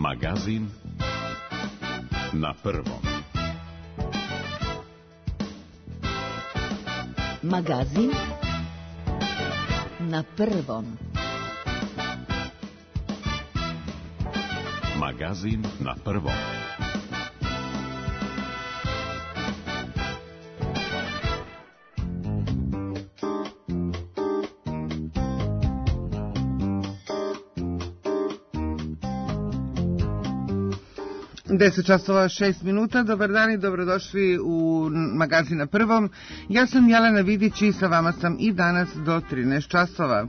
Magazin na prvom. Magazin na prvom. Magazin na prvom. Deset časova 6 minuta, dobar dan i dobrodošli u Magazin na prvom. Ja sam Jelena Vidić i sa vama sam i danas do 13 časova.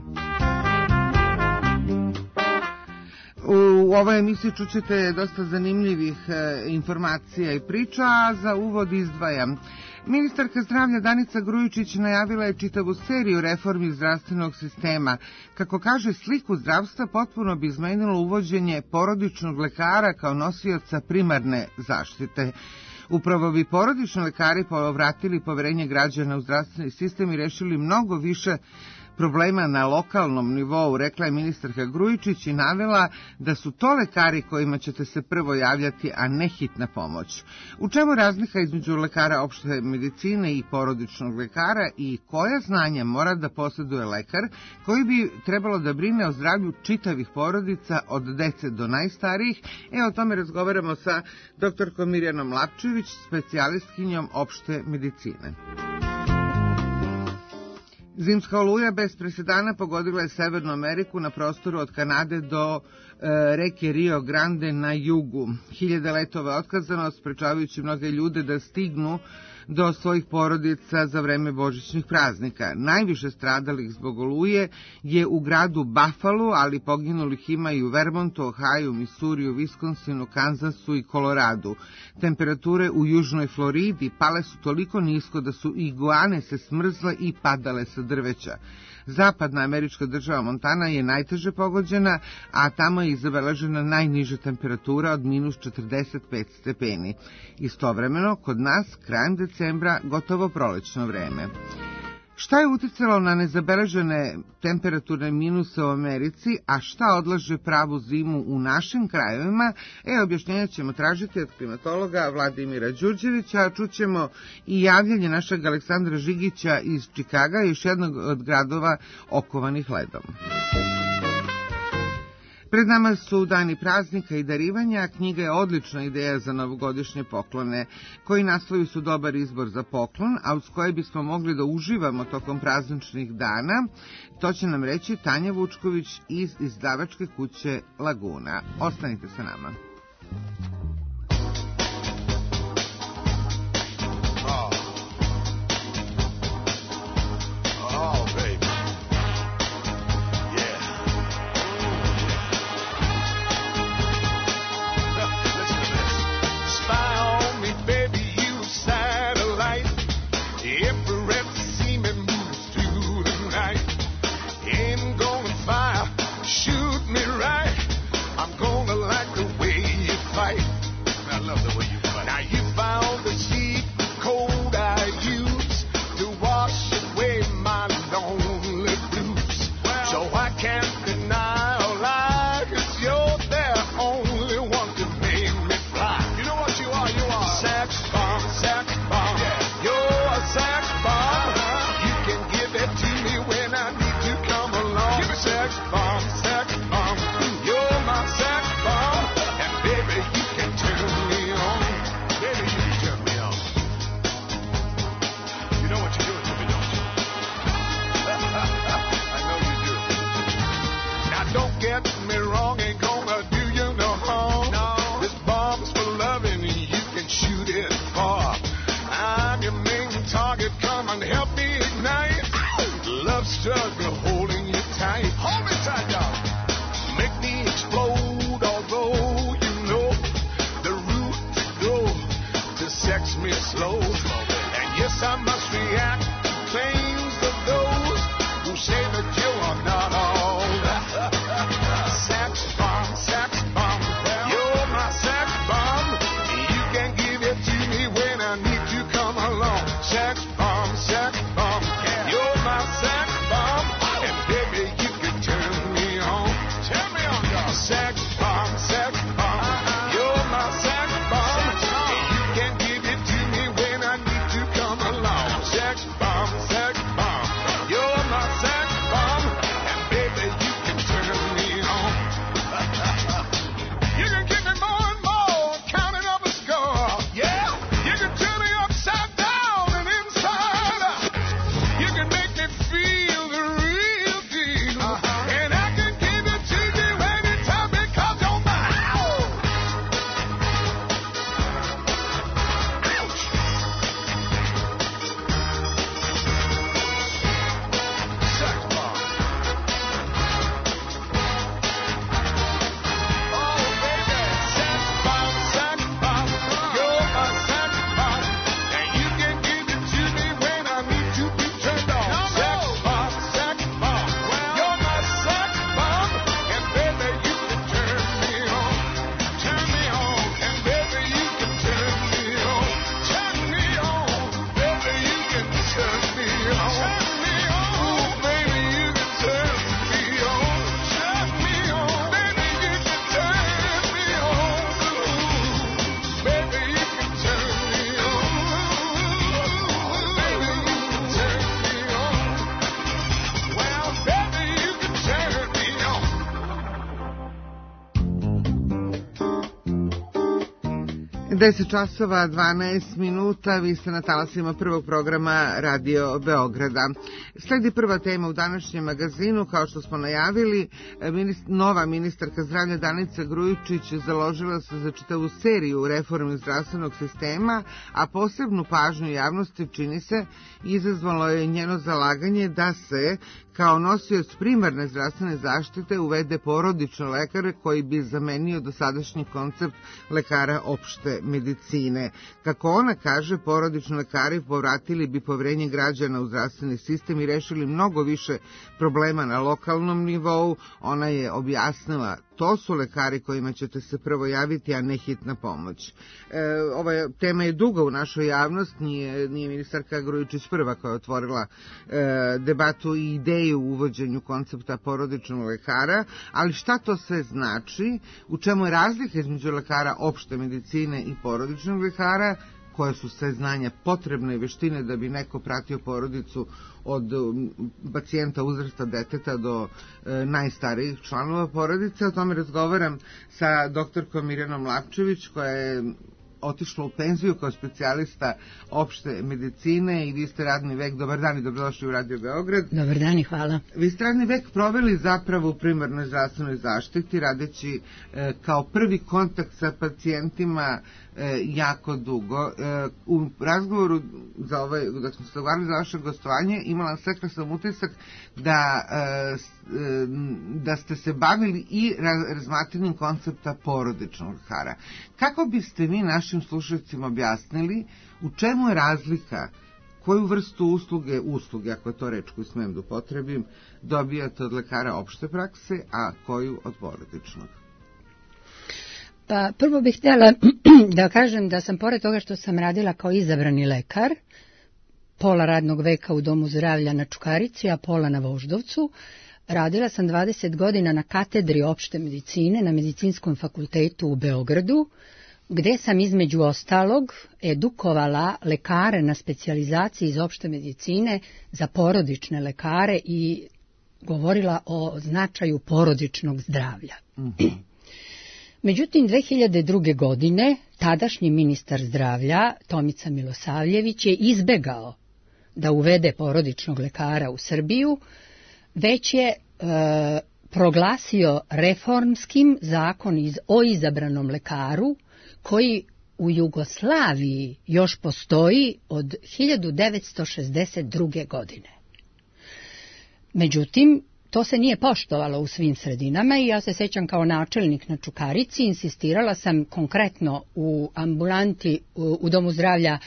U ovoj emisiji čućete dosta zanimljivih informacija i priča, a za uvod izdvajam. Ministarka zdravlja Danica Grujičić najavila je čitavu seriju reformi zdravstvenog sistema. Kako kaže, sliku zdravstva potpuno bi izmenilo uvođenje porodičnog lekara kao nosioca primarne zaštite. Upravo bi porodični lekari povratili poverenje građana u zdravstveni sistem i rešili mnogo više problema na lokalnom nivou, rekla je ministarka Grujičić i navela da su to lekari kojima ćete se prvo javljati, a ne hitna pomoć. U čemu razlika između lekara opšte medicine i porodičnog lekara i koja znanja mora da posjeduje lekar koji bi trebalo da brine o zdravlju čitavih porodica od dece do najstarijih? O tome razgovaramo sa doktorkom Mirjanom Lapčević, specijalistkinjom opšte medicine. Zimska oluja bez presedana pogodila je Severnu Ameriku na prostoru od Kanade do reke Rio Grande na jugu. Hiljade letova je otkazano, sprečavajući mnoge ljude da stignu do svojih porodica za vreme božićnih praznika. Najviše stradalih zbog oluje je u gradu Buffalo, ali poginulih ima i u Vermontu, Ohaju, Misuriju, Viskonsinu, Kanzasu i Koloradu. Temperature u južnoj Floridi pale su toliko nisko da su iguane se smrzle i padale sa drveća. Zapadna američka država Montana je najteže pogođena, a tamo je zabeležena najniža temperatura od minus 45 stepeni. Istovremeno, kod nas, krajem decembra, gotovo prolećno vreme. Šta je uticalo na nezabeležene temperaturne minuse u Americi, a šta odlaže pravu zimu u našim krajevima? Objašnjenja ćemo tražiti od klimatologa Vladimira Đurđevića, a čućemo i javljanje našeg Aleksandra Žigića iz Čikaga, još jednog od gradova okovanih ledom. Pred nama su dani praznika i darivanja, knjiga je odlična ideja za novogodišnje poklone. Koji naslovi su dobar izbor za poklon, a uz koje bismo mogli da uživamo tokom prazničnih dana, to će nam reći Tanja Vučković iz izdavačke kuće Laguna. Ostanite sa nama. Sex bomb, 10 časova 12 minuta, vi ste na talasima prvog programa Radio Beograda. Sledi prva tema u današnjem magazinu, kao što smo najavili, nova ministarka zdravlja Danica Grujičić založila se za čitavu seriju reformi zdravstvenog sistema, a posebnu pažnju javnosti, čini se, izazvalo je njeno zalaganje da se kao nosioc primarne zdravstvene zaštite uvede porodični lekar koji bi zamenio dosadašnji koncept lekara opšte medicine. Kako ona kaže, porodični lekari povratili bi poverenje građana u zdravstveni sistem i rešili mnogo više problema na lokalnom nivou. Ona je objasnila, to su lekari kojima ćete se prvo javiti, a ne hitna pomoć. Ova tema je duga u našoj javnosti, nije ministarka Grujičić prva koja je otvorila debatu i ideju u uvođenju koncepta porodičnog lekara, ali šta to sve znači, u čemu je razlika između lekara opšte medicine i porodičnog lekara, koje su sve znanja potrebne i veštine da bi neko pratio porodicu od pacijenta uzrasta deteta do najstarijih članova porodice. O tome razgovaram sa doktorkom Mirjanom Lapčević, koja je otišla u penziju kao specijalista opšte medicine i vi ste radni vek, dobar dan i dobrodošli u Radio Beograd. Dobar dan i hvala. Vi ste radni vek proveli zapravo u primarnoj zdravstvenoj zaštiti, radeći kao prvi kontakt sa pacijentima jako dugo. U razgovoru da smo se govorili za vaše gostovanje, stekla sam utisak da ste se bavili i razmatranjem koncepta porodičnog lekara. Kako biste vi našim slušalcima objasnili u čemu je razlika, koju vrstu usluge, ako je to reč koju smem da upotrebim, dobijate od lekara opšte prakse, a koju od porodičnog? Pa prvo bih htjela da kažem da sam, pored toga što sam radila kao izabrani lekar, pola radnog veka u Domu zdravlja na Čukarici, a pola na Voždovcu, radila sam 20 godina na katedri opšte medicine na Medicinskom fakultetu u Beogradu, gde sam između ostalog edukovala lekare na specijalizaciji iz opšte medicine za porodične lekare i govorila o značaju porodičnog zdravlja. Međutim, 2002. godine tadašnji ministar zdravlja Tomica Milosavljević je izbegao da uvede porodičnog lekara u Srbiju, već je proglasio reformskim zakon o izabranom lekaru, koji u Jugoslaviji još postoji od 1962. godine. Međutim, to se nije poštovalo u svim sredinama i ja se sećam kao načelnik na Čukarici, insistirala sam konkretno u ambulanti u Domu zdravlja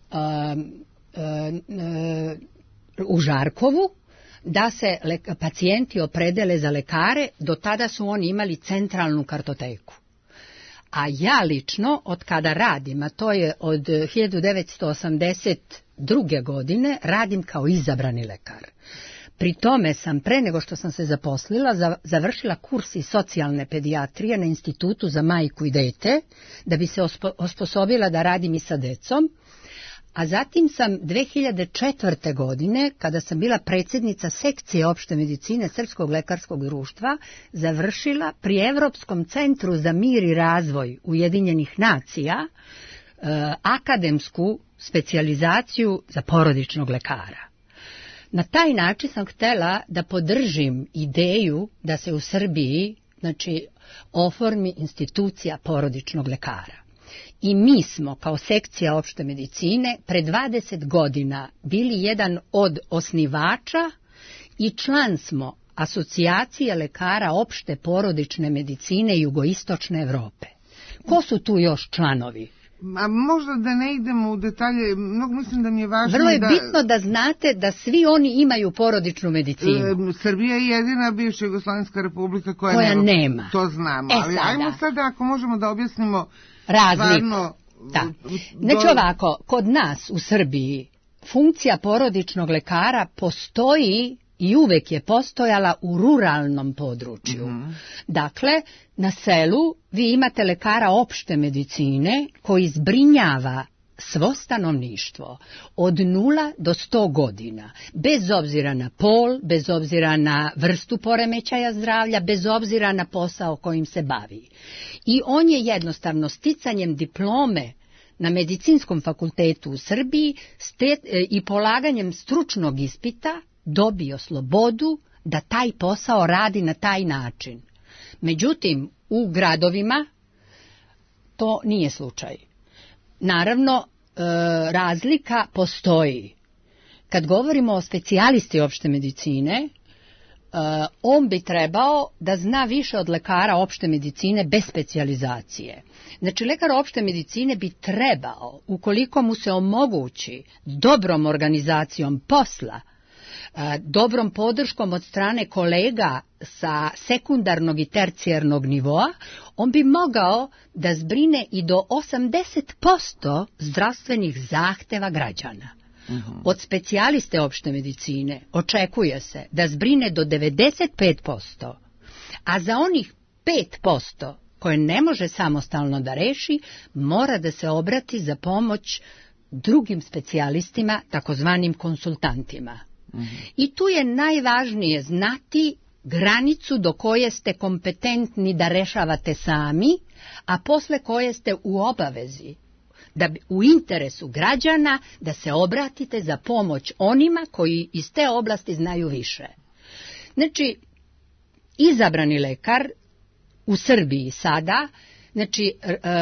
u Žarkovu, da se pacijenti opredele za lekare, do tada su oni imali centralnu kartoteku. A ja lično, od kada radim, a to je od 1982. godine, radim kao izabrani lekar. Pri tome sam, pre nego što sam se zaposlila, završila kurs iz socijalne pedijatrije na Institutu za majku i dete, da bi se osposobila da radim i sa decom. A zatim sam 2004. godine, kada sam bila predsjednica sekcije opšte medicine Srpskog lekarskog društva, završila pri Evropskom centru za mir i razvoj Ujedinjenih nacija akademsku specijalizaciju za porodičnog lekara. Na taj način sam htjela da podržim ideju da se u Srbiji, oformi institucija porodičnog lekara. I mi smo, kao sekcija opšte medicine, pre 20 godina bili jedan od osnivača i član smo Asocijacije lekara opšte porodične medicine Jugoistočne Evrope. Ko su tu još članovi? A možda da ne idemo u detalje, mislim da mi je važno Vrlo je bitno da znate da svi oni imaju porodičnu medicinu. Srbija je jedina bivša Jugoslovenska republika koja nema. To znamo, ali ajmo sada, ako možemo da objasnimo razliku. Znači ovako, kod nas u Srbiji funkcija porodičnog lekara postoji i uvek je postojala u ruralnom području. Dakle, na selu vi imate lekara opšte medicine koji zbrinjava svo stanovništvo od 0 do 100 godina, bez obzira na pol, bez obzira na vrstu poremećaja zdravlja, bez obzira na posao kojim se bavi. I on je jednostavno sticanjem diplome na Medicinskom fakultetu u Srbiji i polaganjem stručnog ispita dobio slobodu da taj posao radi na taj način. Međutim, u gradovima to nije slučaj. Naravno, razlika postoji. Kad govorimo o specijalisti opšte medicine, on bi trebao da zna više od lekara opšte medicine bez specijalizacije. Znači, lekar opšte medicine bi trebao, ukoliko mu se omogući dobrom organizacijom posla, dobrom podrškom od strane kolega sa sekundarnog i tercijarnog nivoa, on bi mogao da zbrine i do 80% zdravstvenih zahteva građana. Od specijaliste opšte medicine očekuje se da zbrine do 95%, a za onih 5% koje ne može samostalno da reši, mora da se obrati za pomoć drugim specijalistima, takozvanim konsultantima. I tu je najvažnije znati granicu do koje ste kompetentni da rešavate sami, a posle koje ste u obavezi, da u interesu građana, da se obratite za pomoć onima koji iz te oblasti znaju više. Znači, izabrani lekar u Srbiji sada, znači,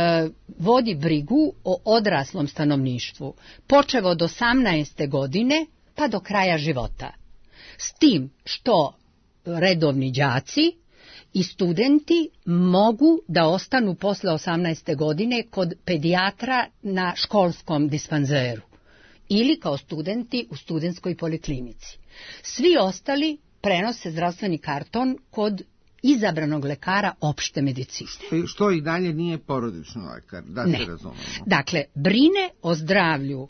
vodi brigu o odraslom stanovništvu, počev od 18. godine pa do kraja života. S tim što redovni đaci i studenti mogu da ostanu posle 18. godine kod pedijatra na školskom dispanzeru ili kao studenti u studentskoj poliklinici. Svi ostali prenose zdravstveni karton kod izabranog lekara opšte medicine. Što i dalje nije porodični lekar, da se razumemo. Dakle, brine o zdravlju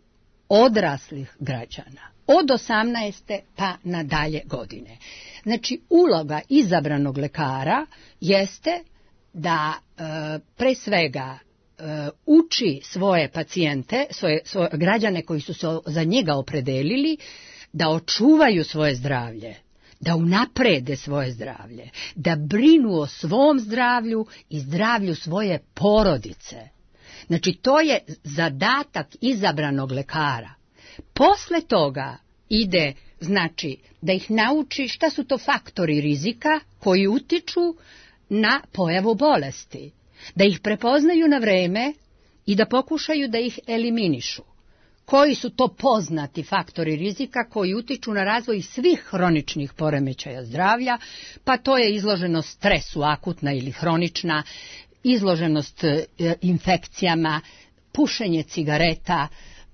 odraslih građana od 18. pa nadalje godine. Znači, uloga izabranog lekara jeste da pre svega uči svoje pacijente, svoje građane koji su se za njega opredelili, da očuvaju svoje zdravlje, da unaprede svoje zdravlje, da brinu o svom zdravlju i zdravlju svoje porodice. Znači, to je zadatak izabranog lekara. Posle toga ide, znači, da ih nauči šta su to faktori rizika koji utiču na pojavu bolesti, da ih prepoznaju na vreme i da pokušaju da ih eliminišu. Koji su to poznati faktori rizika koji utiču na razvoj svih hroničnih poremećaja zdravlja, pa to je izloženost stresu, akutna ili hronična, izloženost infekcijama, pušenje cigareta,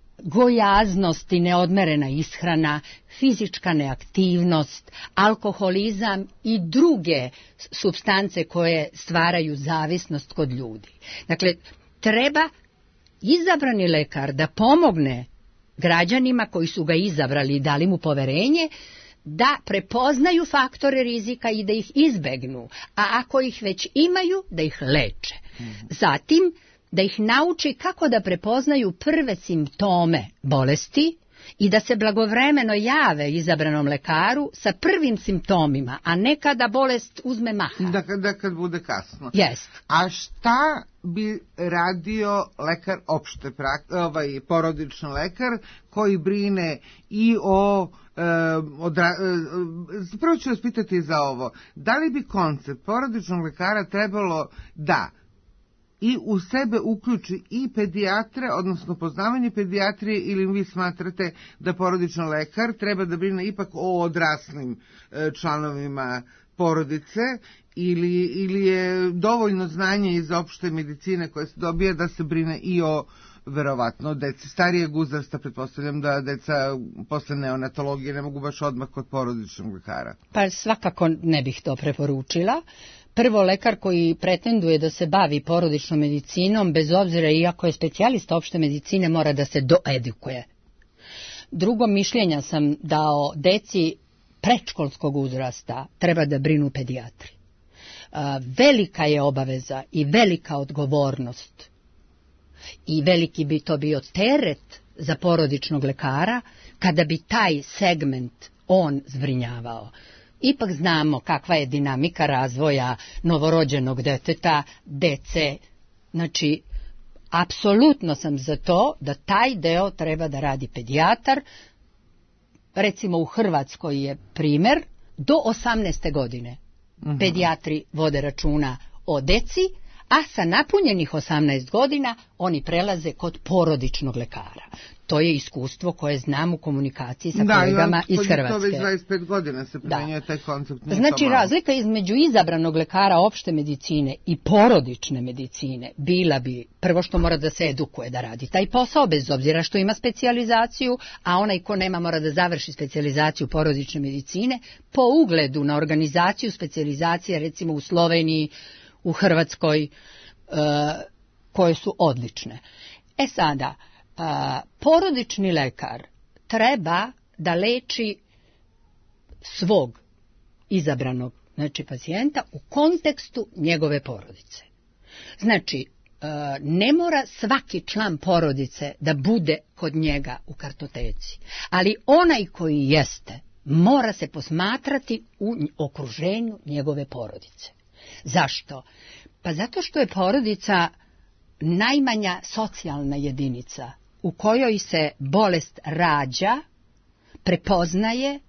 gojaznost i neodmerena ishrana, fizička neaktivnost, alkoholizam i druge supstance koje stvaraju zavisnost kod ljudi. Dakle, treba izabrani lekar da pomogne građanima koji su ga izabrali i dali mu poverenje, da prepoznaju faktore rizika i da ih izbegnu, a ako ih već imaju, da ih leče. Zatim, da ih nauči kako da prepoznaju prve simptome bolesti i da se blagovremeno jave izabranom lekaru sa prvim simptomima, a ne kada bolest uzme maha. Da kad bude kasno. Jest. A šta bi radio lekar opšte porodični lekar koji brine i o prvo ću vas pitati za ovo. Da li bi koncept porodičnog lekara trebalo da i u sebe uključi i pedijatre, odnosno poznavanje pedijatrije, ili vi smatrate da porodični lekar treba da brine ipak o odraslim članovima porodice, ili je dovoljno znanje iz opšte medicine koje se dobije da se brine i o verovatno deci starijeg uzrasta? Pretpostavljam da deca posle neonatologije ne mogu baš odmah kod porodičnog lekara. Pa svakako ne bih to preporučila. Prvo, lekar koji pretenduje da se bavi porodičnom medicinom, bez obzira iako je specijalista opšte medicine, mora da se doedukuje. Drugo, mišljenja sam da o deci predškolskog uzrasta treba da brinu pedijatri. Velika je obaveza i velika odgovornost i veliki bi to bio teret za porodičnog lekara kada bi taj segment on zbrinjavao. Ipak znamo kakva je dinamika razvoja novorođenog deteta, dece, znači apsolutno sam za to da taj deo treba da radi pedijatar. Recimo u Hrvatskoj je primer, do 18. godine pedijatri vode računa o deci, a sa napunjenih 18 godina oni prelaze kod porodičnog lekara. To je iskustvo koje znam u komunikaciji sa kolegama iz Hrvatske. To već 25 godina se primjenjuje taj koncept. Znači, razlika između izabranog lekara opšte medicine i porodične medicine bila bi, prvo što mora da se edukuje da radi taj posao, bez obzira što ima specijalizaciju, a onaj ko nema mora da završi specijalizaciju porodične medicine, po ugledu na organizaciju specijalizacije, recimo u Sloveniji, u Hrvatskoj, koje su odlične. Sada, porodični lekar treba da leči svog izabranog, znači pacijenta, u kontekstu njegove porodice. Znači, ne mora svaki član porodice da bude kod njega u kartoteci, ali onaj koji jeste mora se posmatrati u okruženju njegove porodice. Zašto? Pa zato što je porodica najmanja socijalna jedinica u kojoj se bolest rađa, prepoznaje,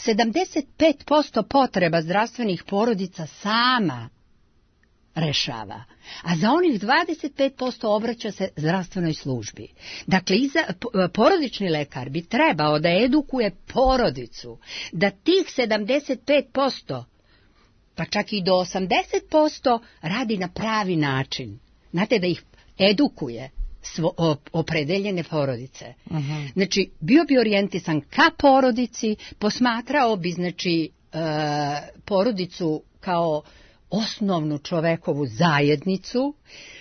75% potreba zdravstvenih porodica sama rešava, a za onih 25% obraća se zdravstvenoj službi. Dakle, porodični lekar bi trebao da edukuje porodicu, da tih 75%, pa čak i do 80% radi na pravi način. Znate, da ih edukuje opredeljene porodice. Znači, bio bi orijentisan ka porodici, posmatrao bi, znači, porodicu kao osnovnu čovekovu zajednicu.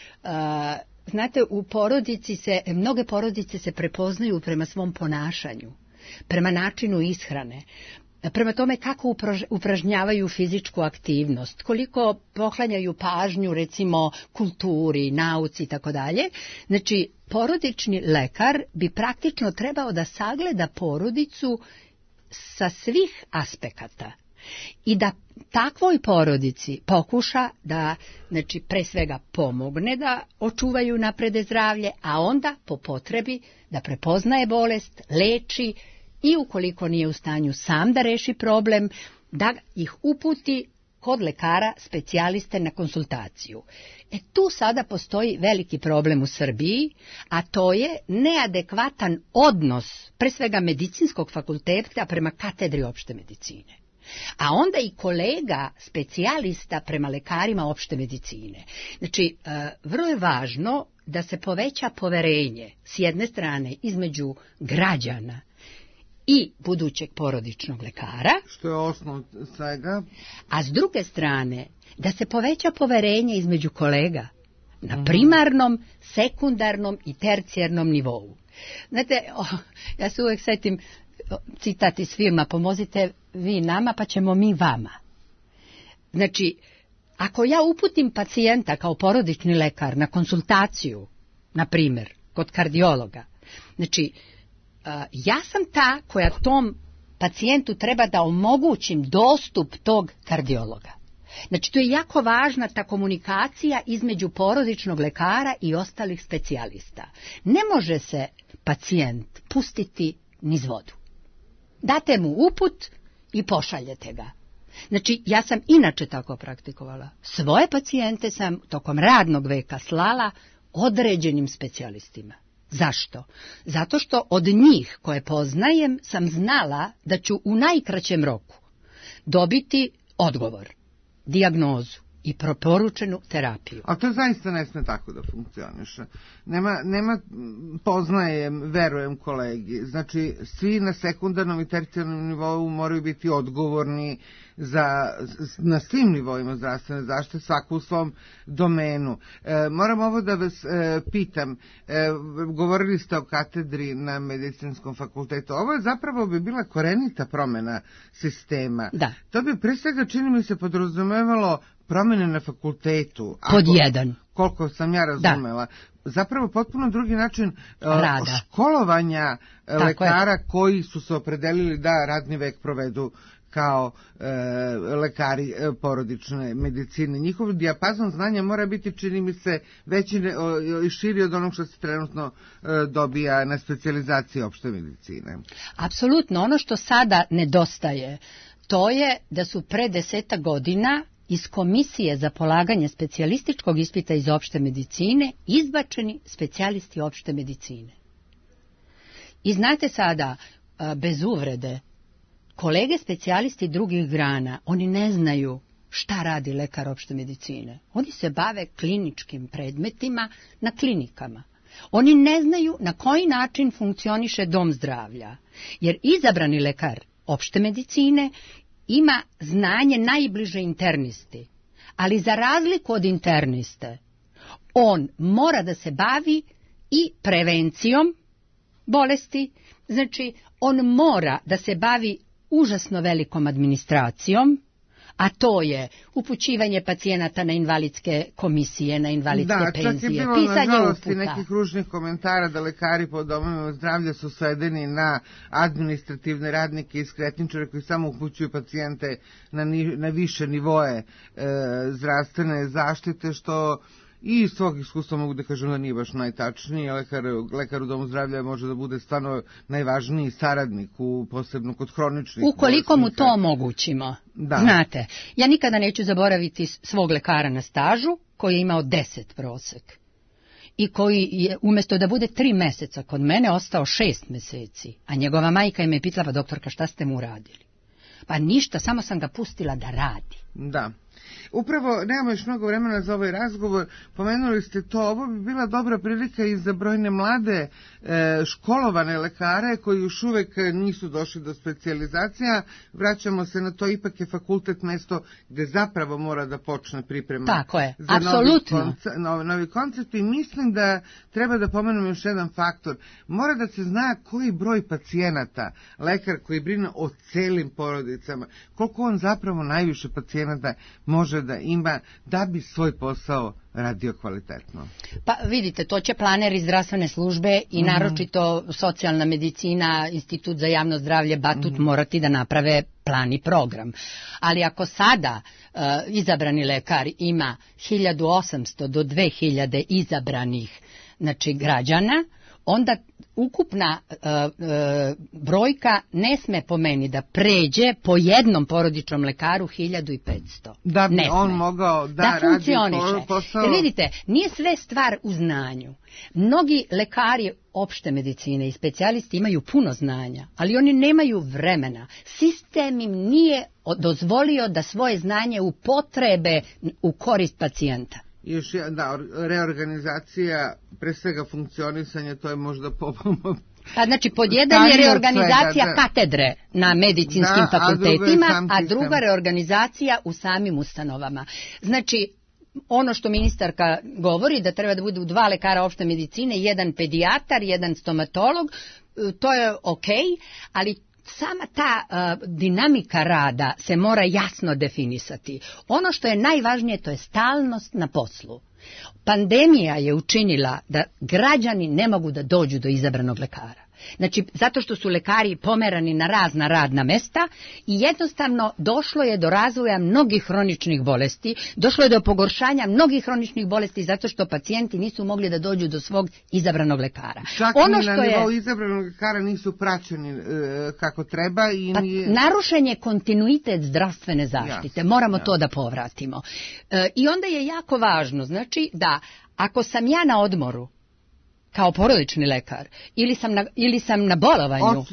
Znate, u porodici mnoge porodice se prepoznaju prema svom ponašanju, prema načinu ishrane, prema tome kako upražnjavaju fizičku aktivnost, koliko poklanjaju pažnju, recimo, kulturi, nauci i tako dalje. Znači, porodični lekar bi praktično trebao da sagleda porodicu sa svih aspekata i da takvoj porodici pokuša da, znači, pre svega pomogne da očuvaju naprede zdravlje, a onda po potrebi da prepoznaje bolest, leči i ukoliko nije u stanju sam da reši problem, da ih uputi kod lekara specijaliste na konsultaciju. Tu sada postoji veliki problem u Srbiji, a to je neadekvatan odnos, pre svega medicinskog fakulteta, prema katedri opšte medicine. A onda i kolega specijalista prema lekarima opšte medicine. Znači, vrlo je važno da se poveća poverenje s jedne strane između građana i budućeg porodičnog lekara, što je osnov svega, a s druge strane da se poveća poverenje između kolega na primarnom, sekundarnom i tercijarnom nivou. Znate, ja se uvek setim citat iz filma "Pomozite vi nama, pa ćemo mi vama". Znači, ako ja uputim pacijenta kao porodični lekar na konsultaciju, na primjer, kod kardiologa, znači, ja sam ta koja tom pacijentu treba da omogućim dostup tog kardiologa. Znači, to je jako važna ta komunikacija između porodičnog lekara i ostalih specijalista. Ne može se pacijent pustiti niz vodu. Date mu uput i pošaljete ga. Znači, ja sam inače tako praktikovala. Svoje pacijente sam tokom radnog veka slala određenim specijalistima. Zašto? Zato što od njih koje poznajem sam znala da ću u najkraćem roku dobiti odgovor, dijagnozu i preporučenu terapiju. A to zaista ne sme tako da funkcioniše. Nema poznajem, verujem kolegi. Znači, svi na sekundarnom i tercijarnom nivou moraju biti odgovorni na svim nivoima zdravstvene zaštite, svako u svom domenu. Moram ovo da vas pitam, govorili ste o katedri na medicinskom fakultetu. Ovo je zapravo bi bila korenita promjena sistema. Da. To bi pre svega, čini mi se, podrazumevalo promjene na fakultetu. Pod jedan. Koliko sam ja razumela. zapravo potpuno drugi način rada, školovanja lekara koji su se opredelili da radni vek provedu kao lekari porodične medicine. Njihov dijapazon znanja mora biti, čini mi se, veći i širi od onog što se trenutno dobija na specijalizaciji opšte medicine. Apsolutno, ono što sada nedostaje, to je da su pre 10 godina iz komisije za polaganje specijalističkog ispita iz opšte medicine izbačeni specijalisti opšte medicine. I znate sada, bez uvrede, kolege specijalisti drugih grana, oni ne znaju šta radi lekar opšte medicine. Oni se bave kliničkim predmetima na klinikama. Oni ne znaju na koji način funkcioniše dom zdravlja, jer izabrani lekar opšte medicine ima znanje najbliže internisti, ali za razliku od interniste, on mora da se bavi i prevencijom bolesti, znači on mora da se bavi užasno velikom administracijom, a to je upućivanje pacijenata na invalidske komisije, na invalidske penzije, čak je bilo, nažalost, i nekih ružnih komentara da lekari po domovima zdravlja su svedeni na administrativne radnike i skretničare koji samo upućuju pacijente na više nivoe zdravstvene zaštite, što i iz svog iskustva mogu da kažem da nije baš najtačniji. Lekar u domu zdravlja može da bude stvarno najvažniji saradnik, posebno kod hroničnih ukoliko mu to omogućimo. Da. Znate, ja nikada neću zaboraviti svog lekara na stažu koji je imao 10 prosek i koji je umjesto da bude 3 meseca kod mene ostao 6 meseci, a njegova majka je me pitala: pa doktorka, šta ste mu uradili? Pa ništa, samo sam ga pustila da radi. Da. Upravo, nemamo još mnogo vremena za ovaj razgovor, pomenuli ste to, ovo bi bila dobra prilika i za brojne mlade školovane lekare koji još uvek nisu došli do specijalizacija. Vraćamo se na to, ipak je fakultet mesto gde zapravo mora da počne priprema. Tako je, za novi koncept, i mislim da treba da pomenemo još jedan faktor. Mora da se zna koji broj pacijenata lekar koji brine o celim porodicama, koliko on zapravo najviše pacijenata može da ima da bi svoj posao radio kvalitetno. Pa vidite, to će planeri zdravstvene službe i naročito socijalna medicina, Institut za javno zdravlje, Batut, morati da naprave plan i program. Ali ako sada izabrani lekar ima 1800 do 2000 izabranih, znači, građana, onda ukupna brojka ne sme po meni da pređe po jednom porodičnom lekaru 1500. Da bi on mogao da radi posao. Jer vidite, nije sve stvar u znanju. Mnogi lekari opšte medicine i specijalisti imaju puno znanja, ali oni nemaju vremena. Sistem im nije dozvolio da svoje znanje upotrebe u korist pacijenta. Još da, reorganizacija, pre svega funkcionisanje, to je možda Pa znači, pod jedan je reorganizacija katedre na medicinskim fakultetima, a druga reorganizacija u samim ustanovama. Znači, ono što ministarka govori, da treba da bude 2 lekara opšte medicine, 1 pedijatar, 1 stomatolog, to je okej, ali sama ta dinamika rada se mora jasno definisati. Ono što je najvažnije, to je stalnost na poslu. Pandemija je učinila da građani ne mogu da dođu do izabranog lekara. Znači, zato što su lekari pomerani na razna radna mesta i jednostavno došlo je do razvoja mnogih hroničnih bolesti, došlo je do pogoršanja mnogih hroničnih bolesti zato što pacijenti nisu mogli da dođu do svog izabranog lekara. Čak i na nivou izabranog lekara nisu praćeni kako treba. Narušen je kontinuitet zdravstvene zaštite, moramo to da povratimo. I onda je jako važno, znači, da ako sam ja na odmoru, kao porodični lekar, ili sam na bolovanju,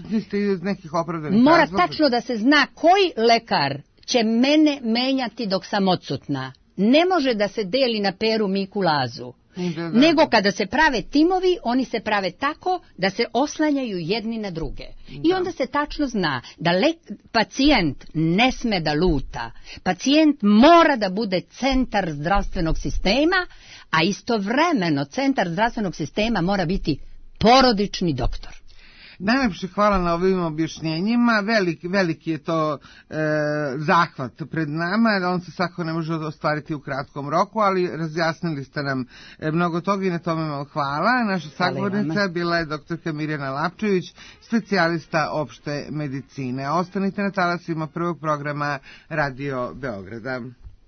mora tačno da se zna koji lekar će mene menjati dok sam odsutna. Ne može da se deli na Peru, Miku, Lazu. Nego kada se prave timovi, oni se prave tako da se oslanjaju jedni na druge. I onda se tačno zna da pacijent ne sme da luta. Pacijent mora da bude centar zdravstvenog sistema, a istovremeno centar zdravstvenog sistema mora biti porodični doktor. Najlepše hvala na ovim objašnjenjima. Veliki je to zahvat pred nama, on se svakako ne može ostvariti u kratkom roku, ali razjasnili ste nam mnogo toga i na tome vam hvala. Naša sagovornica bila je doktorka Mirjana Lapčević, specijalista opšte medicine. Ostanite na talasima prvog programa Radio Beograda.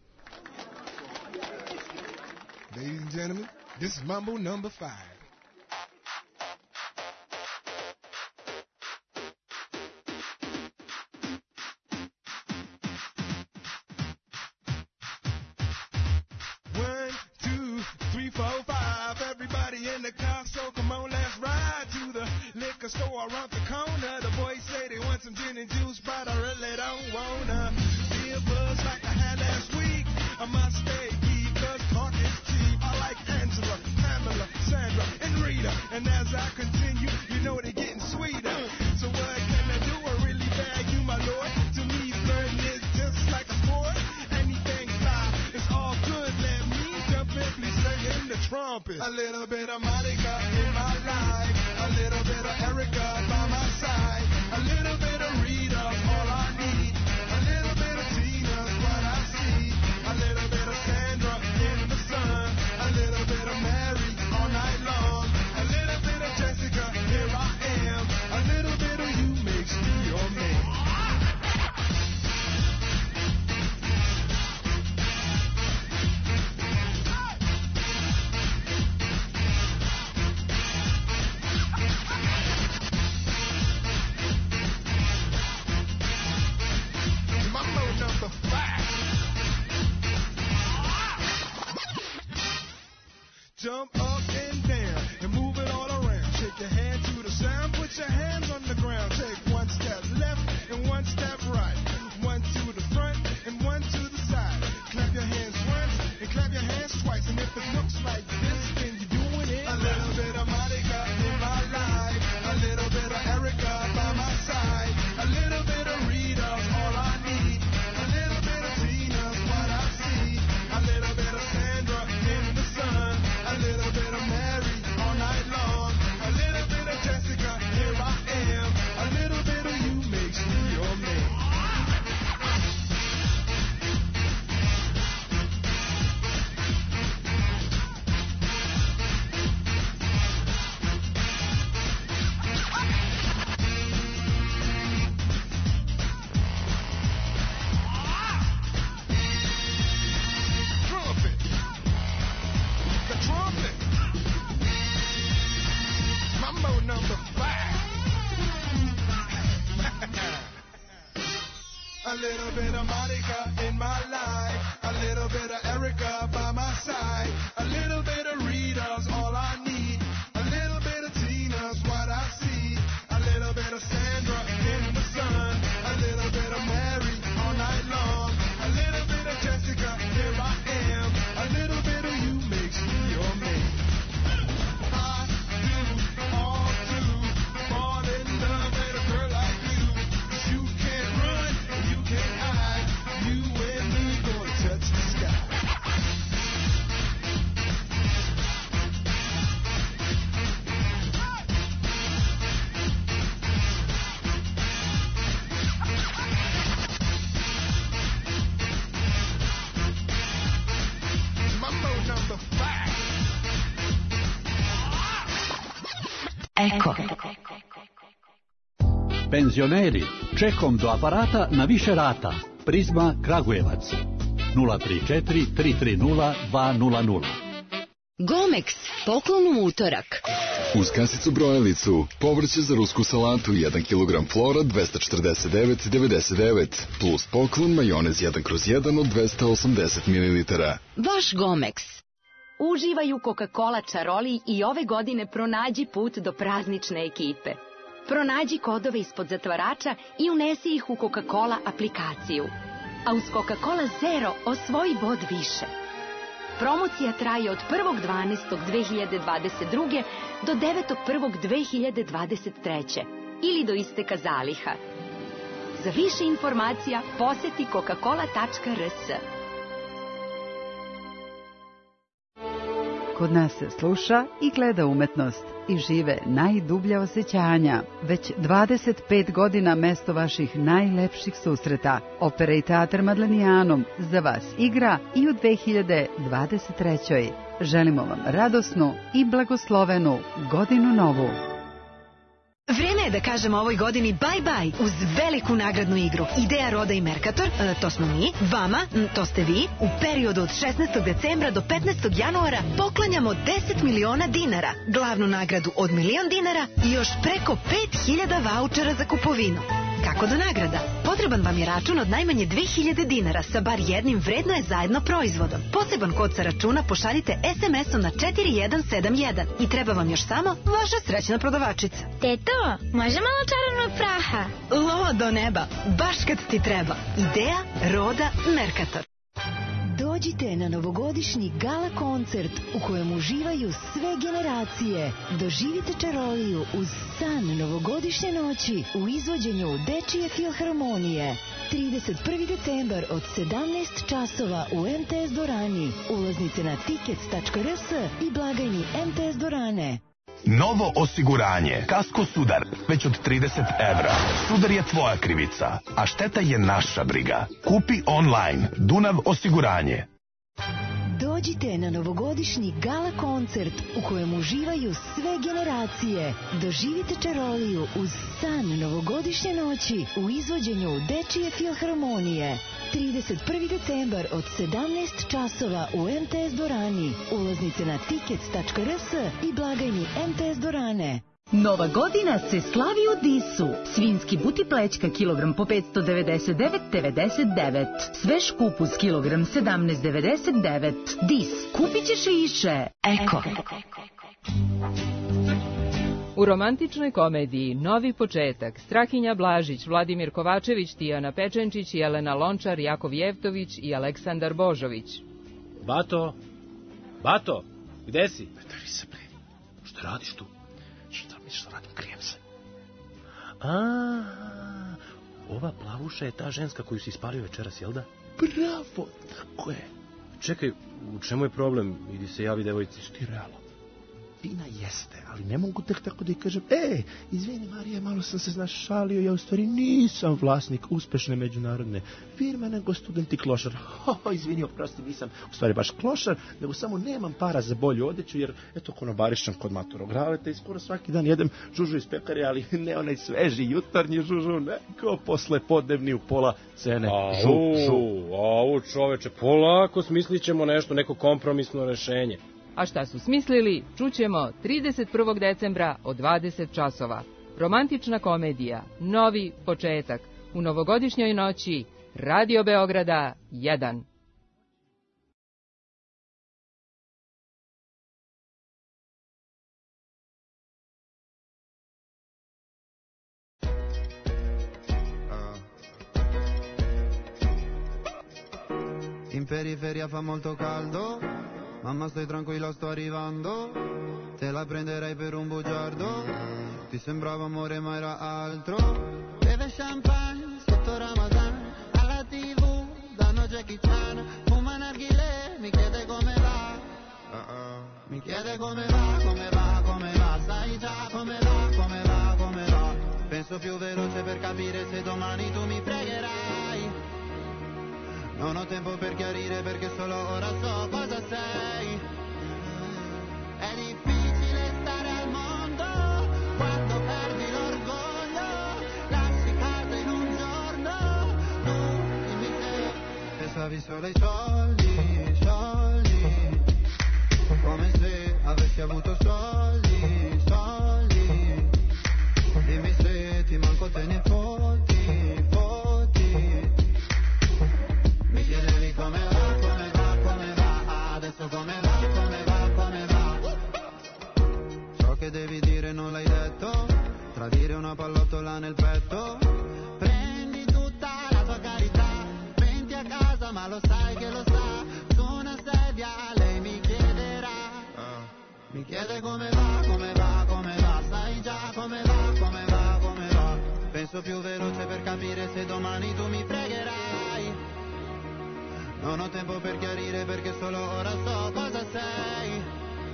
Ladies and gentlemen, this is Mambo number 5. Store around the corner, the boys say they want some gin and juice, but I really don't wanna be a buzz like I had last week. I must stay geek, cause talk is cheap. I like Angela, Pamela, Sandra, and Rita, and as I continue, you know they're getting sweeter. So what can I do? I really bag you, my lord. To me, flirting is just like a sport. Anything fly, it's all good. Let me jump in, please sing the trumpet. A little bit of Monica in my life. A little bit of Erica by my side. A little bit of Rita's all I need. A little bit of Tina's what I see. A little bit of Sandra in the sun. A little bit of Mary all night long. A little bit of Jessica, here I am. A little bit of you makes me your man. Jump up and down and move it all around. Shake your hand to the sound, put your hands on the ground. Take one step left and one step right. One to the front and one to the side. Clap your hands once and clap your hands twice. And if it looks like this, then you're doing it. A little bit of Monica in my life. A little bit of Erica by my side. A little bit of Rita's all I need. A little bit of Tina's what I see. A little bit of Sandra in the sun. A little bit of Mary all night long. A little bit of Jessica, here I am. A little bit of you makes me your man. Trumpet. The trumpet. Mambo number 5. A little bit of Monica in my life. A little bit of Erica by my side. A little bit of Rita's all I need. A little bit of Tina's what I see. A little bit of Sandra in the sun. A little bit of Mary all night long. A little bit of Jessica, here I am. A little bit of you makes me your man. I do all to fall in love with a girl like you. 'Cause you can't run and you can't hide. You and me gonna touch the sky. Mambo number 5. Eko. Penzioneri, čekom do aparata na više rata. Prizma Kragujevac 034 330 200. Gomex, poklon u utorak. Uz kasicu brojalicu, povrće za rusku salatu 1 kg flora 249,99 plus poklon majonez 1/1 od 280 ml. Vaš Gomex. Uživaj u Coca-Cola čaroli i ove godine pronađi put do praznične ekipe. Pronađi kodove ispod zatvarača i unesi ih u Coca-Cola aplikaciju. A uz Coca-Cola Zero osvoji bod više. Promocija traje od 1.12.2022. do 9.1.2023. ili do isteka zaliha. Za više informacija poseti coca-cola.rs. Kod nas se sluša i gleda umetnost i žive najdublja osjećanja. Već 25 godina mesto vaših najlepših susreta. Opera i teatr Madlenijanom za vas igra i u 2023. Želimo vam radosnu i blagoslovenu godinu novu. Vreme je da kažemo ovoj godini bye-bye uz veliku nagradnu igru. Ideja, Roda i Mercator, to smo mi, vama, to ste vi, u periodu od 16. decembra do 15. januara poklanjamo 10 miliona dinara, glavnu nagradu od $1 milion i još preko 5000 vaučera za kupovinu. Kako do nagrada? Potreban vam je račun od najmanje 2000 dinara sa bar jednim vredno je zajedno proizvodom. Poseban kod sa računa pošaljite SMS-om na 4171 i treba vam još samo vaša srećna prodavačica. Teto, može malo čarobnog praha? Lo do neba, baš kad ti treba. Ideja, Roda, Mercator. Dođite na novogodišnji gala koncert u kojem uživaju sve generacije. Doživite čaroliju uz san novogodišnje noći u izvođenju Dečije filharmonije. 31. decembar od 17 časova u MTS Dorani. Ulaznice na tickets.rs i blagajni MTS Dorane. Novo osiguranje. Kasko Sudar. Već od 30 evra. Sudar je tvoja krivica, a šteta je naša briga. Kupi online. Dunav osiguranje. Dođite na novogodišnji gala koncert u kojem uživaju sve generacije. Doživite čaroliju uz san novogodišnje noći u izvođenju Dečije filharmonije. 31. decembar od 17 časova u MTS Dorani. Ulaznice na tickets.rs i blagajni MTS Dorane. Nova godina se slavi u Disu. Svinjski buti plećka kilogram po 599,99. Svež kupus kilogram 17,99. Dis, kupit ćeš više. Eko. U romantičnoj komediji Novi početak Strahinja Blažić, Vladimir Kovačević, Tijana Pečenčić, Jelena Lončar, Jakov Jevtović i Aleksandar Božović. Bato, Bato, gde si? Petari se, bre. Što radiš tu? Što radim, krijem se. Ova plavuša je ta ženska koju si ispalio večeras, jel da? Bravo, tako je. Čekaj, u čemu je problem? Idi se javi devojci. Ti realno. Fina jeste, ali ne mogu tek tako da i kažem, izvini Marija, malo sam se šalio, ja u stvari nisam vlasnik uspešne međunarodne firme, nego student i klošar. Izvini, oprosti, nisam u stvari baš klošar, nego samo nemam para za bolju odeću, jer eto konobarišam kod Maturograveta i skoro svaki dan jedem žužu iz pekare, ali ne onaj sveži jutarnji žužu, nego posle podnevni u pola cene. Au, čoveče, polako smislit ćemo nešto, neko kompromisno rešenje. A šta su smislili, čućemo 31. decembra od 20 časova. Romantična komedija, Novi početak, u novogodišnjoj noći, Radio Beograda 1. In periferia fa molto caldo, mamma stai tranquilla, sto arrivando, te la prenderai per un bugiardo, ti sembrava amore ma era altro. Beve champagne sotto Ramadan, alla TV danno Jackie Chan, fuma narghilè, mi chiede come va, mi chiede come va, come va, come va, sai già come va, come va, come va. Penso più veloce per capire se domani tu mi pregherai. Non ho tempo per chiarire perché solo ora so cosa sei. È difficile stare al mondo quando perdi l'orgoglio. Lasci casa in un giorno. Tu dimmi se pensavi solo ai soldi, soldi. Come se avessi avuto soldi, soldi. Dimmi se ti manco te ne fotti, fotti. Mi chiedevi come va, come va, come va. Adesso come va, come va, come va. Ciò che devi dire non l'hai detto. Tradire una pallottola nel petto. Prendi tutta la tua carità. Venti a casa ma lo sai che lo sa. Su una sedia lei mi chiederà. Mi chiede come va, come va, come va. Sai già come va, come va, come va. Penso più veloce per capire se domani tu mi pregherai. Non ho tempo per chiarire perché solo ora so cosa sei.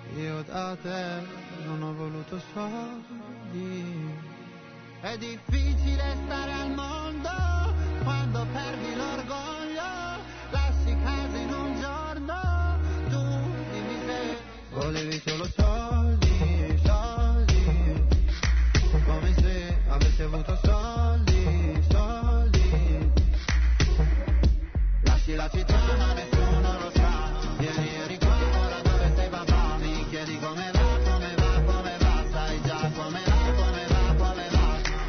io da te non ho voluto soldi. È difficile stare al mondo quando perdi l'orgoglio, lasci casa in un giorno, tu dimmi se volevi solo soldi, soldi, come se avessi avuto soldi, soldi. Lasci la città ma nessuno lo sa, vieni qua ora dove sei papà, mi chiedi come va, come va, come va, sai già come va, come va, come va.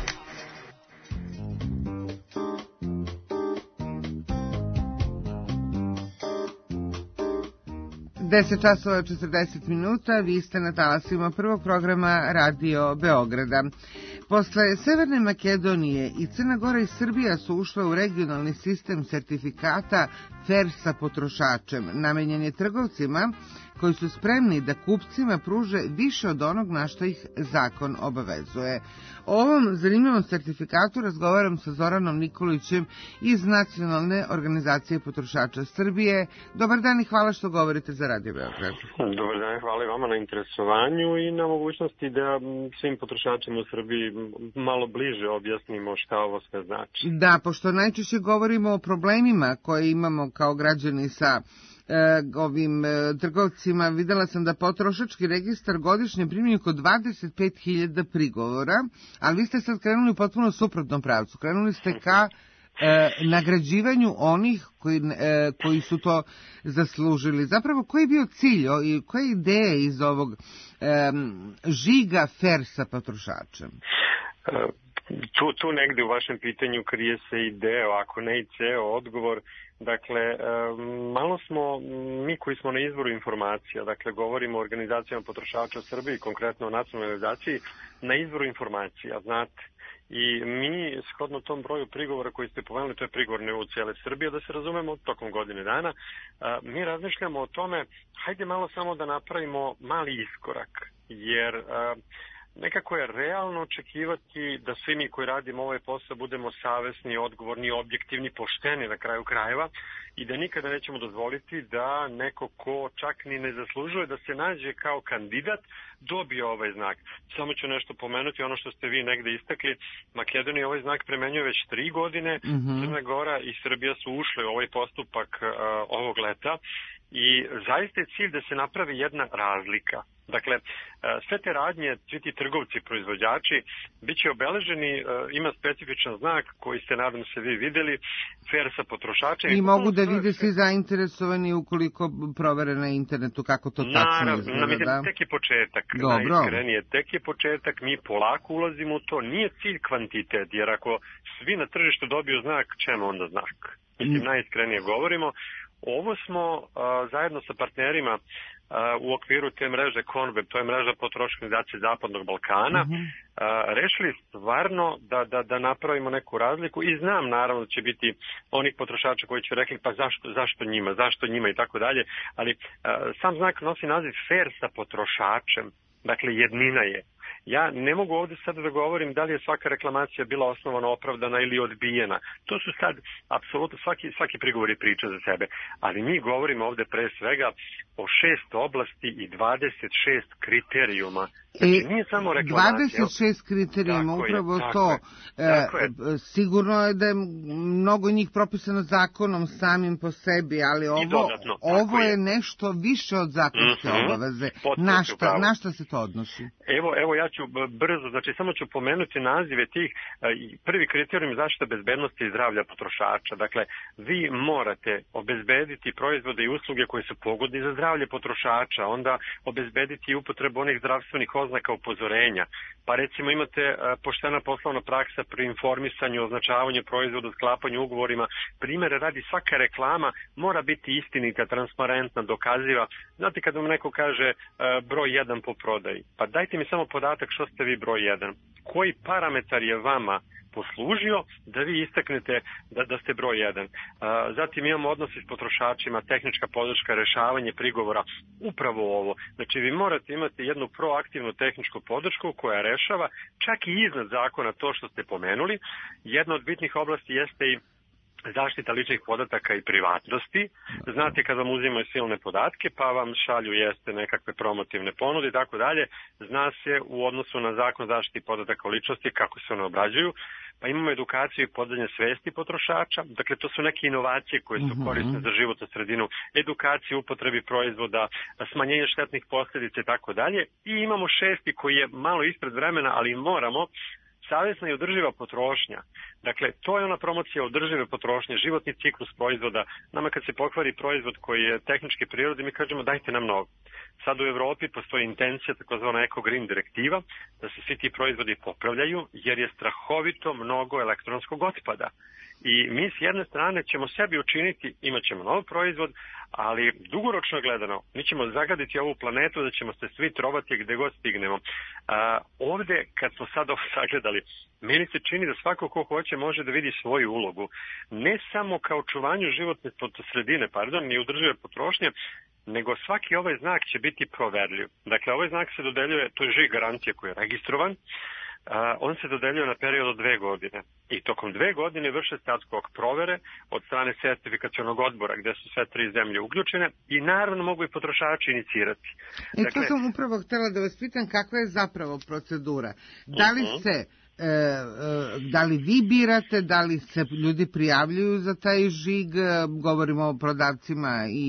10 časova i 40 minuta, vi ste na talasima prvog programa Radio Beograda. Posle Severne Makedonije i Crna Gora i Srbija su ušle u regionalni sistem sertifikata FER sa potrošačem. Namenjen je trgovcima koji su spremni da kupcima pruže više od onog na što ih zakon obavezuje. O ovom zanimljivom sertifikatu razgovaram sa Zoranom Nikolićem iz Nacionalne organizacije potrošača Srbije. Dobar dan i hvala što govorite za Radio Beograd. Dobar dan, hvala i vama na interesovanju i na mogućnosti da svim potrošačima u Srbiji malo bliže objasnimo šta ovo sve znači. Da, pošto najčešće govorimo o problemima koje imamo kao građani sa ovim trgovcima, videla sam da potrošački registar godišnje primi oko 25.000 prigovora, ali vi ste sad krenuli u potpuno suprotnom pravcu. Krenuli ste ka nagrađivanju onih koji su to zaslužili. Zapravo, koji je bio cilj i koja je ideja iz ovog žiga FER sa potrošačem? Tu negde u vašem pitanju krije se i deo, ako ne i ceo odgovor. Dakle, malo smo, mi koji smo na izvoru informacija, dakle govorimo o organizacijama potrošača u Srbiji, konkretno o nacionalnoj organizaciji, na izvoru informacija, znate. I mi, shodno tom broju prigovora koji ste pomenuli, to je prigovor ne u cijele Srbije, da se razumemo, tokom godine dana, mi razmišljamo o tome, hajde malo samo da napravimo mali iskorak, jer nekako je realno očekivati da svi mi koji radimo ovaj posao budemo savesni, odgovorni, objektivni, pošteni na kraju krajeva i da nikada nećemo dozvoliti da neko ko čak ni ne zaslužuje da se nađe kao kandidat dobije ovaj znak. Samo ću nešto pomenuti, ono što ste vi negde istakli, Makedonija ovaj znak premenjuje već 3 godine, Crna Gora i Srbija su ušle u ovaj postupak ovog leta i zaista je cilj da se napravi jedna razlika. Dakle, sve te radnje, svi ti trgovci, proizvođači, bit će obeleženi, ima specifičan znak koji ste, nadam se, vi videli, FER sa potrošačem. I mogu da vide svi zainteresovani ukoliko provere na internetu kako to tačno izgleda. Naravno, tek je početak. Dobro. Najiskrenije, tek je početak, mi polako ulazimo u to. Nije cilj kvantitet, jer ako svi na tržištu dobiju znak, čemu onda znak? Mislim, najiskrenije govorimo. Ovo smo zajedno sa partnerima u okviru te mreže Conweb, to je mreža potrošačke organizacije Zapadnog Balkana, rešili stvarno da napravimo neku razliku i znam naravno da će biti onih potrošača koji će rekli pa zašto njima i tako dalje, ali sam znak nosi naziv FER sa potrošačem, dakle jednina je. Ja ne mogu ovdje sad da govorim da li je svaka reklamacija bila osnovano opravdana ili odbijena. To su sad, apsolutno, svaki prigovor je priča za sebe. Ali mi govorimo ovdje pre svega o 6 oblasti i 26 kriterijuma. Znači, nije samo reklamacija. 26 kriterijuma, upravo to. Sigurno je da je mnogo njih propisano zakonom samim po sebi, ali ovo je nešto više od zakonske obaveze. Na šta se to odnosi? Evo ja ću brzo, znači samo ću pomenuti nazive tih. Prvi kriterijum je zaštita bezbednosti i zdravlja potrošača. Dakle, vi morate obezbediti proizvode i usluge koje su pogodni za zdravlje potrošača, onda obezbediti upotrebu onih zdravstvenih oznaka upozorenja. Pa recimo imate poštena poslovna praksa pri informisanju, označavanju proizvoda, sklapanju ugovorima. Primere radi, svaka reklama mora biti istinita, transparentna, dokaziva. Znate kad vam neko kaže broj 1 po prodaji, pa dajte mi samo podatak što ste vi broj 1. Koji parametar je vama poslužio da vi istaknete da ste broj 1. Zatim imamo odnosi s potrošačima, tehnička podrška, rešavanje prigovora, upravo ovo. Znači vi morate imati jednu proaktivnu tehničku podršku koja rešava čak i iznad zakona to što ste pomenuli. Jedna od bitnih oblasti jeste i zaštita ličnih podataka i privatnosti. Znate, kad vam uzimaju silne podatke, pa vam šalju jeste nekakve promotivne ponude i tako dalje, zna se u odnosu na zakon zaštiti podataka o ličnosti kako se one obrađuju, pa imamo edukaciju i podizanje svesti potrošača, dakle to su neke inovacije koje su korisne za životnu sredinu, edukaciju upotrebi proizvoda, smanjenje štetnih posljedica i tako dalje, i imamo šesti koji je malo ispred vremena, ali moramo, savjesna i održiva potrošnja. Dakle, to je ona promocija održive potrošnje, životni ciklus proizvoda. Nama kad se pokvari proizvod koji je tehničke prirode, mi kažemo dajte nam novo. Sad u Evropi postoji intencija, takozvana Eco Green direktiva, da se svi ti proizvodi popravljaju, jer je strahovito mnogo elektronskog otpada. I mi s jedne strane ćemo sebi učiniti, imat ćemo nov proizvod, ali dugoročno gledano, mi ćemo zagaditi ovu planetu da ćemo se svi trovati gde god stignemo. Ovde, kad smo sad ovo sagledali, meni se čini da svako ko hoće može da vidi svoju ulogu. Ne samo kao čuvanju životne sredine, ni udržive potrošnje, nego svaki ovaj znak će biti proverljiv. Dakle, ovaj znak se dodeljuje, to je žig garancije koji je registrovan, on se dodeljuje na period od 2 godine. I tokom 2 godine vrše se ad hoc provere od strane sertifikacionog odbora gde su sve 3 zemlje uključene i naravno mogu i potrošači inicirati. Dakle, to sam upravo htjela da vas pitam kakva je zapravo procedura. Da li vi birate, da li se ljudi prijavljuju za taj žig, govorimo o prodavcima i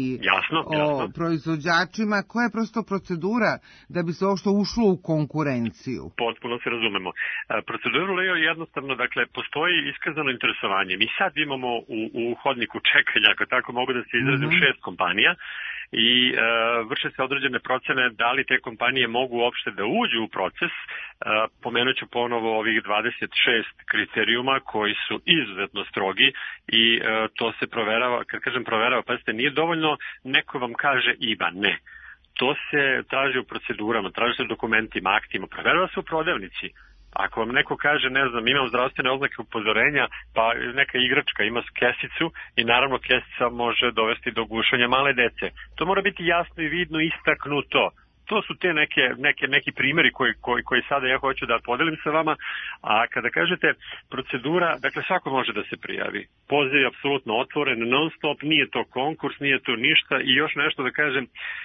o proizvođačima, koja je prosto procedura da bi se ovo što ušlo u konkurenciju? Potpuno se razumemo. Procedura je jednostavno, dakle, postoji iskazano interesovanje. Mi sad imamo u hodniku čekanja, ako tako mogu da se izrazim, 6 kompanija, i vrše se određene procene da li te kompanije mogu uopšte da uđu u proces. Pomenut ću ponovo ovih 26 kriterijuma koji su izuzetno strogi i to se proverava, kad kažem proverava, pazite, nije dovoljno neko vam kaže IBAN, ne. To se traži u procedurama, traži se u dokumentima, aktima, proverava se u prodavnici. Ako vam neko kaže, ne znam, imam zdravstvene oznake upozorenja, pa neka igračka ima kesicu i naravno kesica može dovesti do gušanja male dece. To mora biti jasno i vidno istaknuto. To su te neki primjeri koji sada ja hoću da podelim sa vama, a kada kažete procedura, dakle svako može da se prijavi. Poziv je apsolutno otvoren, non stop, nije to konkurs, nije to ništa i još nešto da kažem,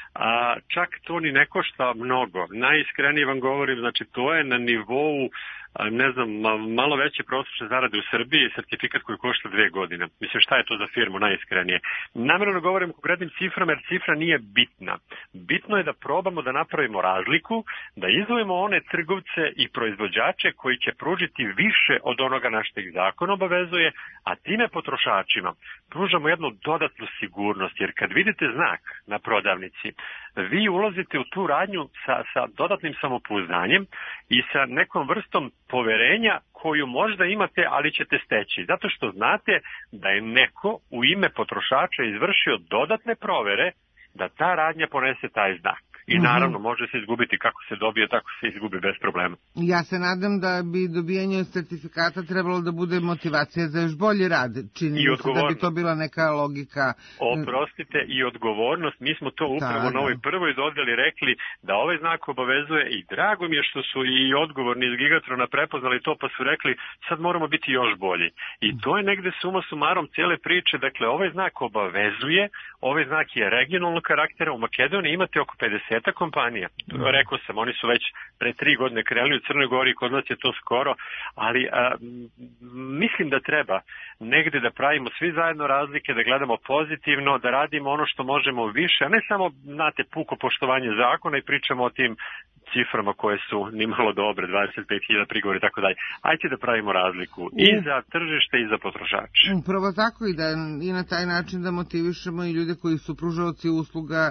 čak to ni ne košta mnogo. Najiskrenije vam govorim, znači to je na nivou, ne znam, malo veće prosječne zarade u Srbiji, sertifikat koji košta 2 godine. Mislim, šta je to za firmu, najiskrenije? Namjerno govorim o konkretnim ciframa, jer cifra nije bitna. Bitno je da probamo da napravimo razliku, da izdvojimo one trgovce i proizvođače koji će pružiti više od onoga na što ih zakon obavezuje, a time potrošačima pružamo jednu dodatnu sigurnost, jer kad vidite znak na prodavnici, vi ulazite u tu radnju sa dodatnim samopouzdanjem i sa nekom vrstom poverenja koju možda imate, ali ćete steći. Zato što znate da je neko u ime potrošača izvršio dodatne provere da ta radnja ponese taj znak. I naravno može se izgubiti, kako se dobije, tako se izgubi bez problema. Ja se nadam da bi dobijanje sertifikata trebalo da bude motivacija za još bolji rad. Čini se da bi to bila neka logika. Oprostite, i odgovornost. Mi smo to upravo na ovoj prvoj dodeli rekli da ovaj znak obavezuje i drago mi je što su i odgovorni iz Gigatrona prepoznali to pa su rekli sad moramo biti još bolji. I to je negde suma sumarom cijele priče. Dakle, ovaj znak obavezuje, ovaj znak je regionalnog karaktera. U Makedoniji imate oko 50 kompanija. Rekao sam, oni su već pre 3 godine krenuli u Crnoj Gori, kod nas je to skoro, ali mislim da treba negde da pravimo svi zajedno razlike, da gledamo pozitivno, da radimo ono što možemo više, a ne samo, znate, puko poštovanje zakona i pričamo o tim ciframa koje su nimalo dobre, 25.000 prigovora i tako dalje. Ajde da pravimo razliku i za tržište i za potrošače. Upravo tako i na taj način da motivišemo i ljude koji su pružaoci usluga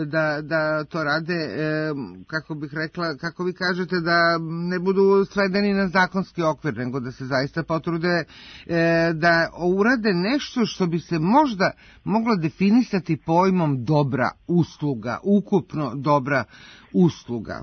da to rade, kako bih rekla, kako vi kažete, da ne budu svedeni na zakonski okvir, nego da se zaista potrude da urade nešto što bi se možda moglo definisati pojmom dobra usluga, ukupno dobra usluga.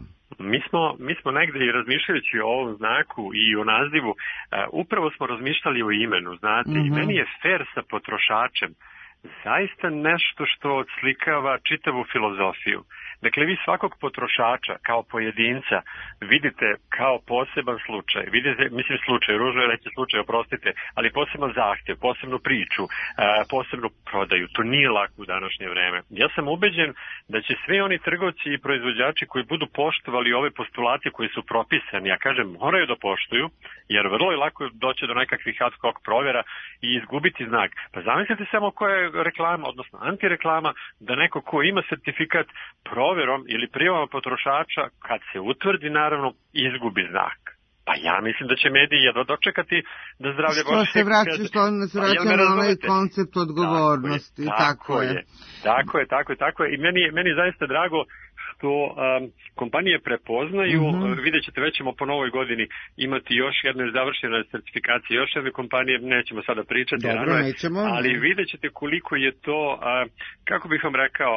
Mi smo negde i razmišljajući o ovom znaku i o nazivu, upravo smo razmišljali o imenu, znate, i meni je fair sa potrošačem zaista nešto što odslikava čitavu filozofiju. Dakle, vi svakog potrošača kao pojedinca vidite kao poseban slučaj. Vidite, mislim slučaj, ružno je reći slučaj, oprostite, ali poseban zahtjev, posebnu priču, posebnu prodaju. To nije lako u današnje vreme. Ja sam ubeđen da će svi oni trgovci i proizvođači koji budu poštovali ove postulate koji su propisani, ja kažem moraju da poštuju, jer vrlo je lako doći do nekakvih ad hoc provjera i izgubiti znak. Pa zamislite samo koja je reklama, odnosno antireklama, da neko ko ima sertifikat provjerom ili prijavom potrošača, kad se utvrdi naravno, izgubi znak. Pa ja mislim da će mediji jedva dočekati da zdravlje Bože... Što se vraća na onaj koncept odgovornosti. Tako je. Tako je. I meni je zaista drago što kompanije prepoznaju, vidjet ćete, već ćemo po novoj godini imati još jednu završenu certifikaciju, još jedne kompanije, nećemo sada pričati, ali vidjet ćete koliko je to, kako bih vam rekao,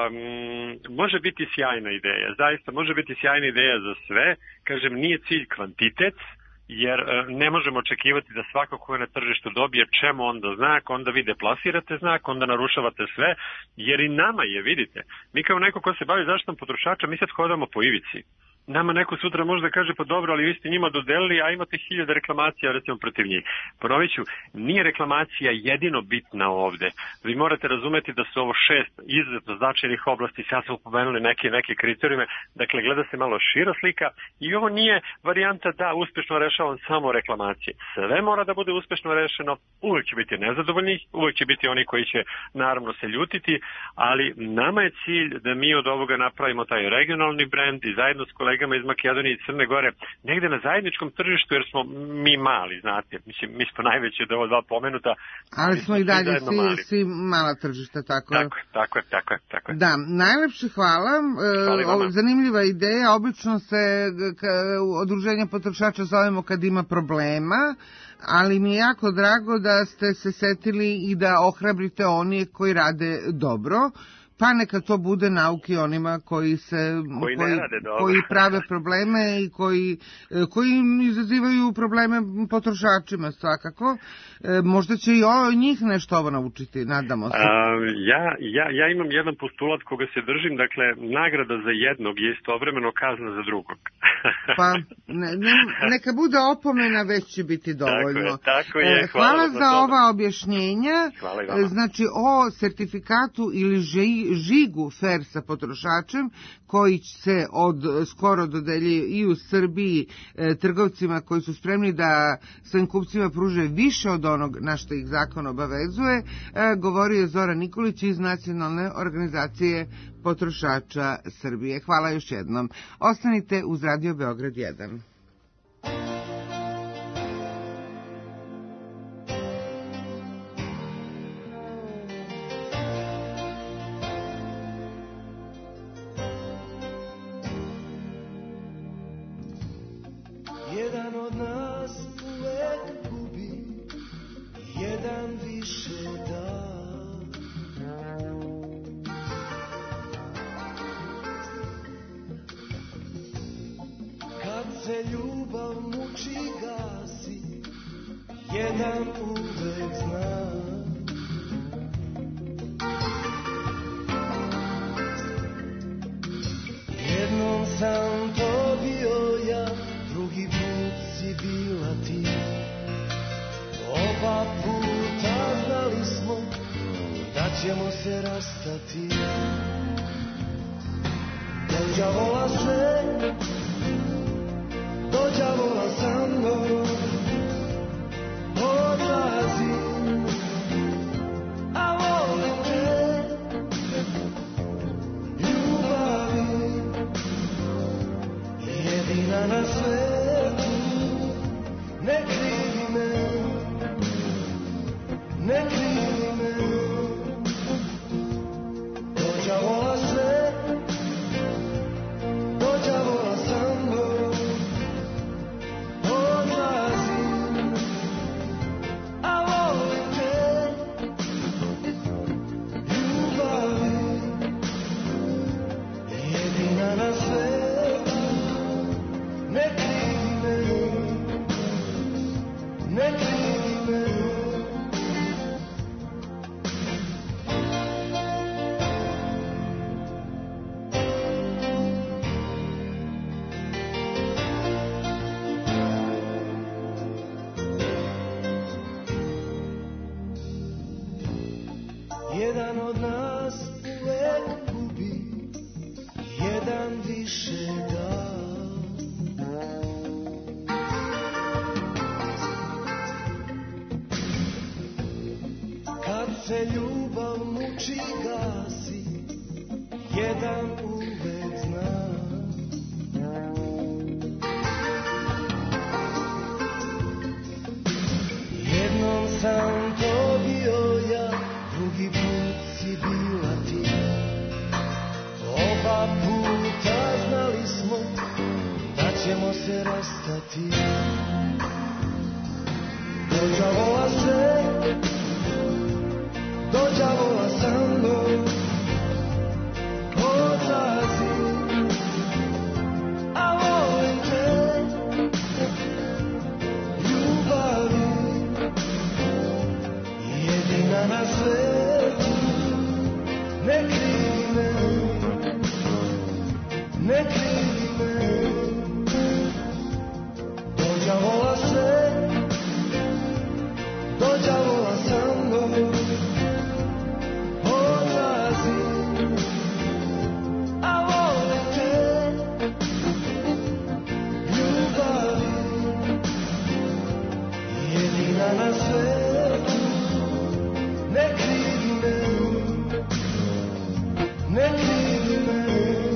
može biti sjajna ideja, zaista može biti sjajna ideja za sve, kažem, nije cilj kvantitet, jer ne možemo očekivati da svako ko je na tržištu dobije čemu onda znak, onda vi deplasirate znak, onda narušavate sve, jer i nama je, vidite, mi kao neko ko se bavi zaštitom potrošača, mi sad hodamo po ivici. Nama neko sutra možda kaže, pa dobro, ali vi ste njima dodelili, a imate 1000 reklamacija, recimo, protiv njih. Ponovit ću, nije reklamacija jedino bitna ovde. Vi morate razumeti da su ovo 6 izuzetno značajnih oblasti, sad smo pomenuli neke kriterijume, dakle, gleda se malo šira slika i ovo nije varijanta da uspešno rešavam samo reklamacije. Sve mora da bude uspešno rešeno, uvek će biti nezadovoljnih, uvek će biti oni koji će naravno se ljutiti, ali nama je cilj da mi od ovoga napravimo taj regionalni brend i zajedno s kolegama iz Makedonije i Crne Gore, negde na zajedničkom tržištu, jer smo mi mali, znate, mislim, mi smo najveći od ova dva pomenuta. Ali smo i dalje svi mala tržišta, tako je. Tako je. Da, najlepše hvala. Zanimljiva ideja, obično se udruženja potrošača zovemo kad ima problema, ali mi je jako drago da ste se setili i da ohrabrite oni koji rade dobro. Pa neka to bude nauki onima koji prave probleme i koji izazivaju probleme potrošačima svakako. Možda će i njih nešto ovo naučiti, nadamo se. Ja imam jedan postulat koga se držim, dakle, nagrada za jednog je istovremeno kazna za drugog. Pa neka bude opomena, već će biti dovoljno. Tako je. Hvala za ova objašnjenja. Znači, o sertifikatu ili žigu fer sa potrošačem koji se skoro dodeljuje i u Srbiji trgovcima koji su spremni da svojim kupcima pruže više od onog na što ih zakon obavezuje, govorio je Zoran Nikolić iz Nacionalne organizacije potrošača Srbije. Hvala još jednom. Ostanite uz Radio Beograd 1. Jedan od nas uvek gubi, jedan više da. Kad se ljubav muči gasi, jedan uvek zna. Jednom sam to bio ja, drugi put si bila ti. Oba puta znali smo da ćemo se rastati. Dođavola sve, dođavola sa mnom, odlazim, a volim te, ljubavi, jedina na svetu, ne krivi me, ne krivi me. Dođavola sve, više da. Kad se ljubav muči gasi, jedan uvek zna. Jednom sam to bio ja, drugi put si bila ti. Oba puta znali smo da ćemo se rastati. Dođavola se, dođavola sam go, odlazi, a volim te, ljubavi, jedina na svetu, ne krivi me, ne krivi me. Dođavola se, dođavola sam go, odlazi, a volim te, ljubavi, jedina na svetu, ne krivi me, ne krivi me.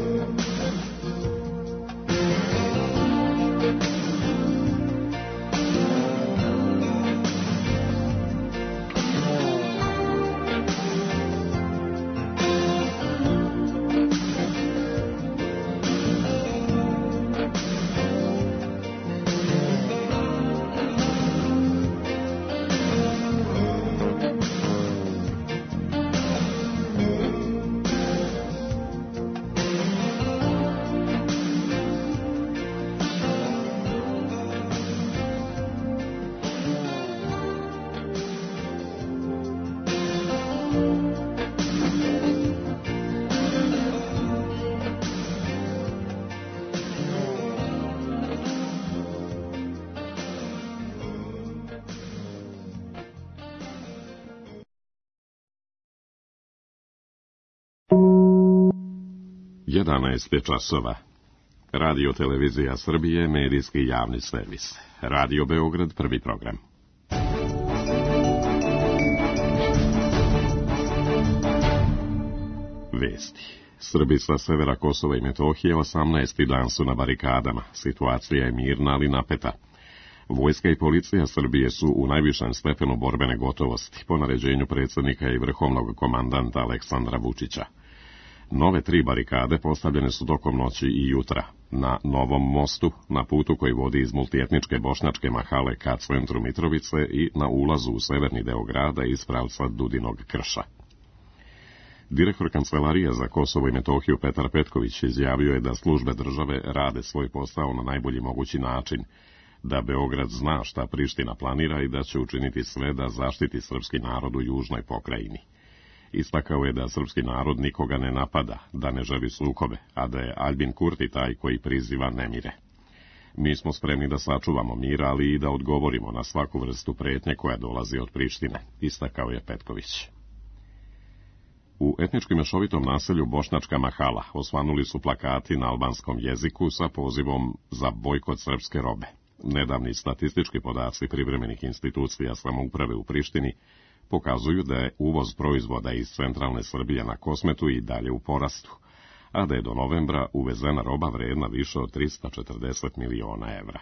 časova. Radio Televizija Srbije, medijski javni servis. Radio Beograd, prvi program. Vesti. Srbi sa severa Kosova i Metohije 18. dan su na barikadama. Situacija je mirna, ali napeta. Vojska i policija Srbije su u najvišem stepenu borbene gotovosti, po naređenju predsjednika i vrhovnog komandanta Aleksandra Vučića. Nove 3 barikade postavljene su tokom noći i jutra. Na Novom mostu, na putu koji vodi iz multietničke bošnjačke mahale ka centru Mitrovice i na ulazu u severni deo grada iz pravca Dudinog krša. Direktor Kancelarije za Kosovo i Metohiju Petar Petković izjavio je da službe države rade svoj posao na najbolji mogući način, da Beograd zna šta Priština planira i da će učiniti sve da zaštiti srpski narod u južnoj pokrajini. Istakao je da srpski narod nikoga ne napada, da ne želi sukobe, a da je Aljbin Kurti taj koji priziva nemire. Mi smo spremni da sačuvamo mir, ali i da odgovorimo na svaku vrstu pretnje koja dolazi od Prištine, istakao je Petković. U etnički mešovitom naselju Bošnjačka mahala osvanuli su plakati na albanskom jeziku sa pozivom za bojkot srpske robe. Nedavni statistički podaci privremenih institucija samouprave u Prištini pokazuju da je uvoz proizvoda iz centralne Srbije na Kosmetu i dalje u porastu, a da je do novembra uvezena roba vredna više od 340 miliona evra.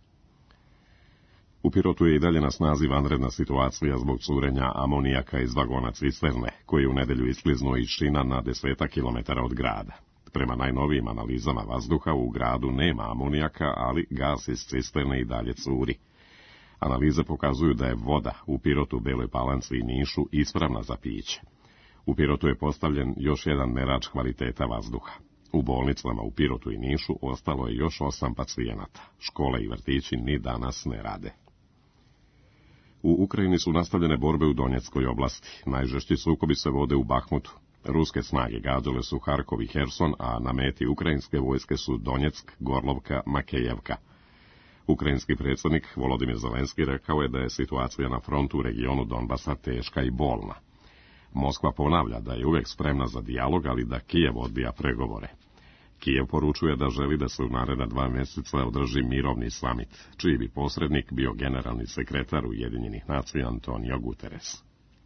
U Pirotu je i dalje na snazi vanredna situacija zbog curenja amonijaka iz vagona cisterne, koji je u nedelju iskliznuo iz šina na 10 kilometara od grada. Prema najnovijim analizama vazduha u gradu nema amonijaka, ali gas iz cisterne i dalje curi. Analize pokazuju da je voda u Pirotu, Beloj Palanci i Nišu ispravna za piće. U Pirotu je postavljen još jedan merač kvaliteta vazduha. U bolnicama u Pirotu i Nišu ostalo je još 8 pacijenata. Škole i vrtići ni danas ne rade. U Ukrajini su nastavljene borbe u Donjeckoj oblasti. Najžešći sukobi se vode u Bahmutu. Ruske snage gađale su Harkov i Herson, a na meti ukrajinske vojske su Donjeck, Gorlovka, Makejevka. Ukrajinski predsjednik Volodimir Zelenski rekao je da je situacija na frontu u regionu Donbasa teška i bolna. Moskva ponavlja da je uvijek spremna za dijalog, ali da Kijev odbija pregovore. Kijev poručuje da želi da se u naredna 2 mjeseca održi mirovni samit, čiji bi posrednik bio generalni sekretar Ujedinjenih nacija Antonio Guterres.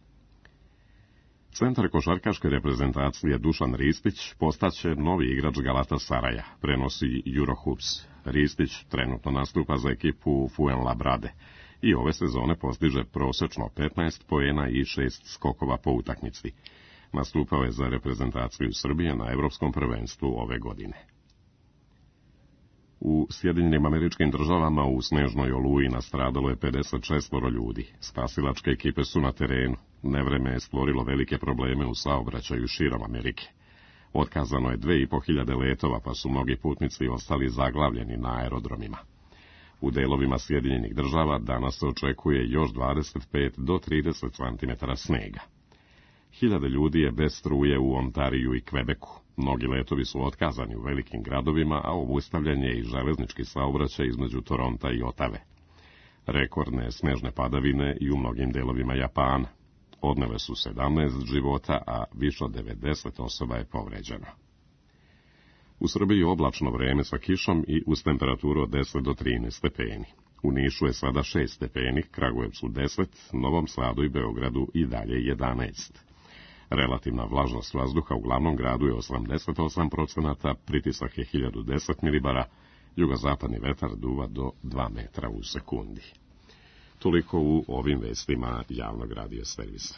Centar košarkaške reprezentacije Dušan Ristić postaće novi igrač Galatasaraja, prenosi Eurohoops. Ristić trenutno nastupa za ekipu Fuenlabrade i ove sezone postiže prosječno 15 poena i 6 skokova po utakmici. Nastupao je za reprezentaciju Srbije na Evropskom prvenstvu ove godine. U Sjedinjenim Američkim Državama u snežnoj oluji nastradalo je 56 ljudi. Spasilačke ekipe su na terenu. Nevreme je stvorilo velike probleme u saobraćaju širom Amerike. Otkazano je 2500 letova, pa su mnogi putnici ostali zaglavljeni na aerodromima. U delovima Sjedinjenih Država danas se očekuje još 25 do 30 cm snega. Hiljade ljudi je bez struje u Ontariju i Kvebeku. Mnogi letovi su otkazani u velikim gradovima, a obustavljen je i železnički saobraćaj između Toronta i Otave. Rekordne snežne padavine i u mnogim delovima Japana. Odnele su 17 života, a više od 90 osoba je povređeno. U Srbiji oblačno vreme sa kišom i uz temperaturu od 10 do 13 stepeni. U Nišu je sada 6 stepeni, Kragujevcu 10, Novom Sadu i Beogradu i dalje 11. Relativna vlažnost vazduha u glavnom gradu je 88%, pritisak je 1010 milibara, jugozapadni vetar duva do 2 metra u sekundi. Toliko u ovim vestima javnog radio servisa.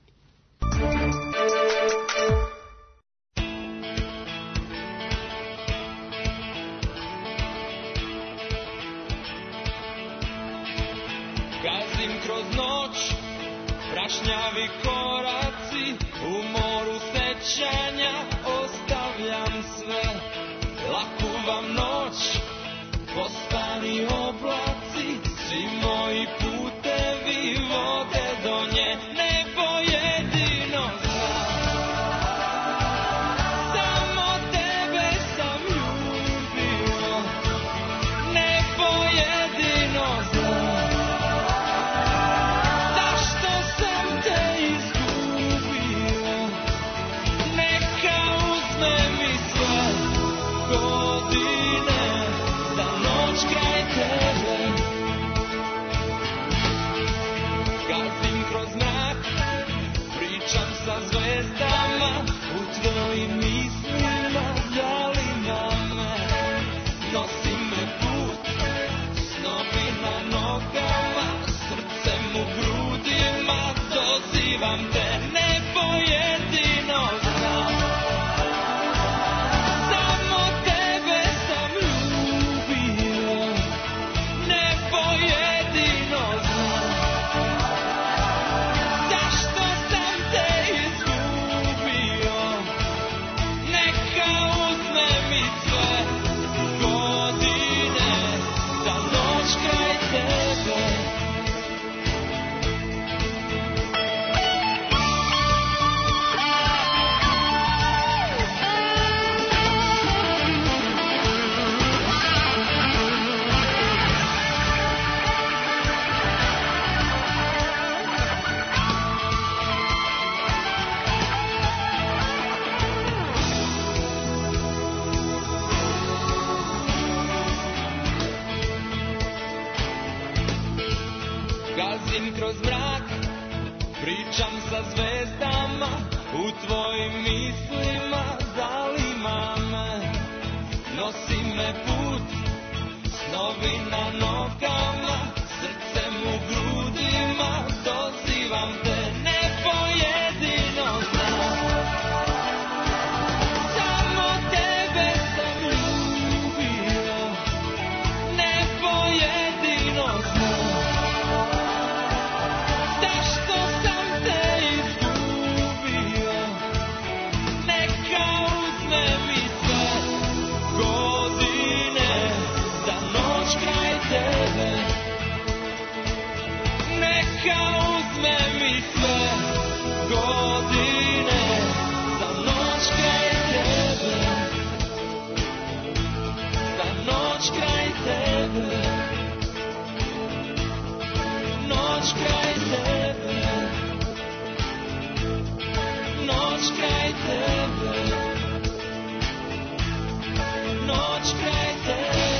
Gazim kroz noć, prašnjavi koraci, u moru sećanja ostavljam sve. Laku vam noć, postani oblaci, svi moji putevi vode do nje, nebo jedino znam. Samo tebe sam ljubio, nebo jedino znam. Zašto sam te izgubio, neka uzme mi sve godine, za noć kraj tebe. Gazim kroz mrak, pričam sa zvezdama, u tvojim mislima zanima me. Nosi me put, snovi na nogama, srcem u grudima, dozivam te, nebo jedino znam. Samo tebe sam ljubio, nebo jedino znam. Zašto sam te izgubio, neka uzme mi sve godine, za noć kraj tebe. Gazim kroz mrak, pričam sa zvezdama, u tvojim mislima zanima me. Nosi me put, snovi na nogama, srcem u grudima, dozivam te, nebo jedino znam. Samo tebe sam ljubio, nebo jedino znam. Zašto sam te izgubio, neka uzme mi sve godine, za noć kraj tebe. Neka uzme mi sve godine. čekajte.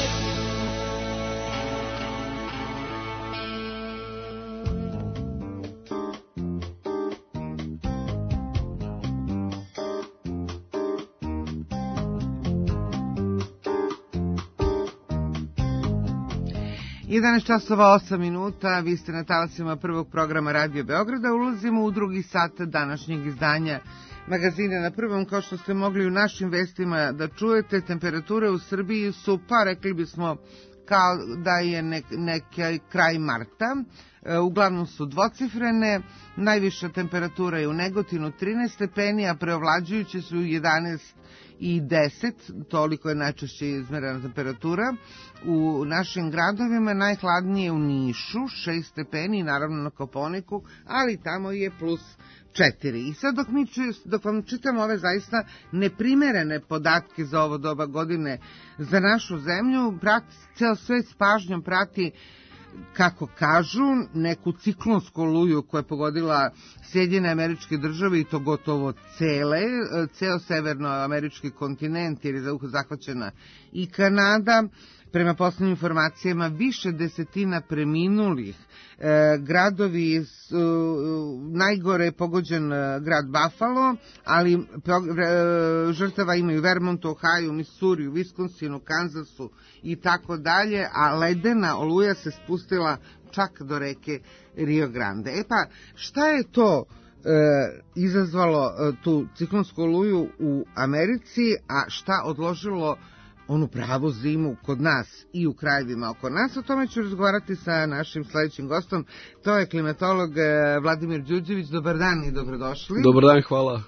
11 časova 8 minuta, vi ste na talasima prvog programa Radio Beograda, ulazimo u drugi sat današnjeg izdanja magazina na prvom. Kao što ste mogli u našim vestima da čujete, temperature u Srbiji su, pa rekli bismo, kao da je neki kraj marta, uglavnom su dvocifrene, najviša temperatura je u Negotinu 13 stepeni, a preovlađujuće su 11 i 10, toliko je najčešće izmerena temperatura. U našim gradovima najhladnije u Nišu, 6 stepeni, naravno na Kopaoniku, ali tamo je plus 4. I sad dok vam čitam ove zaista neprimerene podatke za ovo doba godine za našu zemlju, ceo svet s pažnjom prati, kako kažu, neku ciklonsku oluju koja je pogodila Sjedinjene Američke Države i to gotovo ceo severnoamerički kontinent, jer je zahvaćena i Kanada. Prema poslednjim informacijama, više desetina preminulih. Gradovi, najgore je pogođen grad Buffalo, ali žrtava imaju Vermontu, Ohio, Missouri, Wisconsinu, Kansasu i tako dalje, a ledena oluja se spustila čak do reke Rio Grande. E pa, šta je to izazvalo tu ciklonsku oluju u Americi, a šta odložilo onu pravu zimu kod nas i u krajevima oko nas? O tome ću razgovarati sa našim sledećim gostom. To je klimatolog Vladimir Đurđević. Dobar dan i dobrodošli. Dobar dan, hvala.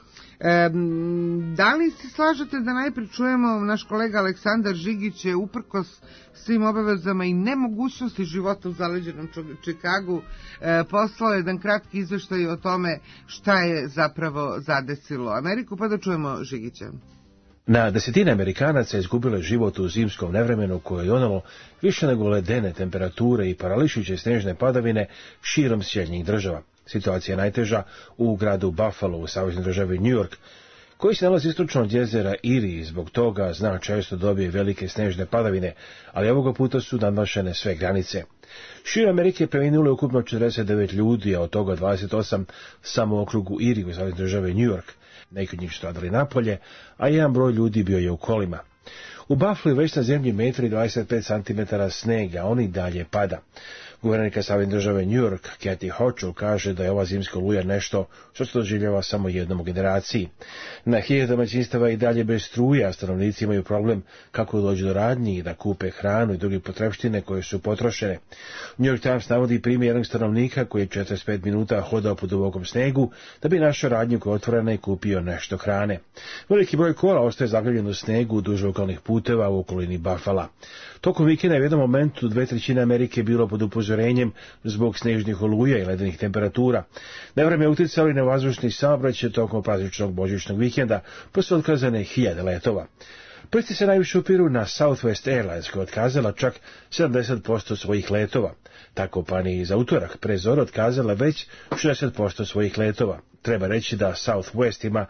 Da li se slažete da najprije čujemo, naš kolega Aleksandar Žigić je uprkos svim obavezama i nemogućnosti života u zaleđenom Čikagu poslao jedan kratki izveštaj o tome šta je zapravo zadesilo Ameriku, pa da čujemo Žigića. Na desetine Amerikanaca izgubilo je život u zimskom nevremenu koje je onalo više nego ledene temperature i parališujuće snežne padavine širom Sjedinjenih Država. Situacija je najteža u gradu Buffalo u saveznoj državi New York, koji se nalazi istočno od jezera Erie i zbog toga zna često dobije velike snežne padavine, ali ovoga puta su nadmašene sve granice. Širom Amerike preminulo je ukupno 49 ljudi, a od toga 28 samo u okrugu Erie u saveznoj državi New York. Neki od njih su stradali napolje, a jedan broj ljudi bio je u kolima. U Buffalo već na zemlji 1,25 cm snega, on i dalje pada. Guvernerka savezne države New York, Kathy Hochul, kaže da je ova zimska oluja nešto što se doživljava samo jednom u generaciji. Na hiljade domaćinstava i dalje bez struje, a stanovnici imaju problem kako dođu do radnji i da kupe hranu i druge potrepštine koje su potrošene. New York Times navodi primjer jednog stanovnika koji je 45 minuta hodao po dubokom snegu da bi našao radnju koja je otvorena i kupio nešto hrane. Veliki broj kola ostaje zaglavljen u snegu duž lokalnih puteva u okolini Buffala. Tokom vikenda je u jednom momentu 2/3 Amerike bilo pod upozorenjem zbog snežnih oluja i ledenih temperatura. Nevreme je uticalo i na vazdušni saobraćaj tokom prazničnog božićnog vikenda, pa su otkazane 1000 letova. Prsti se najviše upiru na Southwest Airlines, koja je otkazala čak 70% svojih letova. Ta kompanija je iz utorak pre zore otkazala već 60% svojih letova. Treba reći da Southwest ima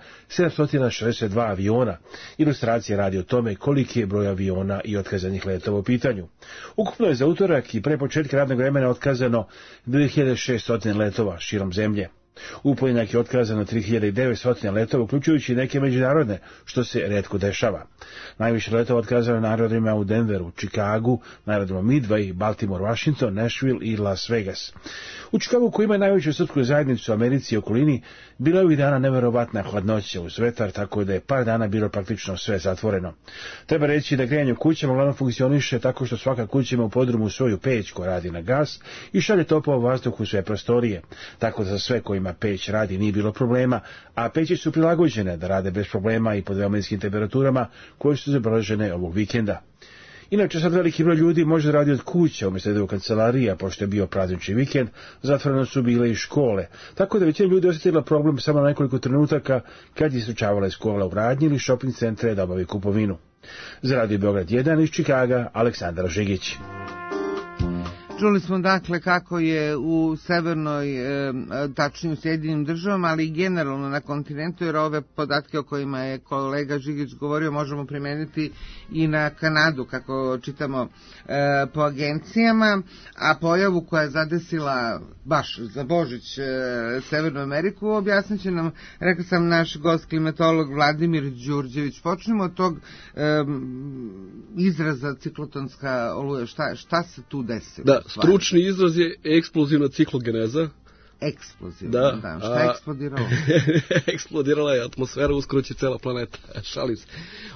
762 aviona. Ilustracija radi o tome koliki je broj aviona i otkazanih letova u pitanju. Ukupno je za utorak i pre početka radnog vremena otkazano 2600 letova širom zemlje. U ponedjeljak je otkazano 3900 letova, uključujući neke međunarodne, što se retko dešava. Najviše letova otkazano na aerodromima u Denveru, Chicagu, na aerodromu Midway, Baltimore, Washington, Nashville i Las Vegas. U Chicagu, koji ima najveću srpsku zajednicu u Americi i okolini, bila je ovih dana neverovatna hladnoća uz vetar, tako da je par dana bilo praktično sve zatvoreno. Treba reći da grejanje u kućama uglavnom funkcioniše tako što svaka kuća ima u podrumu svoju peć koja radi na gas i šalje topao vazduh u sve prostorije, tako da za sve kojima peć radi nije bilo problema, a peći su prilagođene da rade bez problema i pod veoma niskim temperaturama koje su zabeležene ovog vikenda. Inače, sad veliki broj ljudi može da radi od kuće umjesto da ide u kancelarija, pošto je bio praznični vikend, zatvoreno su bile i škole, tako da većina ljudi osjetila problem samo na nekoliko trenutaka kad je izučavala iz škola u radnji ili shopping centre da obavi kupovinu. Za Radio Beograd 1 iz Čikaga, Aleksandar Žigić. Čuli smo dakle kako je u severnoj, tačnije u Sjedinim državama, ali i generalno na kontinentu, jer ove podatke o kojima je kolega Žigić govorio možemo primeniti i na Kanadu, kako čitamo po agencijama, a pojavu koja je zadesila baš za Božić Severnu Ameriku objasnit će nam, rekao sam, naš gost klimatolog Vladimir Đurđević. Počnemo od tog izraza ciklotonska oluja. Šta se tu desilo? Da, stručni izraz je eksplozivna ciklogeneza. Eksplozivna, da. Šta je eksplodiralo? Eksplodirala je atmosfera, uskoro će cela planeta. Šalim se.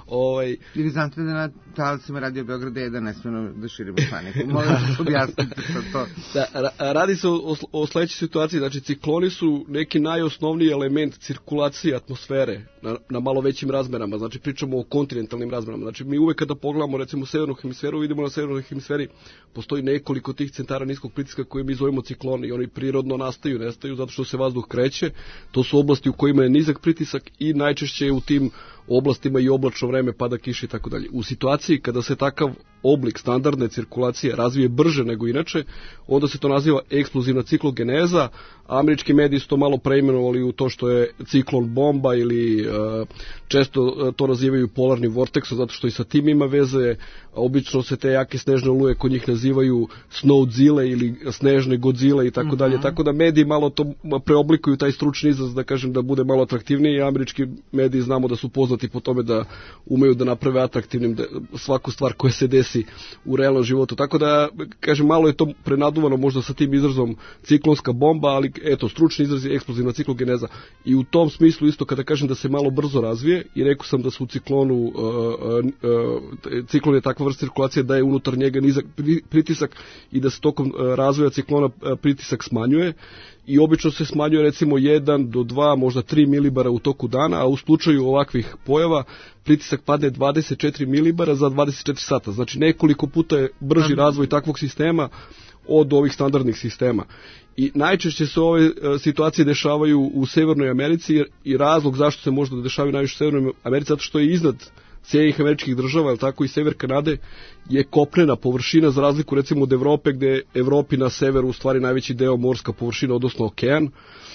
Ili znate da na talasima Radio Beograd 1 ne smijemo da širimo paniku. Molim da objasnite što to. Da, radi se o sledećoj situaciji. Znači, cikloni su neki najosnovniji element cirkulacije atmosfere na malo većim razmerama. Znači, pričamo o kontinentalnim razmerama. Znači, mi uvek kada pogledamo, recimo, severnu hemisferu, vidimo na severnoj hemisferi postoji nekoliko tih centara niskog pritiska koje mi zovemo cikloni i oni prirodno nestaju zato što se vazduh kreće. To su oblasti u kojima je nizak pritisak i najčešće je u tim oblastima i oblačno vreme, pada kiša i tako dalje. U situaciji kada se takav oblik standardne cirkulacije razvije brže nego inače, onda se to naziva eksplozivna ciklogeneza. Američki mediji su to malo preimenovali u to što je ciklon bomba ili često to nazivaju polarnim vorteksom, zato što i sa tim ima veze. Obično se te jake snežne oluje kod njih nazivaju snowzile ili snežne godzile i tako dalje. Tako da mediji malo to preoblikuju taj stručni izraz, da kažem, da bude malo atraktivniji. Američki mediji znamo da su poznati po tome da umeju da naprave atraktivnim svaku stvar koja se desi u realnom životu. Tako da, kažem, malo je to prenaduvano možda sa tim izrazom ciklonska bomba, ali eto, stručni izraz je eksplozivna ciklogeneza. I u tom smislu isto kada kažem da se malo brzo razvije, i rekao sam da su u ciklonu, ciklon je takva vrsta cirkulacije da je unutar njega nizak pritisak i da se tokom razvoja ciklona pritisak smanjuje. I obično se smanjuje recimo 1 do 2, možda 3 milibara u toku dana, a u slučaju ovakvih pojava pritisak padne 24 milibara za 24 sata. Znači nekoliko puta je brži razvoj takvog sistema od ovih standardnih sistema. I najčešće se ove situacije dešavaju u Severnoj Americi i razlog zašto se možda dešavaju najviše u Severnoj Americi, zato što je iznad Sjedinjenih Američkih Država, ali tako i sever Kanade, je kopnena površina, za razliku recimo od Evrope, gde je Evropi na severu u stvari najveći deo morska površina, odnosno okean.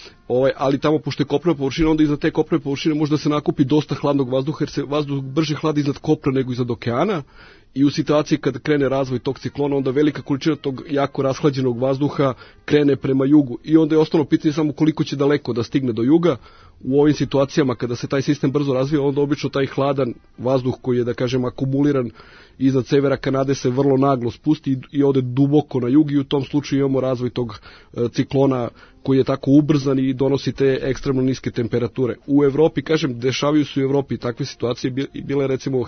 Ali tamo, pošto je kopnena površina, onda iznad te kopnene površine može da se nakupi dosta hladnog vazduha, jer se vazduh brže hladi iznad kopna nego iznad okeana. I u situaciji kada krene razvoj tog ciklona, onda velika količina tog jako rashlađenog vazduha krene prema jugu. I onda je ostalo pitanje samo koliko će daleko da stigne do juga. U ovim situacijama kada se taj sistem brzo razvija, onda obično taj hladan vazduh koji je, da kažem, akumuliran iznad severa Kanade se vrlo naglo spusti i ode duboko na jug i u tom slučaju imamo razvoj tog ciklona koji je tako ubrzan i donosi te ekstremno niske temperature. U Evropi, kažem, dešavaju se u Evropi takve situacije, bile recimo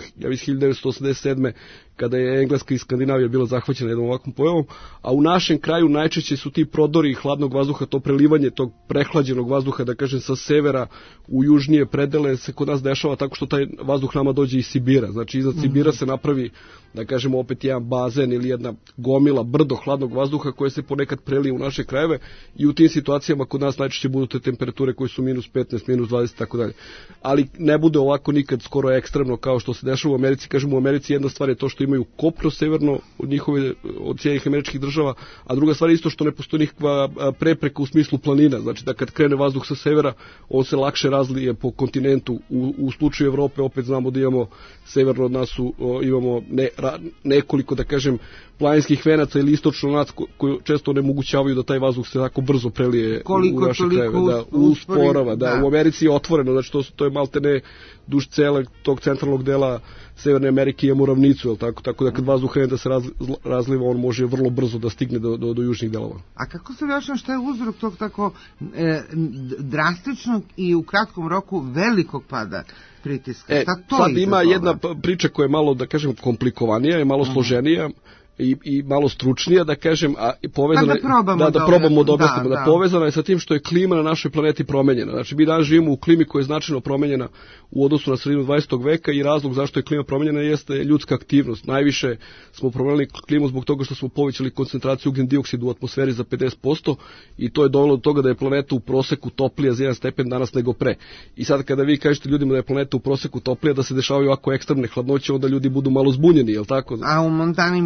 1987. kada je Engleska i Skandinavija bila zahvaćena jednom ovakvom pojavom, a u našem kraju najčešće su ti prodori hladnog vazduha, to prelivanje tog prehlađenog vazduha, da kažem, sa severa u južnije predele se kod nas dešava tako što taj vazduh nama dođe iz Sibira. Znači iznad Sibira se napravi, da kažemo, opet jedan bazen ili jedna gomila, brdo hladnog vazduha koje se ponekad prelije u naše krajeve i u tim situacijama kod nas najčešće budu te temperature koje su -15, -20, tako dalje. Ali ne bude ovako nikad skoro ekstremno kao što se dešava u Americi. Kažemo, u Americi jedna stvar je to što imaju kopno severno od njihove, od Sjedinjenih Američkih Država, a druga stvar je isto što ne postoji nikakva prepreka u smislu planina. Znači da kad krene vazduh sa severa, on se lakše razlije po kontinentu. U slučaju Evrope opet znamo da imamo severno od nas imamo nekoliko, da kažem, planinskih venaca ili istočno od nas koji često onemogućavaju da taj vazduh se tako brzo prelije u naše krajeve. Da, usporava. Da. U Americi je otvoreno, znači to je maltene duž celog tog centralnog dela Severne Amerike imamo ravnicu, tako da kad vazduh krene da se razliva, on može vrlo brzo da stigne do južnih delova. A kako se objašnjava šta je uzrok tog tako drastičnog i u kratkom roku velikog pada pritiska? Sad ima jedna priča koja je malo, da kažem, komplikovanija, je malo složenija i malo stručnija, da kažem, a povezana da probamo da objasnimo, da povezana je sa tim što je klima na našoj planeti promenjena. Znači mi danas živimo u klimi koja je značajno promenjena u odnosu na sredinu 20. veka i razlog zašto je klima promenjena jeste ljudska aktivnost. Najviše smo promenili klimu zbog toga što smo povećali koncentraciju ugljen dioksida u atmosferi za 50% i to je dovelo do toga da je planeta u proseku toplija za 1 stepen danas nego pre. I sad kada vi kažete ljudima da je planeta u proseku toplija, da se dešavaju ovako ekstremne hladnoće, onda ljudi budu malo zbunjeni, je li tako? A u Montani -40.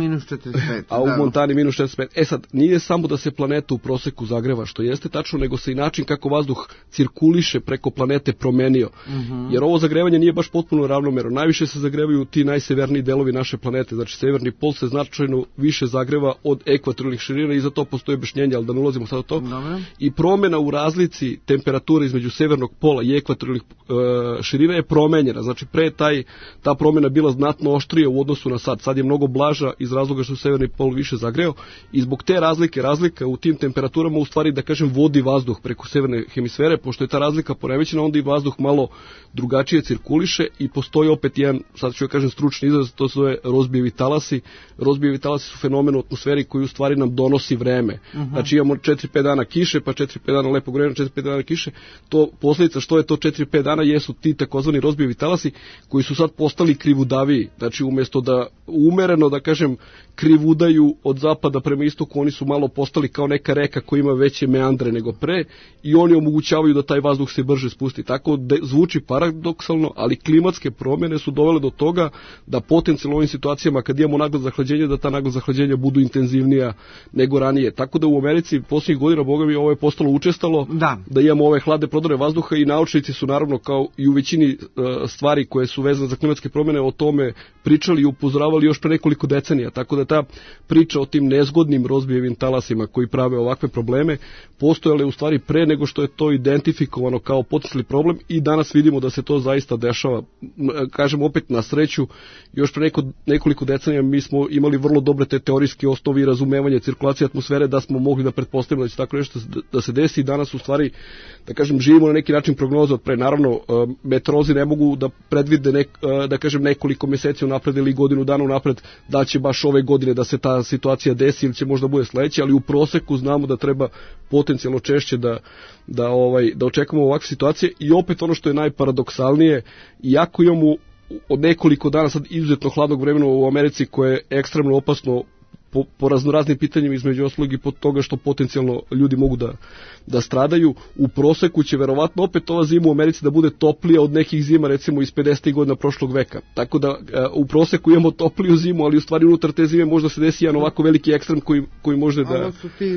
45. A u Montani minus 45. E sad, nije samo da se planeta u proseku zagreva, što jeste tačno, nego se i način kako vazduh cirkuliše preko planete promenio. Jer ovo zagrevanje nije baš potpuno ravnomerno. Najviše se zagrevaju ti najseverniji delovi naše planete, znači severni pol se značajno više zagreva od ekvatorijalnih širina i za to postoje objašnjenje, ali da ne ulazimo sad u to. I promjena u razlici temperature između severnog pola i ekvatorijalnih širina je promenjena. Znači pre ta promjena bila znatno oštrija u odnosu na sad. Sad je mnogo blaža iz razloga što severni pol više zagreo i zbog te razlika u tim temperaturama u stvari da kažem vodi vazduh preko severne hemisfere, pošto je ta razlika poremećena, onda i vazduh malo drugačije cirkuliše i postoji opet jedan, sad ću kažem stručni izraz, to se zove Rossbijevi talasi. Rossbijevi talasi su fenomen u atmosferi koji u stvari nam donosi vreme. Znači imamo 4-5 dana kiše, pa 4-5 dana lepog vremena, 4-5 dana kiše. To posljedica što je to 4-5 dana jesu ti takozvani Rossbijevi talasi koji su sad postali krivudaviji. Znači umjesto da umereno da kažem krivudaju od zapada prema istoku, oni su malo postali kao neka reka koja ima veće meandre nego pre i oni omogućavaju da taj vazduh se brže spusti. Tako zvuči paradoksalno, ali klimatske promjene su dovele do toga da potencijalno u ovim situacijama kad imamo naglo zahlađenje, da ta naglo zahlađenja budu intenzivnija nego ranije. Tako da u Americi posljednjih godina, boga mi, ovo je postalo učestalo da imamo ove hladne prodore vazduha i naučnici su naravno kao i u većini stvari koje su vezane za klimatske promjene o tome pričali i upozoravali još pre nekoliko decenija. Tako da ta priča o tim nezgodnim Rossbijevim talasima koji prave ovakve probleme postojale u stvari pre nego što je to identifikovano kao potencijalni problem i danas vidimo da se to zaista dešava. Kažem opet na sreću, još pre nekoliko decenija mi smo imali vrlo dobre te teorijske osnovi i razumevanje cirkulacije atmosfere da smo mogli da pretpostavimo da će tako nešto da se desi i danas u stvari, da kažem, živimo na neki način prognoze od pre. Naravno, meteorolozi ne mogu da predvide da kažem nekoliko mjeseci unapred ili godinu dana unapred da će baš ove godine da se ta situacija desi ili će možda bude sledeće, ali u proseku znamo da treba potencijalno češće da očekujemo ovakve situacije i opet ono što je najparadoksalnije, iako imamo od nekoliko dana sad izuzetno hladnog vremena u Americi koje je ekstremno opasno po raznoraznim pitanjima, između ostalog i pod toga što potencijalno ljudi mogu da stradaju, u proseku će verovatno opet ova zima u Americi da bude toplija od nekih zima recimo iz 50. godina prošlog veka. Tako da u proseku imamo topliju zimu, ali u stvari unutar te zime možda se desi jedan ovako veliki ekstrem koji može da... Ovo su ti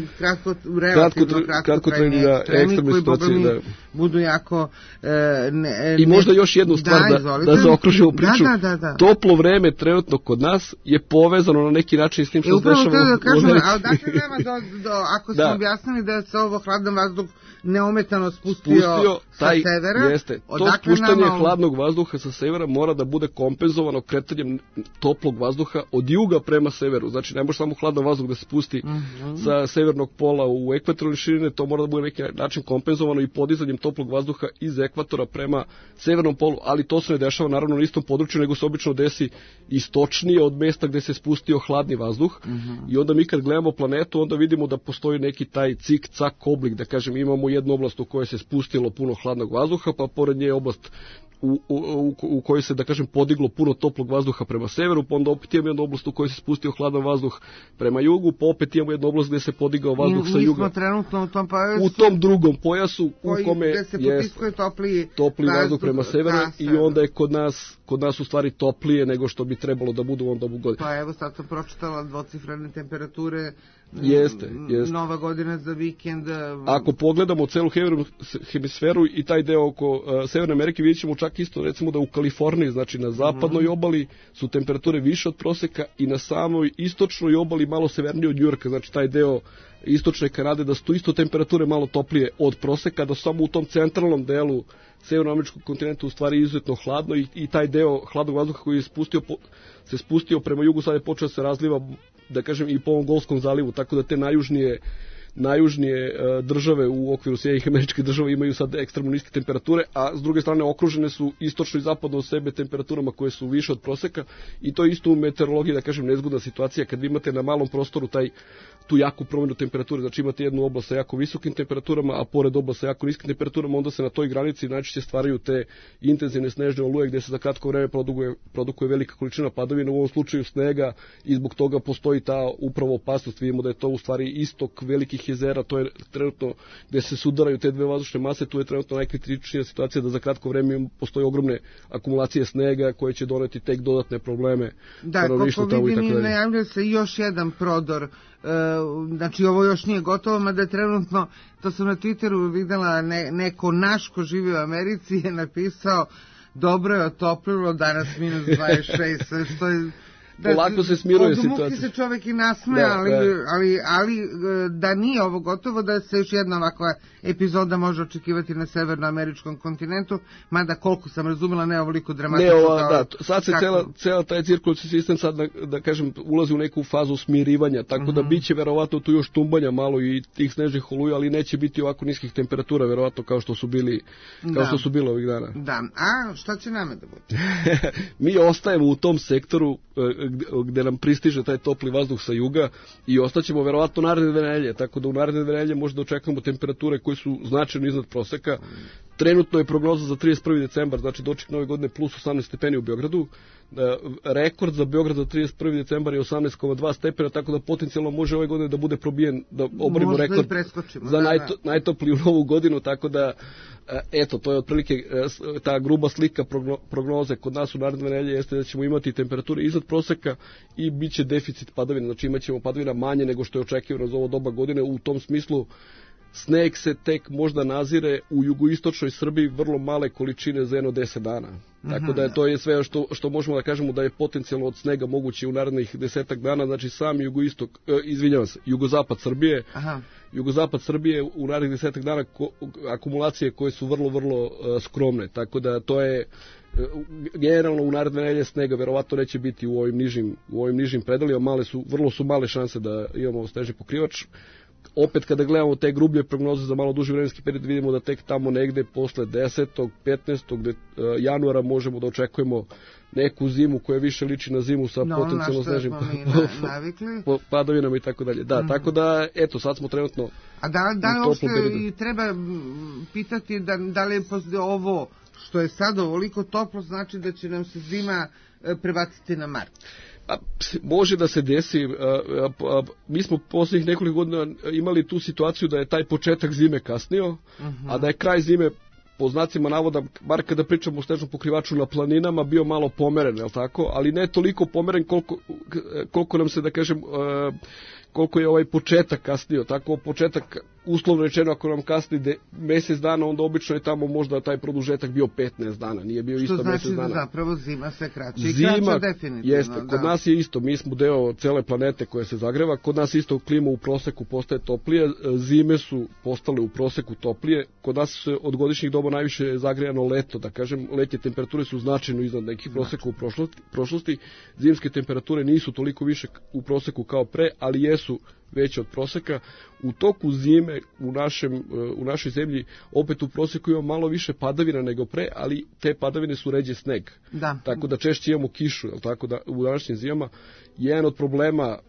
kratkotrajni ekstremi koji boga budu jako... I možda još jednu stvar da zaokružimo priču. Toplo vreme trenutno kod nas je povezano na neki način s tim što se dešava da kažem, ali dakle nema ako smo objasnili da se ovo hladan vazduh neometano spustio sa severa. Jeste. To spuštanje hladnog vazduha sa severa mora da bude kompenzovano kretanjem toplog vazduha od juga prema severu. Znači ne može samo hladan vazduh da se spusti sa severnog pola u ekvatorijalne širine, to mora da bude neki način kompenzovano i podizanjem toplog vazduha iz ekvatora prema severnom polu, ali to se ne dešava naravno na istom području, nego se obično desi istočnije od mesta gde se spustio hladni vazduh. I onda mi kad gledamo planetu, onda vidimo da postoji neki taj cik-cak oblik, da kažem, imamo jednu oblast u kojoj se spustilo puno hladnog vazduha, pa pored nje oblast u kojoj se, da kažem, podiglo puno toplog vazduha prema severu, pa onda opet imamo jednu oblast u kojoj se spustio hladan vazduh prema jugu, pa opet imamo jednu oblast gde se podigao vazduh sa juga. Mi smo trenutno u tom pojasu. U tom drugom pojasu u kome je topli vazduh prema severu i onda je kod nas u stvari toplije nego što bi trebalo da budu onda u godini. Pa evo sad sam pročitala dvocifrene temperature. Jeste. Nova godina za vikend. Ako pogledamo celu hemisferu i taj deo oko Severne Amerike, vidjet ćemo čak isto recimo da u Kaliforniji, znači na zapadnoj obali su temperature više od proseka i na samoj istočnoj obali malo severnije od Njujorka, znači taj deo istočne Kanade, da su isto temperature malo toplije od proseka, da samo u tom centralnom delu severnoameričkog kontinenta u stvari izuzetno hladno i taj deo hladnog vazduha koji je se spustio prema jugu sad je počeo se razliva, da kažem, i po ovom Golfskom zalivu, tako da te najjužnije države u okviru Sjedinjenih Američkih Država imaju sad ekstremno niske temperature, a s druge strane okružene su istočno i zapadno od sebe temperaturama koje su više od proseka i to je isto u meteorologiji, da kažem, nezgodna situacija kad vi imate na malom prostoru tu jaku promjenu temperature, znači imate jednu oblast sa jako visokim temperaturama, a pored oblast sa jako niskim temperaturama, onda se na toj granici najčešće stvaraju te intenzivne snežne oluje gdje se za kratko vreme produkuje velika količina padavina, u ovom slučaju snega, i zbog toga postoji ta upravo opasnost. Vidimo da je to u stvari istok velikih velikih jezera, to je trenutno gde se sudaraju te dve vazdušne mase, tu je trenutno najkritičnija situacija da za kratko vreme postoje ogromne akumulacije snega koje će doneti tek dodatne probleme. Da, koliko vidim, najavljuje se još jedan prodor. Znači ovo još nije gotovo, mada je trenutno, to sam na Twitteru videla, neko naš ko živi u Americi je napisao dobro je otoplilo, danas minus 26, sve stoji. Polako se smiruje situacija. Od muki se čovek i nasme, ali da nije ovo gotovo, da se još jedna ovakva epizoda može očekivati na severnoameričkom kontinentu, mada koliko sam razumela ne ovoliko dramatično. Sad se cela taj cirkulacijski sistem sad, da kažem, ulazi u neku fazu smirivanja, tako da biće verovatno tu još tumbanja malo i tih snežnih oluja, ali neće biti ovako niskih temperatura, verovatno kao što su bili ovih dana. Da, a šta će nama da bude? Mi ostajemo u tom sektoru gde nam pristiže taj topli vazduh sa juga i ostaćemo verovatno naredne dve nedelje, tako da u naredne dve nedelje možda očekujemo temperature koje su značajno iznad proseka. Trenutno je prognoza za 31. decembar, znači doček nove godine plus 18 stepeni u Beogradu. Rekord za Beograd za 31. decembar je 18,2 stepena, tako da potencijalno može ove godine da bude probijen, da oborimo rekord za najtopliju novu godinu, tako da eto, to je otprilike ta gruba slika prognoze kod nas u naredne nedelje jeste da ćemo imati temperature iznad proseka i bit će deficit padavina, znači imat ćemo padavina manje nego što je očekivano za ovo doba godine. U tom smislu sneg se tek možda nazire u jugoistočnoj Srbiji vrlo male količine za jedno 10 dana. Tako da to je sve što možemo da kažemo da je potencijalno od snega moguće u narednih 10 dana, znači sam jugozapad Srbije. Jugozapad Srbije u narednih 10 dana akumulacije koje su vrlo, vrlo skromne. Tako da to je generalno u naredne nedelje snega verovatno neće biti u ovim nižim predalima, vrlo su male šanse da imamo snežni pokrivač. Opet kada gledamo te grublje prognoze za malo duži vremenski period, vidimo da tek tamo negde posle 10. 15. januara možemo da očekujemo neku zimu koja više liči na zimu sa potencijalno snežnim padavinama i tako dalje. Da, tako da, eto, sad smo trenutno a da li uopšte treba pitati da li je ovo što je sad ovoliko toplo znači da će nam se zima prebaciti na mart? Može da se desi, mi smo posljednjih nekoliko godina imali tu situaciju da je taj početak zime kasnio, a da je kraj zime po znacima navoda, bar kada pričamo o snežnom pokrivaču na planinama, bio malo pomeren, jel tako? Ali ne toliko pomeren koliko nam se, da kažem, koliko je ovaj početak kasnio, tako početak uslovno rečeno ako nam kasni mjesec dana, onda obično je tamo možda taj produžetak bio 15 dana, nije bio isto mjesec dana. Što znači da zapravo zima se kraće i kraće definitivno. Jeste, kod nas je isto, mi smo deo cele planete koja se zagreva, kod nas isto klima u proseku postaje toplije, zime su postale u proseku toplije, kod nas se od godišnjih doba najviše zagrejano leto, da kažem, letnje temperature su značajno iznad nekih proseka u prošlosti, zimske temperature nisu toliko više u proseku kao pre, ali jesu veće od proseka. U toku zime u našoj zemlji opet u proseku ima malo više padavina nego pre, ali te padavine su ređe sneg. Da. Tako da češće imamo kišu, tako da u današnjim zimama jedan od problema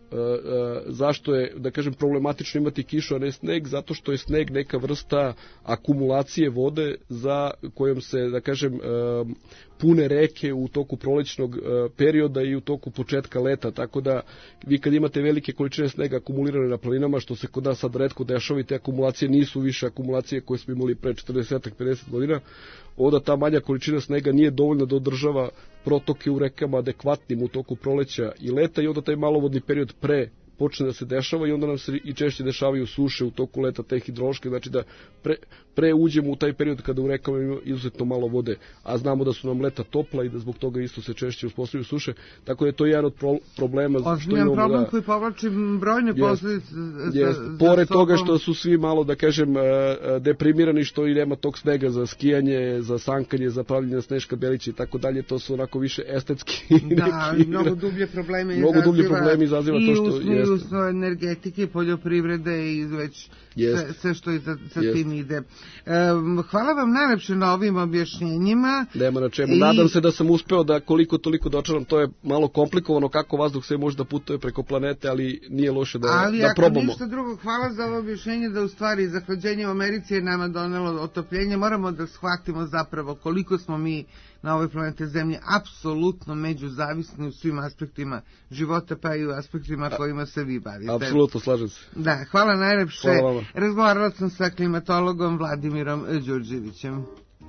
zašto je, da kažem, problematično imati kišu, a ne sneg, zato što je sneg neka vrsta akumulacije vode za kojom se, da kažem, pune reke u toku prolećnog perioda i u toku početka leta, tako da vi kad imate velike količine snega akumulirane na planinama, što se kod nas sad retko dešava i te akumulacije nisu više akumulacije koje smo imali pre 40-50 godina, onda ta manja količina snega nije dovoljna da održava protoke u rekama adekvatnim u toku proleća i leta i onda taj malovodni period pre počne da se dešava i onda nam se i češće dešavaju suše u toku leta, te hidrološke, znači da pre uđemo u taj period kada u rekama ima izuzetno malo vode, a znamo da su nam leta topla i da zbog toga isto se češće uspostavljaju suše, tako da je to jedan od problema. Ozbiljan problem koji povlači brojne posljedice. Pored toga što su svi malo, da kažem, deprimirani što i nema tog snega za skijanje, za sankanje, za pravljenje sneška belića i tako dalje, to su onako više estetski. Da, mnogo dublje probleme izaziva to što je. Usno energetike, poljoprivrede i već sve što i sa tim ide. Hvala vam najlepše na ovim objašnjenjima. Nema na čemu. Nadam se da sam uspeo da koliko toliko dočaram. To je malo komplikovano kako vazduh sve može da putuje preko planete, ali nije loše da probamo. Ali ako ništa drugo, hvala za ovo objašnjenje da u stvari zahlađenje u Americi je nama donelo otopljenje. Moramo da shvatimo zapravo koliko smo mi na ovoj planete Zemlje apsolutno međuzavisni u svim aspektima života, pa i u aspektima kojima se vi bavite. Apsolutno, slažem se. Da, hvala najlepše. Hvala vama. Razgovarala sam sa klimatologom Vladimirom Đurđevićem.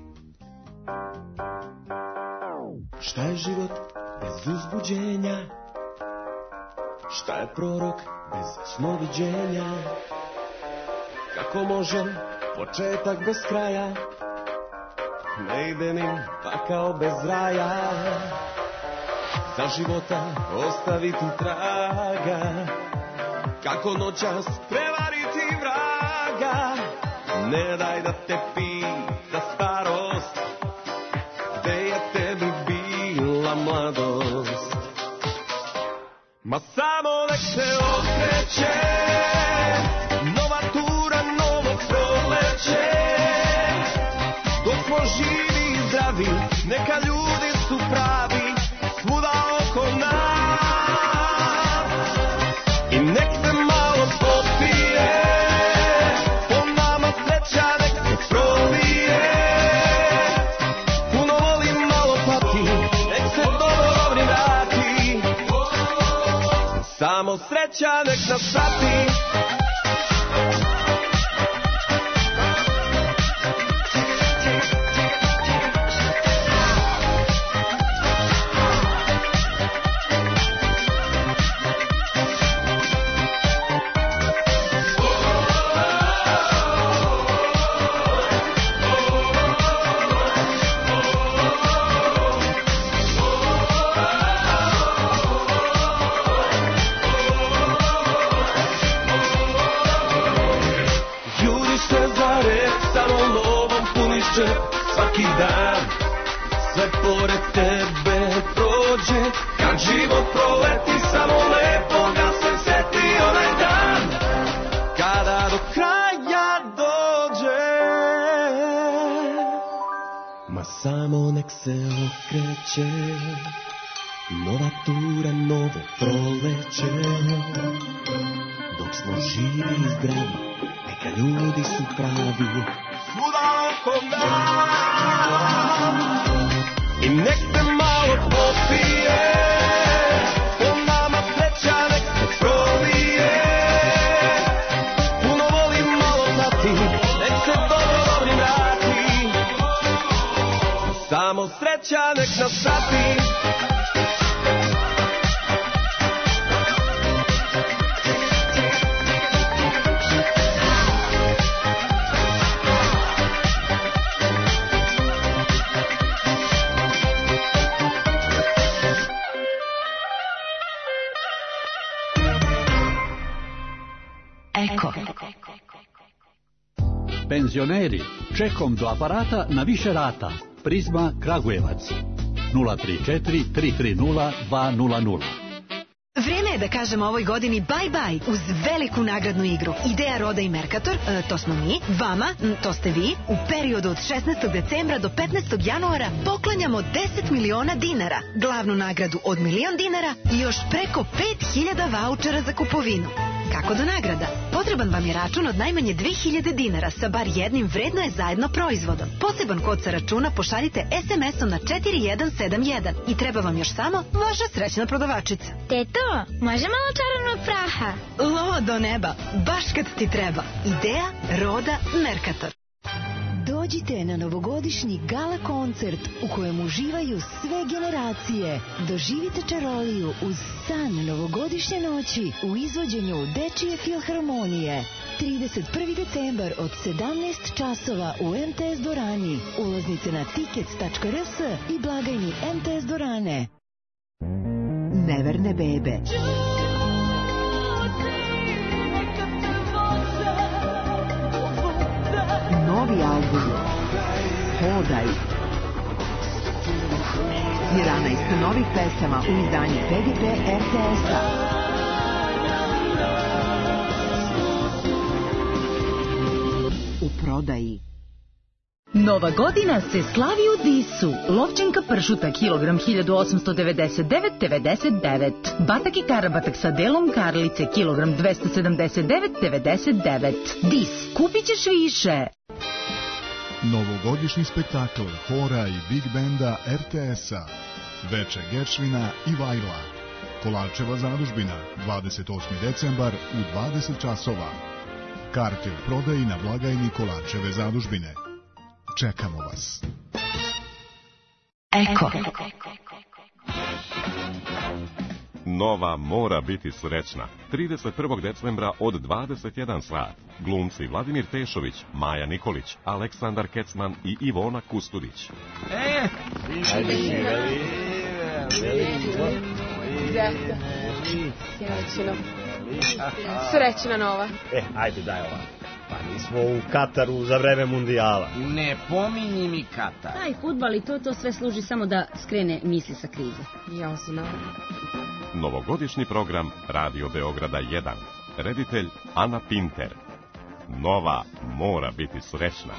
Šta je život bez uzbuđenja? Šta je prorok bez snoviđenja? Kako može početak bez kraja? Ne ide ni pakao bez raja. Za života ostaviti traga. Kako noćas prevariti vraga. Ne daj da te pita starost, gde je tebi bila mladost. Ma samo nek se okreće, nova tura, novo proleće. Dok smo živi i zdravi, neka ljudi su pravi, svuda oko nas. I nek se malo popije, po nama sreća nek se prolije. Puno volim, malo pati, nek se dobri vrati. Samo sreća nek nas prati. Svaki dan sve pored tebe prođe. Kad život proleti samo lepo ga se seti onaj dan kada do kraja dođe. Ma samo nek se okreće, nova tura, novo proleće. Dok smo živi i zdravi, neka ljudi su pravi, svuda oko nas. I nek se malo popije, po nama sreća nek se prolije. Puno volim, malo pati, nek se dobri vrati. Samo sreća nek nas prati. Eko. Penzioneri, čekom do aparata na više rata. Prizma Kragujevac. 034 330 200. Vreme je da kažemo ovoj godini bye bye uz veliku nagradnu igru. Ideja, Roda i Merkator, to smo mi, vama, to ste vi, u periodu od 16. decembra do 15. januara poklanjamo 10 miliona dinara, glavnu nagradu od 1 milion dinara i još preko 5000 vaučera za kupovinu. Kako do nagrada? Potreban vam je račun od najmanje 2000 dinara sa bar jednim vredno je zajedno proizvodom. Poseban kod sa računa pošaljite SMS-om na 4171 i treba vam još samo vaša srećna prodavačica. Teto, može malo čarovnog praha? Lo do neba, baš kad ti treba. Ideja, Roda, Merkator. Dođite na novogodišnji gala koncert u kojem uživaju sve generacije. Doživite čaroliju uz san novogodišnje noći u izvođenju Dečije filharmonije. 31. decembar od 17 časova u MTS dvorani. Ulaznice na tickets.rs i blagajni MTS dvorane. Neverne bebe. Novi album Hodaj. 11 novih pesama u izdanju PGP RTS-a. U prodaji. Nova godina se slavi u Disu. Lovčinka pršuta kilogram 1899,99. Batak i karabatak sa delom karlice kilogram 279,99. Dis, kupit ćeš više. Novogodišnji spektakl hora i big benda RTS-a, Veče Geršvina i Vajla, Kolarčeva zadužbina, 28. decembar u 20 časova. Karte u prodaji na blagajni Kolarčeve zadužbine. Čekamo vas. Eko. Nova mora biti srećna. 31. decembra od 21 sat. Glumci Vladimir Tešović, Maja Nikolić, Aleksandar Kecman i Ivona Kustudić. Srećna nova. Ajde, daj ova. Pa nismo u Kataru za vreme mundijala. Ne pominji mi Katar. Taj fudbal i to sve služi samo da skrene misli sa krize. Ja znam. Novogodišnji program Radio Beograda 1. Reditelj Ana Pinter. Nova mora biti srećna.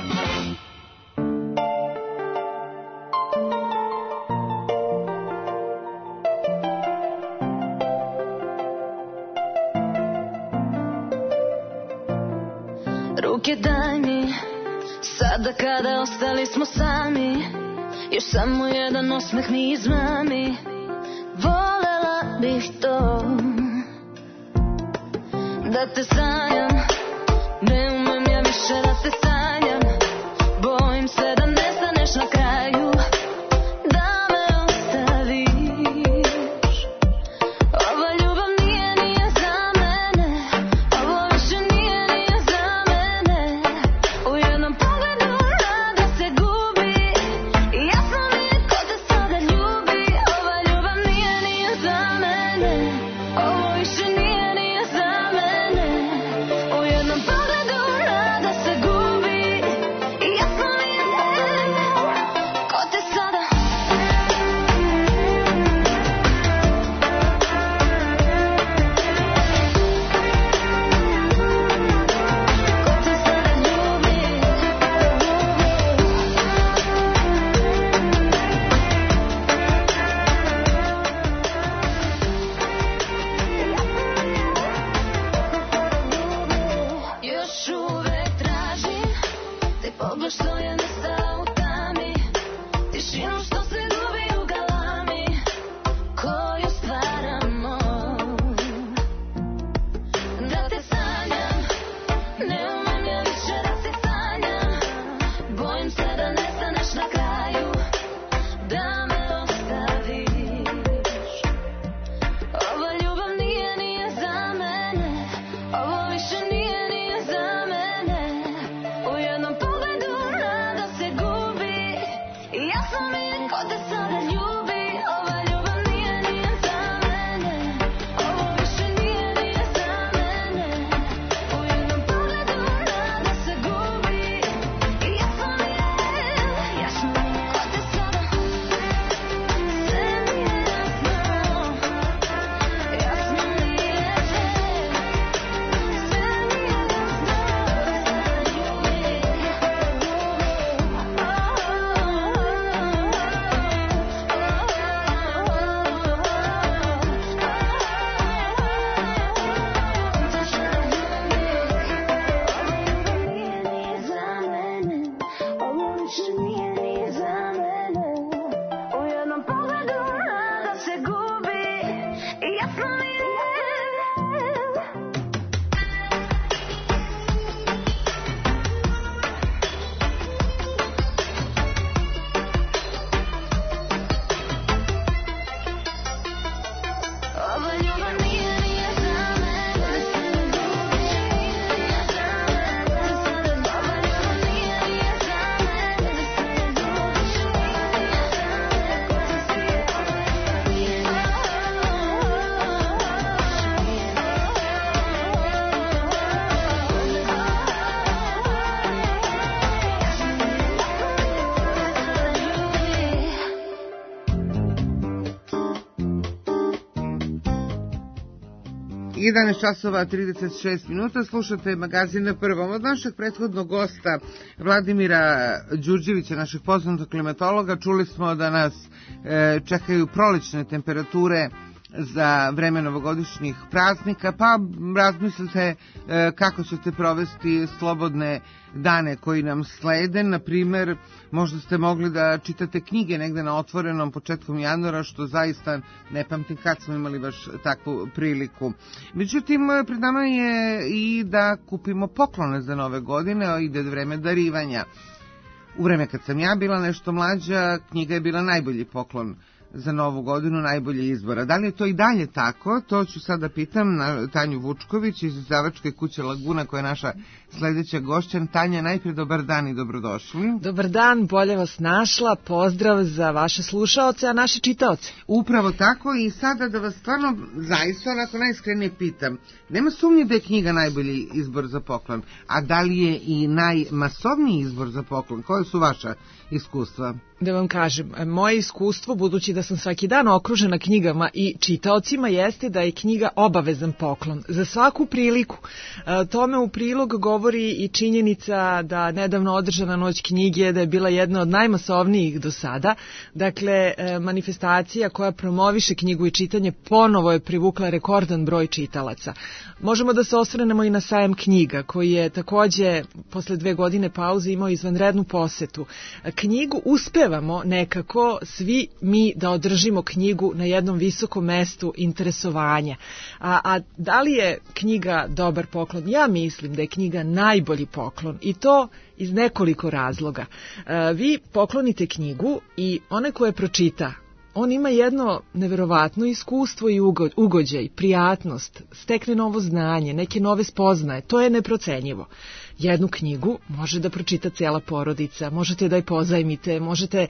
Ruke daj mi, sada kada ostali smo sami, još samo jedan osmeh mi izmami. Volela bih to, da te sanjam, ne umem ja više da te sanjam. Bojim se da ne staneš na kraju, da me ostaviš. Ova ljubav nije za mene, ovo više nije za mene. U jednom pogledu rada se gubi, i jasno mi je ko te sada ljubi. Ova ljubav nije za mene, ovo više nije za mene. U jednom pogledu rada se gubi, i jasno mi je ko te sada. Još uvek tražim te pogled što je nestao u tami, tišinu što se gubi u galami koju stvaramo. Da te sanjam, ne umem ja više da te sanjam. Bojim se da ne staneš na kraju, da me ostaviš. Ova ljubav nije za mene, ovo više nije za mene. U jednom pogledu rada se gubi, i jasno mi je ko te sada ljubi. Ova ljubav nije za mene, ovo više nije za mene. U jednom pogledu rada se gubi, i jasno mi je ko te sada. Sve mi je jasno, jasno mi je. I 11 časova 36 minuta, slušate magazin Na prvom. Od našeg prethodnog gosta Vladimira Đurđevića, našeg poznatog klimatologa, čuli smo da nas čekaju prolećne temperature za vreme novogodišnjih praznika, pa razmislite kako ćete provesti slobodne dane koji nam slede. Na primer, možda ste mogli da čitate knjige negde na otvorenom početkom januara, što zaista ne pamtim kad smo imali baš takvu priliku. Međutim, pred nama je i da kupimo poklone za nove godine, ide vreme darivanja. U vreme kad sam ja bila nešto mlađa, knjiga je bila najbolji poklon za novu godinu, najbolje izbora. Da li je to i dalje tako? To ću sada pitam na Tanju Vučković iz izdavačke kuće Laguna, koja je naša sledeća gošća. Tanja, najprije dobar dan i dobrodošli. Dobar dan, bolje vas našla, pozdrav za vaše slušaoce, a naše čitaoce. Upravo tako, i sada da vas stvarno zaista onako najiskrenije pitam, nema sumnje da je knjiga najbolji izbor za poklon, a da li je i najmasovniji izbor za poklon? Koje su vaša iskustva? Da vam kažem, moje iskustvo, budući da sam svaki dan okružena knjigama i čitaocima, jeste da je knjiga obavezan poklon za svaku priliku. Tome u prilog govori i činjenica da nedavno održana noć knjige da je bila jedna od najmasovnijih do sada. Dakle, manifestacija koja promoviše knjigu i čitanje ponovo je privukla rekordan broj čitalaca. Možemo da se osvrnemo i na sajam knjiga, koji je takođe posle 2 godine pauze imao izvanrednu posetu. Knjigu uspevamo nekako svi mi da održimo knjigu na jednom visokom mestu interesovanja. A da li je knjiga dobar poklon? Ja mislim da je knjiga najbolji poklon, i to iz nekoliko razloga. Vi poklonite knjigu i onaj ko je pročita, on ima jedno neverovatno iskustvo i ugođaj, prijatnost, stekne novo znanje, neke nove spoznaje, to je neprocenjivo. Jednu knjigu može da pročita cela porodica, možete da je pozajmite, možete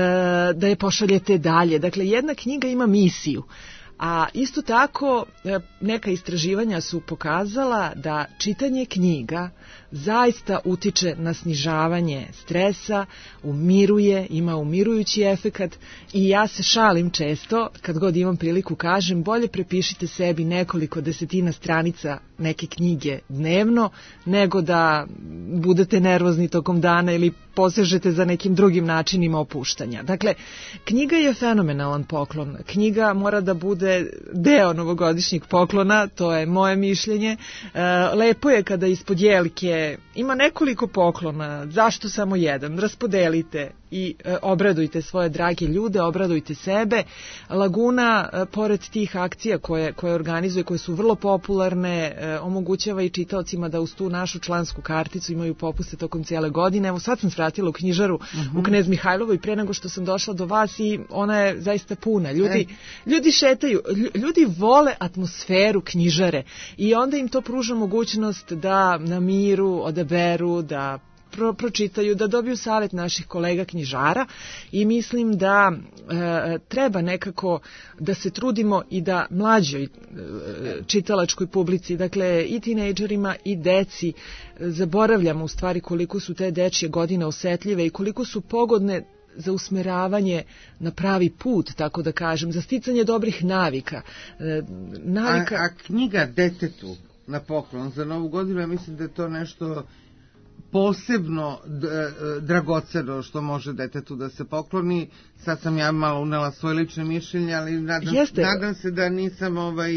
da je pošaljete dalje. Dakle, jedna knjiga ima misiju. A isto tako neka istraživanja su pokazala da čitanje knjiga zaista utiče na snižavanje stresa, umiruje, ima umirujući efekat, i ja se šalim često, kad god imam priliku kažem, bolje prepišite sebi nekoliko desetina stranica neke knjige dnevno, nego da budete nervozni tokom dana ili posežete za nekim drugim načinima opuštanja. Dakle, knjiga je fenomenalan poklon. Knjiga mora da bude deo novogodišnjeg poklona, to je moje mišljenje. Lepo je kada ispod jelke ima nekoliko poklona, zašto samo jedan? Raspodelite i obradujte svoje drage ljude, obradujte sebe. Laguna, pored tih akcija koje organizuje, koje su vrlo popularne, omogućava i čitaocima da uz tu našu člansku karticu imaju popuste tokom cijele godine. Evo sad sam svratila u knjižaru u Knez Mihajlovoj pre nego što sam došla do vas i ona je zaista puna. Ljudi šetaju, ljudi vole atmosferu knjižare i onda im to pruža mogućnost da na miru odaberu, da pročitaju, da dobiju savjet naših kolega knjižara, i mislim da treba nekako da se trudimo i da mlađoj čitalačkoj publici, dakle i tinejdžerima i deci, zaboravljamo u stvari koliko su te dečje godine osetljive i koliko su pogodne za usmeravanje na pravi put, tako da kažem, za sticanje dobrih navika. A knjiga detetu na poklon za novu godinu, ja mislim da je to nešto posebno dragoceno što može detetu da se pokloni. Sad sam ja malo unela svoje lične mišljenje, ali nadam se da nisam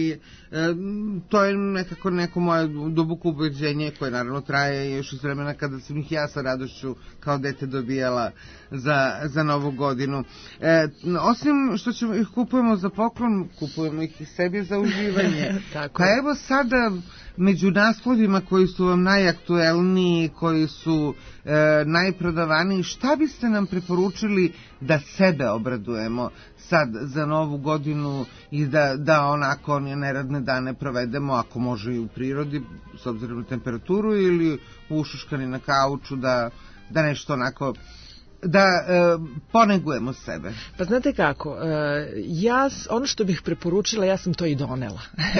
to je nekako neko moje duboko ubeđenje koje naravno traje još iz vremena kada sam ih ja sa radošću kao dete dobijala za novu godinu. Osim što ih kupujemo za poklon, kupujemo ih i sebi za uživanje. Pa evo sada među naslovima koji su vam najaktuelniji, koji su najprodavaniji, šta biste nam preporučili da sebe obradujemo sad za novu godinu i da onako neradne dane provedemo, ako može i u prirodi, s obzirom na temperaturu, ili ušuškani na kauču, da nešto onako da ponegujemo sebe. Pa znate kako, ono što bih preporučila, ja sam to i donela.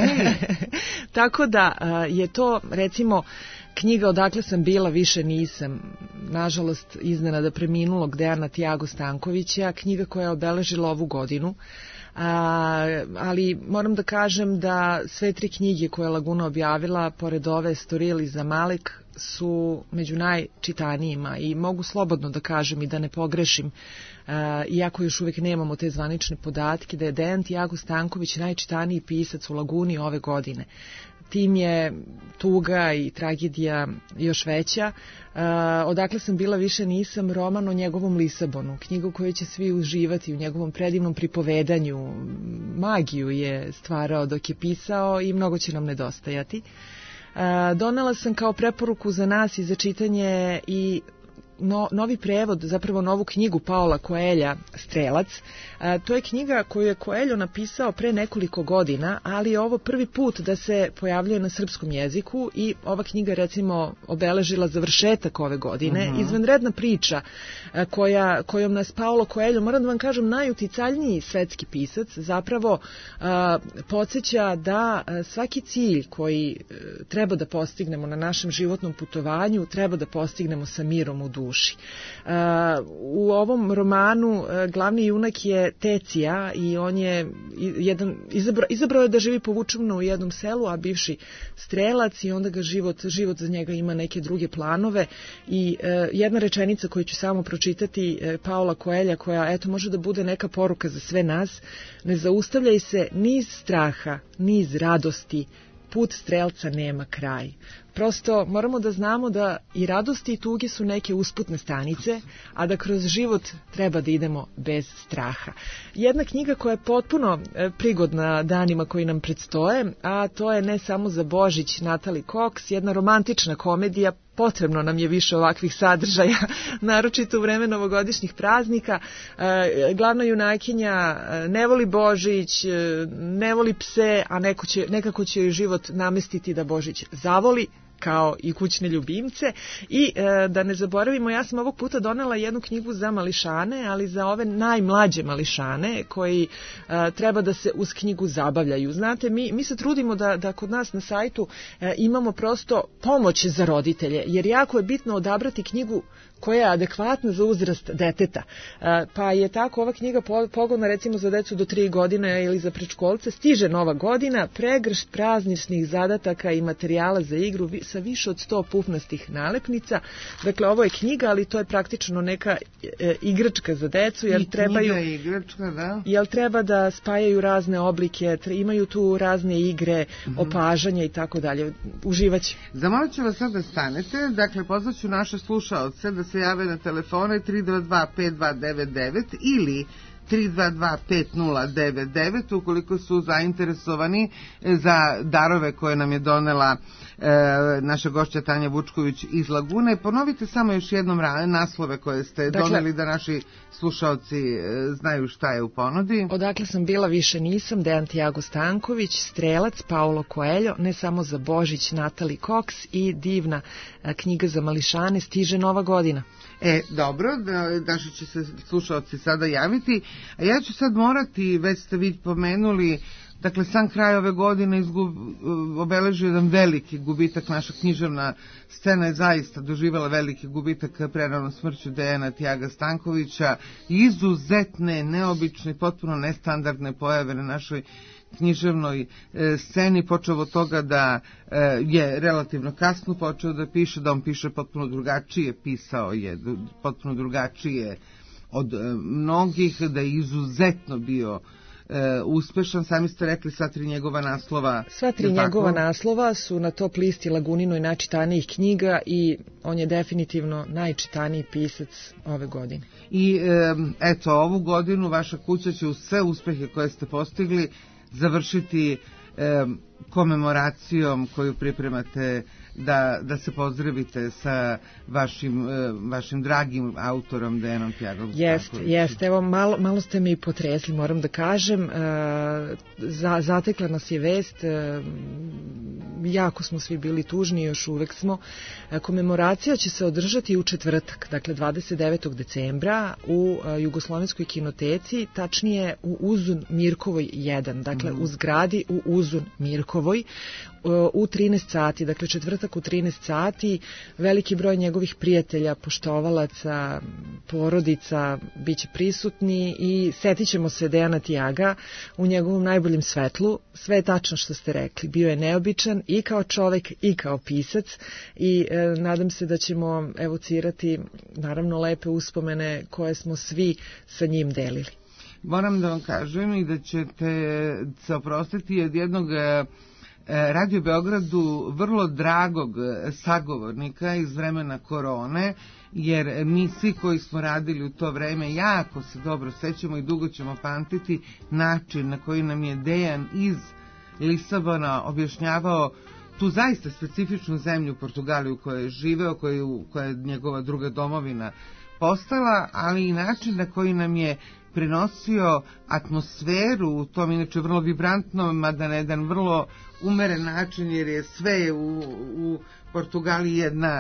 Tako da je to, recimo, knjiga Odakle sam bila, više nisam, nažalost iznenada preminulog Dejana Tiago Stankovića, knjiga koja je obeležila ovu godinu. Ali moram da kažem da sve 3 knjige koje je Laguna objavila, pored ove Storil i Zamalek, su među najčitanijima i mogu slobodno da kažem i da ne pogrešim, iako još uvijek nemamo te zvanične podatke, da je Dejan Tiago Stanković najčitaniji pisac u Laguni ove godine. Tim je tuga i tragedija još veća. Odakle sam bila više nisam, roman o njegovom Lisabonu, knjigu koju će svi uživati u njegovom predivnom pripovedanju. Magiju je stvarao dok je pisao i mnogo će nam nedostajati. Donela sam kao preporuku za nas i za čitanje i novi prevod, zapravo novu knjigu Paola Coelha, Strelac. To je knjiga koju je Coelho napisao pre nekoliko godina, ali je ovo prvi put da se pojavljuje na srpskom jeziku i ova knjiga recimo obeležila završetak ove godine. Izvanredna priča kojom nas Paolo Coelho, moram da vam kažem, najuticajniji svetski pisac, zapravo podsjeća da svaki cilj koji treba da postignemo na našem životnom putovanju treba da postignemo sa mirom u duši. U ovom romanu glavni junak je Tecija i on je izabrao je da živi povučeno u jednom selu, a bivši strelac, i onda ga život za njega ima neke druge planove i jedna rečenica koju ću samo pročitati Paola Coelha, koja eto može da bude neka poruka za sve nas: ne zaustavljaj se niz straha, niz radosti, put strelca nema kraj. Prosto moramo da znamo da i radosti i tuge su neke usputne stanice, a da kroz život treba da idemo bez straha. Jedna knjiga koja je potpuno prigodna danima koji nam predstoje, a to je Ne samo za Božić Natalie Cox, jedna romantična komedija. Potrebno nam je više ovakvih sadržaja, naročito u vreme novogodišnjih praznika. Glavna junakinja ne voli Božić, ne voli pse, a nekako će joj život namestiti da Božić zavoli, kao i kućne ljubimce. I da ne zaboravimo, ja sam ovog puta donela jednu knjigu za mališane, ali za ove najmlađe mališane koji treba da se uz knjigu zabavljaju. Znate, mi se trudimo da kod nas na sajtu imamo prosto pomoć za roditelje, jer jako je bitno odabrati knjigu koja je adekvatna za uzrast deteta. Pa je tako ova knjiga pogodna recimo za decu do 3 godine ili za predškolce. Stiže nova godina, pregršt prazničnih zadataka i materijala za igru sa više od 100 pufnastih nalepnica. Dakle, ovo je knjiga, ali to je praktično neka igračka za decu, jer jer treba da spajaju razne oblike, imaju tu razne igre, opažanja i tako dalje. Uživaće. Zamolit ću vas sad da stanete, dakle pozvaću naše slušaoce da se jave na telefone 322-5299 ili 322-5099 ukoliko su zainteresovani za darove koje nam je donela naša gošća Tanja Vučković iz Lagune. Ponovite samo još jednom naslove koje ste doneli da naši slušaoci znaju šta je u ponudi. Odakle sam bila više nisam, Dejan Tiago Stanković, Strelac, Paolo Coelho, Ne samo za Božić Natalie Cox i divna knjiga za mališane Stiže nova godina. Dobro, naši će se slušaoci sada javiti, a ja ću sad morati, već ste vi pomenuli, dakle sam kraj ove godine obeležio jedan veliki gubitak. Naša književna scena je zaista doživjela veliki gubitak preranom smrću Dejana Tiaga Stankovića. Izuzetne, neobične, potpuno nestandardne pojave na našoj književnoj sceni, počeo od toga da je relativno kasno počeo da piše, da on piše potpuno drugačije, pisao je potpuno drugačije od mnogih, da je izuzetno bio uspešan. Sami ste rekli sva tri njegova naslova. Sva tri njegova naslova su na top listi Laguninoj najčitanijih knjiga i on je definitivno najčitaniji pisac ove godine. I eto, ovu godinu vaša kuća će uz sve uspehe koje ste postigli završiti komemoracijom koju pripremate da se pozdravite sa vašim dragim autorom Dejanom Tiagom Stankovićem. Jeste, evo malo ste mi potresli, moram da kažem. Zatekla nas je vest, jako smo svi bili tužni, još uvek smo. Komemoracija će se održati u četvrtak, dakle 29. decembra u Jugoslovenskoj kinoteci, tačnije u Uzun Mirkovoj 1, dakle u zgradi u Uzun Mirkovoj u 13 sati, dakle četvrtak u 13 sati. Veliki broj njegovih prijatelja, poštovalaca, porodica biće prisutni i setit ćemo se Dejana Tiaga u njegovom najboljem svetlu. Sve je tačno što ste rekli, bio je neobičan i kao čovek i kao pisac i nadam se da ćemo evocirati naravno lepe uspomene koje smo svi sa njim delili. Moram da vam kažem i da ćete se oprostiti od jednog Radio Beogradu vrlo dragog sagovornika iz vremena korone, jer mi svi koji smo radili u to vreme jako se dobro sećamo i dugo ćemo pamtiti način na koji nam je Dejan iz Lisabona objašnjavao tu zaista specifičnu zemlju Portugaliju u kojoj je živeo, koja je njegova druga domovina postala, ali i način na koji nam je prenosio atmosferu u tom inače vrlo vibrantnom, mada na jedan vrlo umeren način, jer je sve u Portugaliji jedna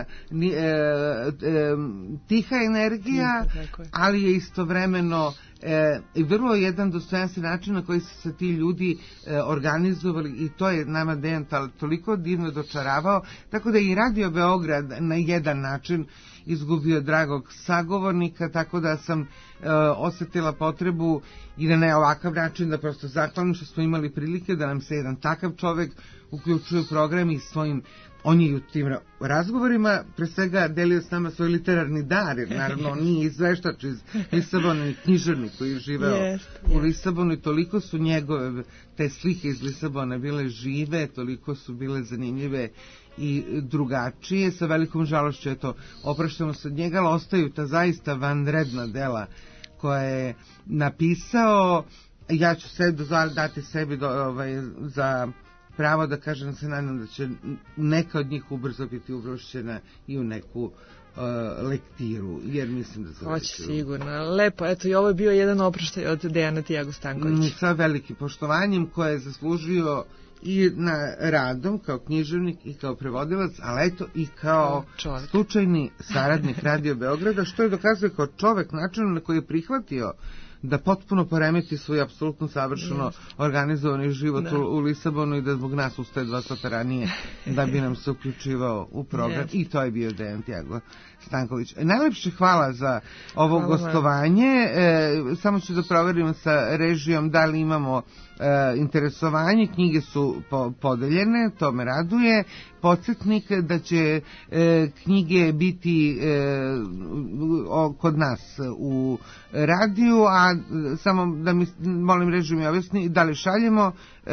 tiha energija, ali je istovremeno i vrlo jedan dostojanstven način na koji su se ti ljudi organizovali i to je nama Dejan toliko divno dočaravao, tako da i Radio Beograd na jedan način izgubio dragog sagovornika, tako da sam osetila potrebu i da na ovakav način da prosto zahvalim što smo imali prilike da nam se jedan takav čovek uključuje u program i svojim, on je u tim razgovorima pre svega delio s nama svoj literarni dar, jer naravno on nije izveštač iz Lisabona, ni književnik koji je živeo u Lisabonu i toliko su njegove te slike iz Lisabona bile žive, toliko su bile zanimljive i drugačije. Sa velikom žalošću opraštamo se od njega, ali ostaju ta zaista vanredna dela koja je napisao. Ja ću sve dati sebi za pravo da kažem da se nadam da će neka od njih ubrzo biti uvršćena i u neku lektiru, jer mislim da se hoće sigurno. Lepo, eto i ovo je bio jedan oproštaj od Dejana Tiago Stankovića. Sa velikim poštovanjem koje je zaslužio i na radom kao književnik i kao prevodilac, ali eto i kao slučajni saradnik Radio Beograda, što je dokazuje kao čovek način na koji je prihvatio da potpuno poremeti svoj apsolutno savršeno organizovani život u Lisabonu i da zbog nas ustaje 2 sata ranije da bi nam se uključivao u program i to je bio Dejan Tiago Stanković. Najlepše hvala za ovo gostovanje. Samo ću da proverim sa režijom da li imamo interesovanje. Knjige su podeljene, to me raduje. Podsjetnik da će knjige biti kod nas u radiju, a samo da mi molim režiju mi objasni da li šaljemo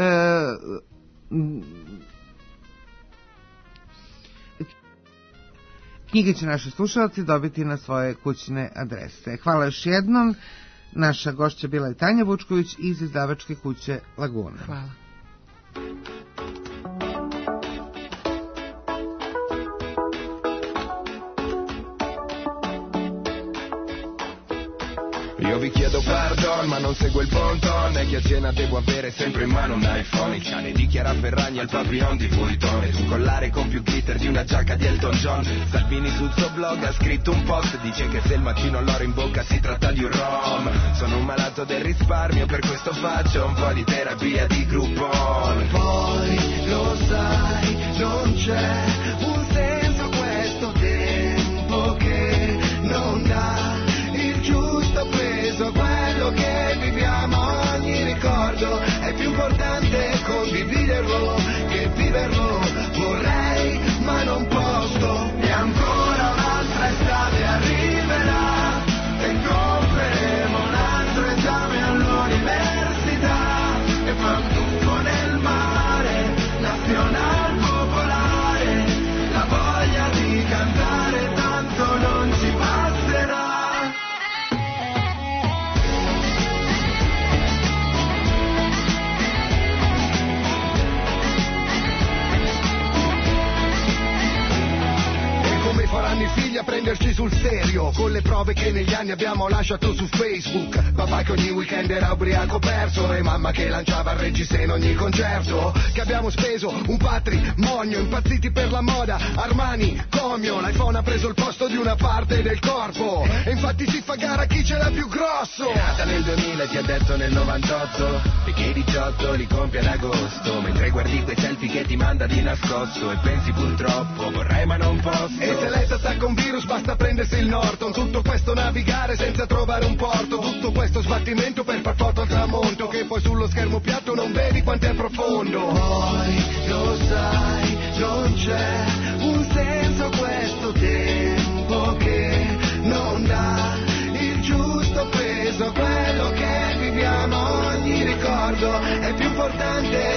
knjige će naši slušalci dobiti na svoje kućne adrese. Hvala još jednom. Naša gošća bila je Tanja Vučković iz izdavačke kuće Laguna. Hvala. Io vi chiedo pardon ma non seguo il ponton e chi a cena devo avere sempre in mano un iPhone. Il cane di Chiara Ferragni al papillon di Vuitton ed un collare con più glitter di una giacca di Elton John. Salvini sul suo blog ha scritto un post, dice che se il mattino ho l'oro in bocca si tratta di un rom. Sono un malato del risparmio, per questo faccio un po' di terapia di Groupon. Poi lo sai, non c'è un senso a questo tempo che non dà il giusto peso a quello che viviamo. Ogni ricordo è più importante condividerlo che viverlo. Vorrei ma non posso, e ancora un'altra estate arriverà e compreremo un altro esame all'università e fa un tuffo nel mare, nazional popolare, la voglia di cantare tanto non ci passerà. Faranno i figli a prenderci sul serio con le prove che negli anni abbiamo lasciato su Facebook. Papà che ogni weekend era ubriaco perso e mamma che lanciava il reggiseno in ogni concerto. Che abbiamo speso un patrimonio, impazziti per la moda, Armani, Comio. L'iPhone ha preso il posto di una parte del corpo e infatti si fa gara chi ce l'ha più grosso. È nata nel 2000 ti ha detto nel 98 e che i 18 li compie ad agosto. Mentre guardi quei selfie che ti manda di nascosto e pensi purtroppo vorrei ma non posso. E se lei attacca un virus basta prendersi il Norton. Tutto questo navigare senza trovare un porto, tutto questo sbattimento per far foto al tramonto che poi sullo schermo piatto non vedi quanto è profondo. Poi lo sai,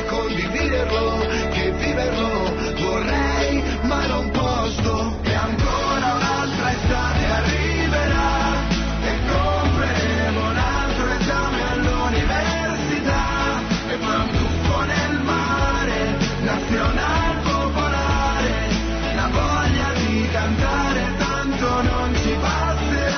condividerlo che viverlo vorrei ma non posso. E ancora un'altra estate arriverà e compreremo un altro esame all'università e poi un tuffo nel mare, nazionale popolare, la voglia di cantare tanto non ci passerà.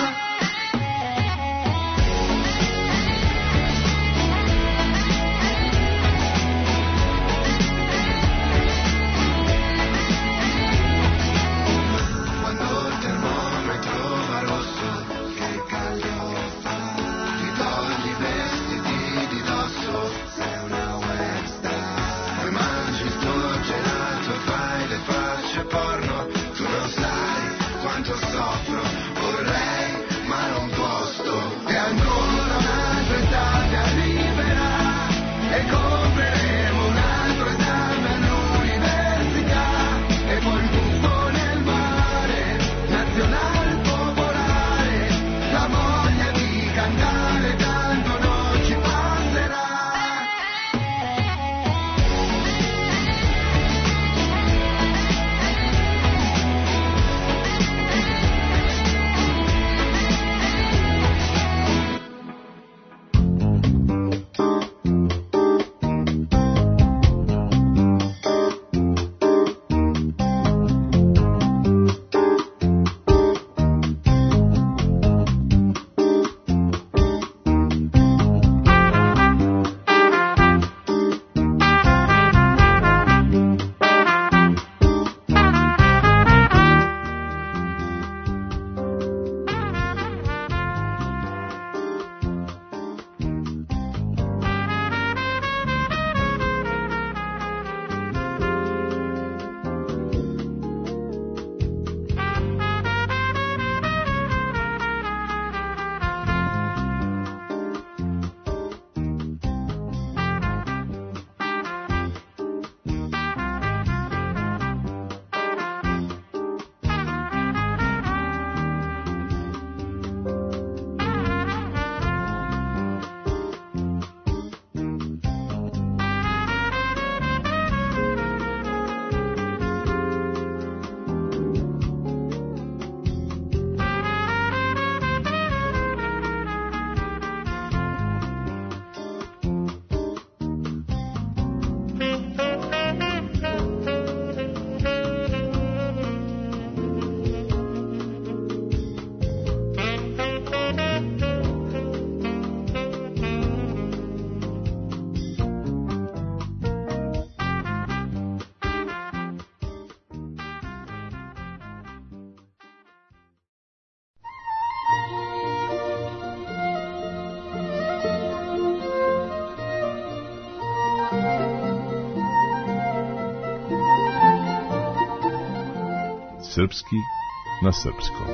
Srpski na srpskom.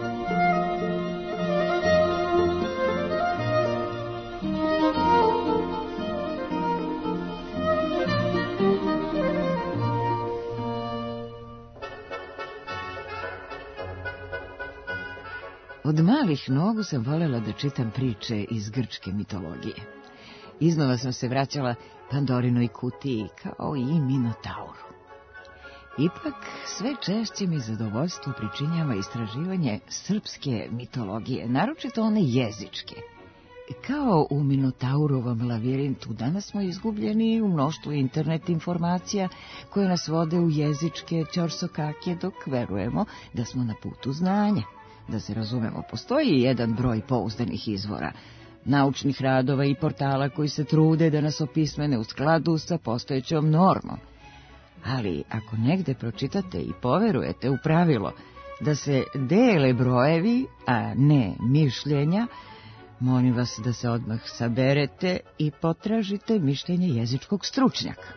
Od malih nogu sam voljela da čitam priče iz grčke mitologije. Iznova sam se vraćala Pandorinoj kutiji kao i Minotauru. Ipak, sve češće mi zadovoljstvo pričinjava istraživanje srpske mitologije, naročito one jezičke. Kao u Minotaurovom lavirintu, danas smo izgubljeni u mnoštvu internet informacija koje nas vode u jezičke ćorsokake, dok verujemo da smo na putu znanja. Da se razumemo, postoji jedan broj pouzdanih izvora, naučnih radova i portala koji se trude da nas opismene u skladu sa postojećom normom. Ali ako negde pročitate i poverujete u pravilo da se dele brojevi, a ne mišljenja, molim vas da se odmah saberete i potražite mišljenje jezičkog stručnjaka.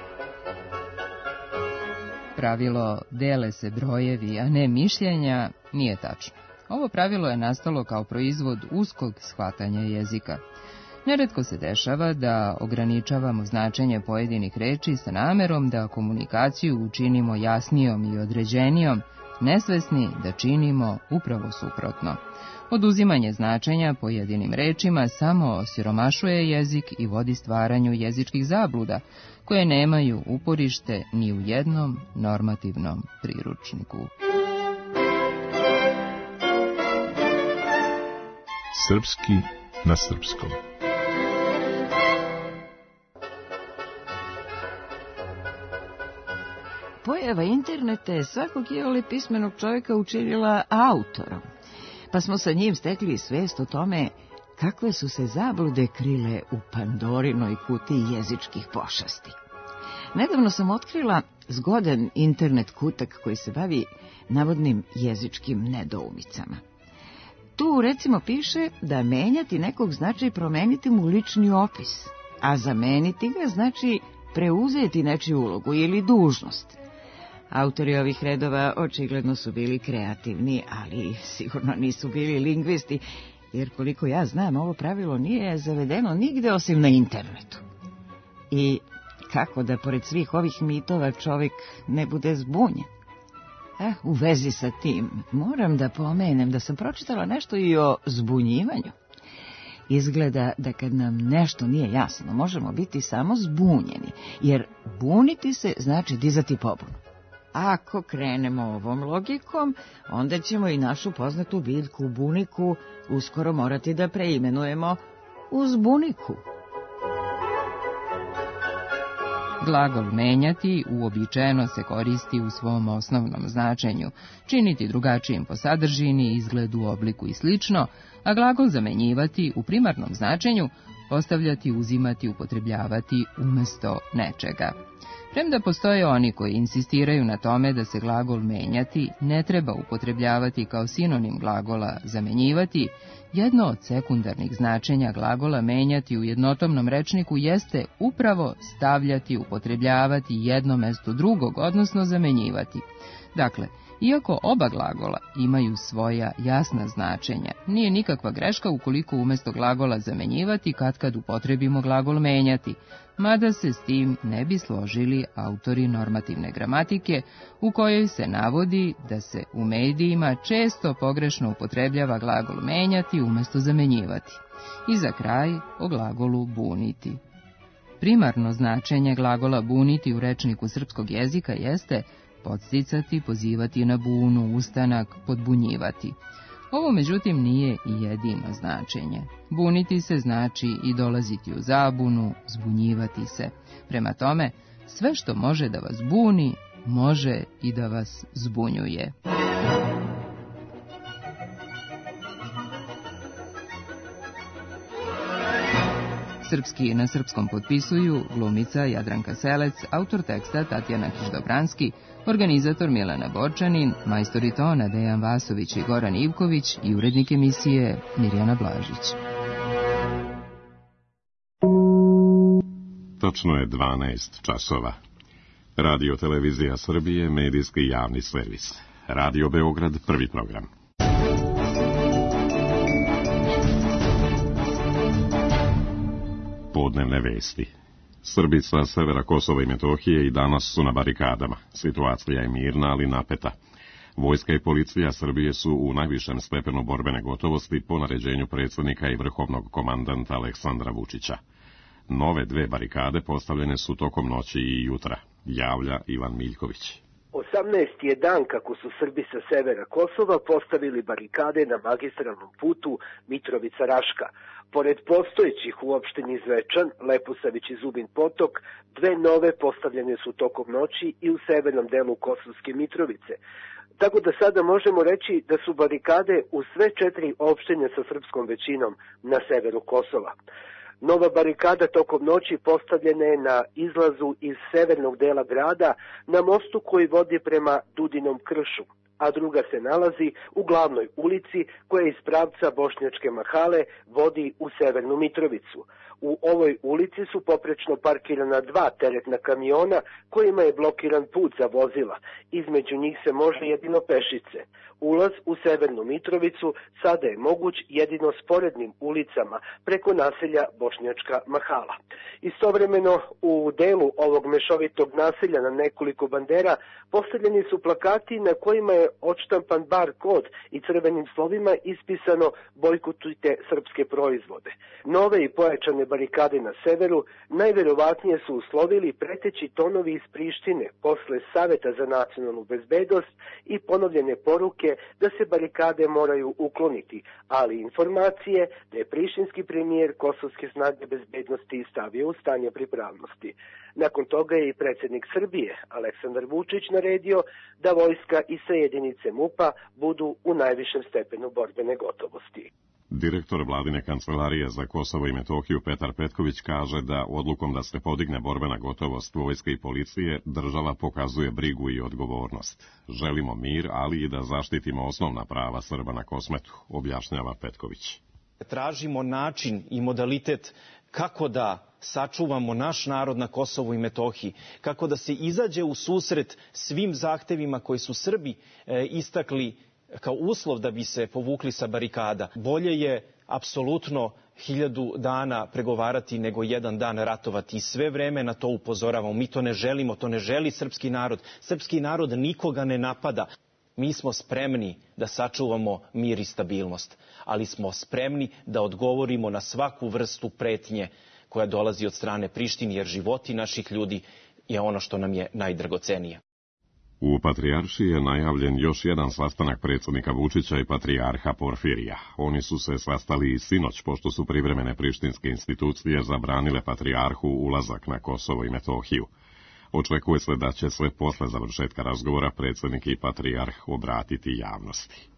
Pravilo dele se brojevi, a ne mišljenja, nije tačno. Ovo pravilo je nastalo kao proizvod uskog shvatanja jezika. Neretko se dešava da ograničavamo značenje pojedinih reči sa namerom da komunikaciju učinimo jasnijom i određenijom, nesvesni da činimo upravo suprotno. Oduzimanje značenja pojedinim rečima samo osiromašuje jezik i vodi stvaranju jezičkih zabluda, koje nemaju uporište ni u jednom normativnom priručniku. Srpski na srpskom. Pojava interneta je svakog pismenog čovjeka učinila autorom, pa smo sa njim stekli svest o tome kakve su se zablude krile u Pandorinoj kutiji jezičkih pošasti. Nedavno sam otkrila zgodan internet kutak koji se bavi navodnim jezičkim nedoumicama. Tu recimo piše da menjati nekog znači promeniti mu lični opis, a zameniti ga znači preuzeti nečiju ulogu ili dužnost. Autori ovih redova očigledno su bili kreativni, ali sigurno nisu bili lingvisti, jer koliko ja znam, ovo pravilo nije zavedeno nigde osim na internetu. I kako da pored svih ovih mitova čovjek ne bude zbunjen? U vezi sa tim moram da pomenem da sam pročitala nešto i o zbunjivanju. Izgleda da kad nam nešto nije jasno, možemo biti samo zbunjeni, jer buniti se znači dizati pobunu. Ako krenemo ovom logikom, onda ćemo i našu poznatu biljku buniku uskoro morati da preimenujemo u zbuniku. Glagol menjati uobičajeno se koristi u svom osnovnom značenju, činiti drugačijim po sadržini, izgledu, obliku i slično, a glagol zamenjivati u primarnom značenju postavljati, uzimati, upotrebljavati umjesto nečega. Premda postoje oni koji insistiraju na tome da se glagol menjati ne treba upotrebljavati kao sinonim glagola zamenjivati, jedno od sekundarnih značenja glagola menjati u jednotomnom rečniku jeste upravo stavljati, upotrebljavati jedno mesto drugog, odnosno zamenjivati. Dakle, iako oba glagola imaju svoja jasna značenja, nije nikakva greška ukoliko umjesto glagola zamenjivati katkad upotrebimo glagol menjati, mada se s tim ne bi složili autori normativne gramatike, u kojoj se navodi da se u medijima često pogrešno upotrebljava glagol menjati umjesto zamenjivati. I za kraj o glagolu buniti. Primarno značenje glagola buniti u rečniku srpskog jezika jeste podsticati, pozivati na bunu, ustanak, podbunjivati. Ovo međutim nije i jedino značenje. Buniti se znači i dolaziti u zabunu, zbunjivati se. Prema tome, sve što može da vas buni, može i da vas zbunjuje. Srpski na srpskom potpisuju glumica Jadranka Selec, autor teksta Tatjana Kiždobranski, organizator Milana Borčanin, majstori tona Dejan Vasović i Goran Ivković i urednik emisije Mirjana Blažić. Točno je 12 časova. Radio Televizija Srbije, medijski javni servis. Radio Beograd, prvi program. Podnevne vesti. Srbi sa severa Kosova i Metohije i danas su na barikadama. Situacija je mirna, ali napeta. Vojska i policija Srbije su u najvišem stepenu borbene gotovosti po naređenju predsjednika i vrhovnog komandanta Aleksandra Vučića. Nove 2 barikade postavljene su tokom noći i jutra, javlja Ivan Miljković. 18. je dan kako su Srbi sa severa Kosova postavili barikade na magistralnom putu Mitrovica-Raška. Pored postojećih u opštini Zvečan, Leposavić i Zubin Potok, 2 nove postavljene su tokom noći i u severnom delu Kosovske Mitrovice. Tako da sada možemo reći da su barikade u sve 4 opštine sa srpskom većinom na severu Kosova. Nova barikada tokom noći postavljena je na izlazu iz severnog dela grada na mostu koji vodi prema Dudinom kršu, a druga se nalazi u glavnoj ulici koja iz pravca Bošnjačke Mahale vodi u Severnu Mitrovicu. U ovoj ulici su poprečno parkirana 2 teretna kamiona kojima je blokiran put za vozila. Između njih se može jedino pešice. Ulaz u Severnu Mitrovicu sada je moguć jedino sporednim ulicama preko naselja Bošnjačka Mahala. Istovremeno u delu ovog mešovitog naselja na nekoliko bandera postavljeni su plakati na kojima je odštampan bar kod i crvenim slovima ispisano bojkotujte srpske proizvode. Nove i pojačane barikade na severu najverovatnije su uslovili preteći tonovi iz Prištine posle Saveta za nacionalnu bezbednost i ponovljene poruke da se barikade moraju ukloniti, ali informacije da je prištinski premijer kosovske snage bezbednosti stavio u stanje pripravnosti. Nakon toga je i predsjednik Srbije, Aleksandar Vučić, naredio da vojska i sve jedinice MUP-a budu u najvišem stepenu borbene gotovosti. Direktor vladine kancelarije za Kosovo i Metohiju Petar Petković kaže da odlukom da se podigne borbena gotovost vojske i policije, država pokazuje brigu i odgovornost. Želimo mir, ali i da zaštitimo osnovna prava Srba na Kosmetu, objašnjava Petković. Tražimo način i modalitet kako da sačuvamo naš narod na Kosovu i Metohiji, kako da se izađe u susret svim zahtevima koji su Srbi istakli kao uslov da bi se povukli sa barikada. Bolje je apsolutno 1000 dana pregovarati nego 1 dan ratovati i sve vreme na to upozoravamo. Mi to ne želimo, to ne želi srpski narod. Srpski narod nikoga ne napada. Mi smo spremni da sačuvamo mir i stabilnost, ali smo spremni da odgovorimo na svaku vrstu pretnje koja dolazi od strane Prištine, jer životi naših ljudi je ono što nam je najdragocenije. U Patrijaršiji je najavljen još jedan sastanak predsjednika Vučića i patrijarha Porfirija. Oni su se sastali i sinoć, pošto su privremene prištinske institucije zabranile patrijarhu ulazak na Kosovo i Metohiju. Očekuje se da će se posle završetka razgovora predsjednik i patrijarh obratiti javnosti.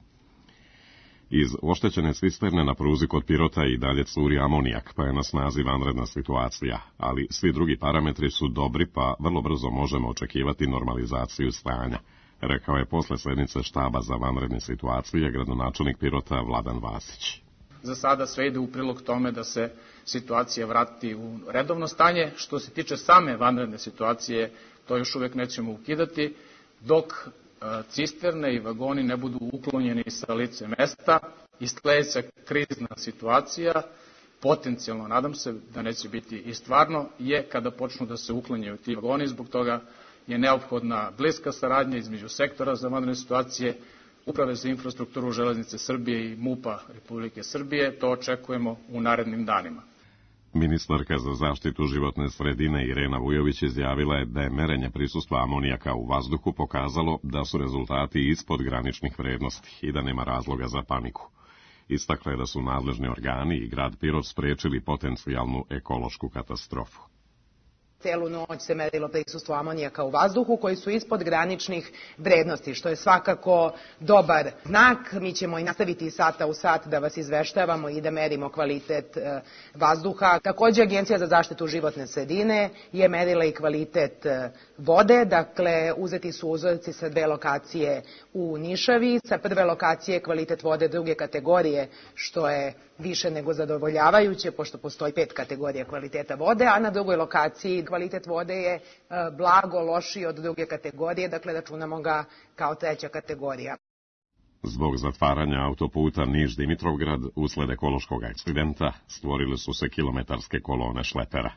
Iz oštećene cisterne na pruzi kod Pirota i dalje curi amonijak, pa je na snazi vanredna situacija, ali svi drugi parametri su dobri, pa vrlo brzo možemo očekivati normalizaciju stanja, rekao je posle sednice štaba za vanredne situacije gradonačelnik Pirota Vladan Vasić. Za sada sve ide u prilog tome da se situacija vrati u redovno stanje. Što se tiče same vanredne situacije, to još uvek nećemo ukidati, dok cisterne i vagoni ne budu uklonjeni sa lice mesta i sledeća krizna situacija, potencijalno, nadam se da neće biti i stvarno, je kada počnu da se uklanjaju ti vagoni. Zbog toga je neophodna bliska saradnja između sektora za vanredne situacije, Uprave za infrastrukturu Železnice Srbije i MUP-a Republike Srbije. To očekujemo u narednim danima. Ministarka za zaštitu životne sredine Irena Vujović izjavila je da je merenje prisustva amonijaka u vazduhu pokazalo da su rezultati ispod graničnih vrednosti i da nema razloga za paniku. Istakla je da su nadležni organi i grad Pirot sprečili potencijalnu ekološku katastrofu. Celu noć se merilo prisustvo amonijaka u vazduhu koji su ispod graničnih vrednosti, što je svakako dobar znak. Mi ćemo i nastaviti iz sata u sat da vas izveštavamo i da merimo kvalitet vazduha. Takođe, Agencija za zaštitu životne sredine je merila i kvalitet vode, dakle uzeti su uzorci sa 2 lokacije u Nišavi. Sa prve lokacije kvalitet vode 2. kategorije, što je više nego zadovoljavajuće, pošto postoji 5 kategorija kvaliteta vode, a na drugoj lokaciji kvalitet vode je blago lošiji od 2. kategorije, dakle računamo ga kao 3. kategorija. Zbog zatvaranja autoputa Niš-Dimitrovgrad usled ekološkog akcidenta stvorile su se kilometarske kolone šlepera.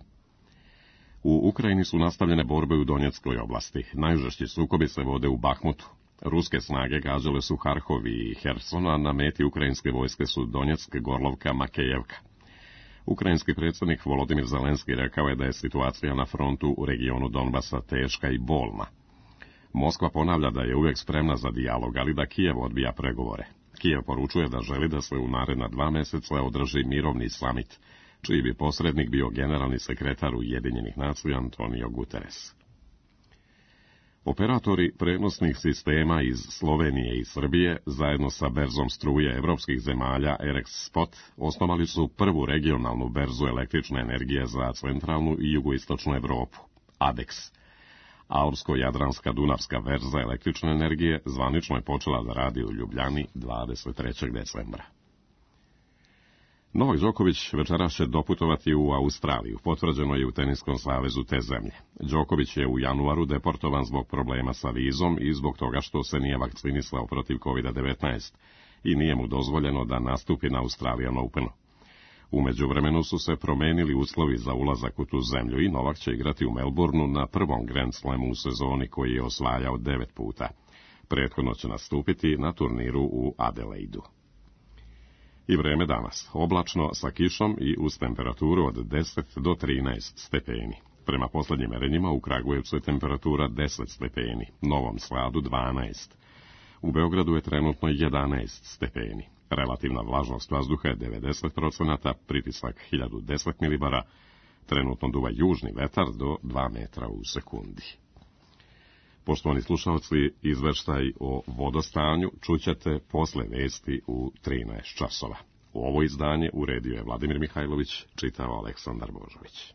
U Ukrajini su nastavljene borbe u Donjeckoj oblasti. Najžešći sukobi se vode u Bahmutu. Ruske snage gađale su Harkov i Herson, a na meti ukrajinske vojske su Donjeck, Gorlovka, Makejevka. Ukrajinski predsjednik Volodimir Zelenski rekao je da je situacija na frontu u regionu Donbasa teška i bolna. Moskva ponavlja da je uvijek spremna za dijalog, ali da Kijev odbija pregovore. Kijev poručuje da želi da se u naredna 2 meseca održi mirovni samit, čiji bi posrednik bio generalni sekretar Ujedinjenih nacija Antonio Guterres. Operatori prenosnih sistema iz Slovenije i Srbije, zajedno sa berzom struje evropskih zemalja RX Spot, osnovali su prvu regionalnu berzu električne energije za centralnu i jugoistočnu Evropu, ADEX. Aursko-jadranska dunavska berza električne energije zvanično je počela da radi u Ljubljani 23. decembra. Novak Đoković večeras će doputovati u Australiju, potvrđeno je u Teniskom savezu te zemlje. Đoković je u januaru deportovan zbog problema sa vizom i zbog toga što se nije vakcinisao protiv COVID-19 i nije mu dozvoljeno da nastupi na Australian Openu. U međuvremenu su se promenili uslovi za ulazak u tu zemlju i Novak će igrati u Melbourneu na prvom Grand Slamu u sezoni koji je osvajao 9 puta. Prethodno će nastupiti na turniru u Adelaidu. I vreme danas, oblačno sa kišom i uz temperaturu od 10 do 13 stepeni. Prema poslednjim merenjima u Kragujevcu je temperatura 10 stepeni, Novom Sadu 12. U Beogradu je trenutno 11 stepeni. Relativna vlažnost vazduha je 90%, pritisak 1010 milibara, trenutno duva južni vetar do 2 metra u sekundi. Poštovani slušalci, izveštaj o vodostanju čućete posle vesti u 13 časova. U ovo izdanje uredio je Vladimir Mihajlović, čitao Aleksandar Božović.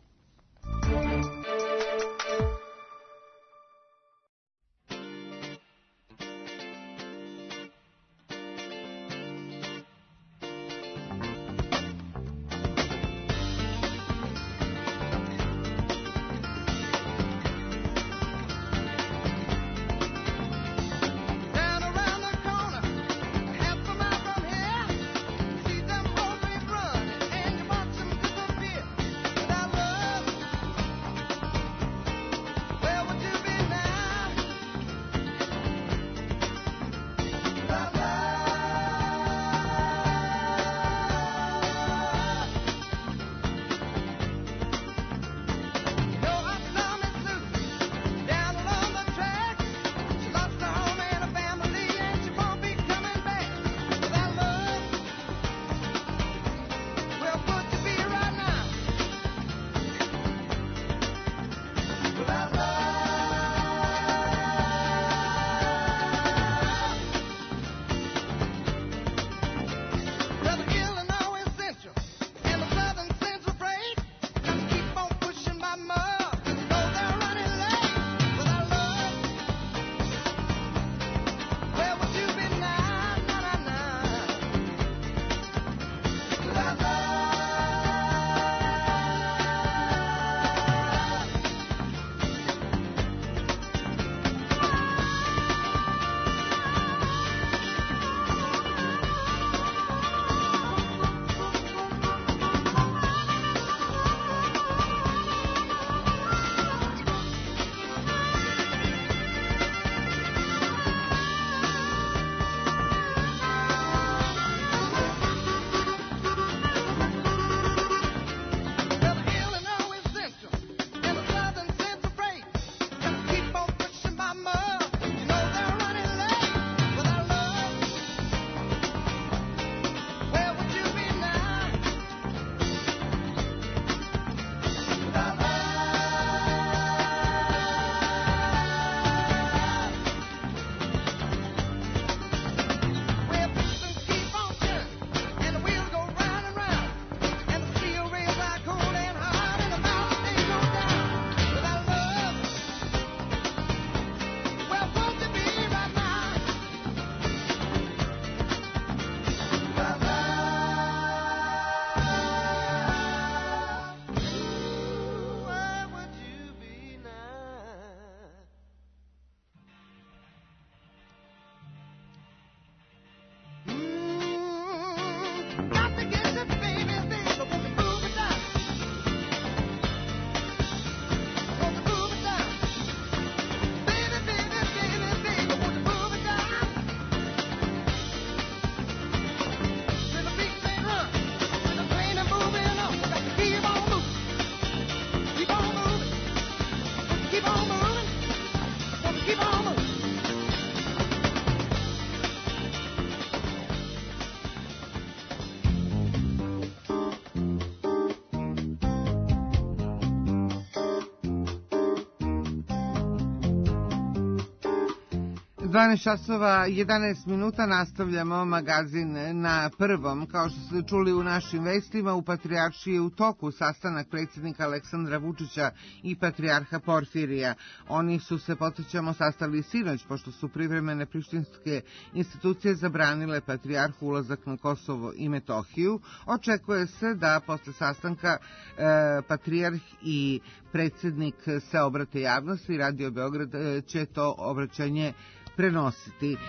12 časova 11 minuta nastavljamo magazin na prvom. Kao što ste čuli u našim vestima, u Patrijaršiji je u toku sastanak predsjednika Aleksandra Vučića i patrijarha Porfirija. Oni su se, podsjećamo, sastali sinoć, pošto su privremene prištinske institucije zabranile patrijarhu ulazak na Kosovo i Metohiju. Očekuje se da posle sastanka patrijarh i predsjednik se obrate javnosti. Radio Beograd će to obraćanje prenositi.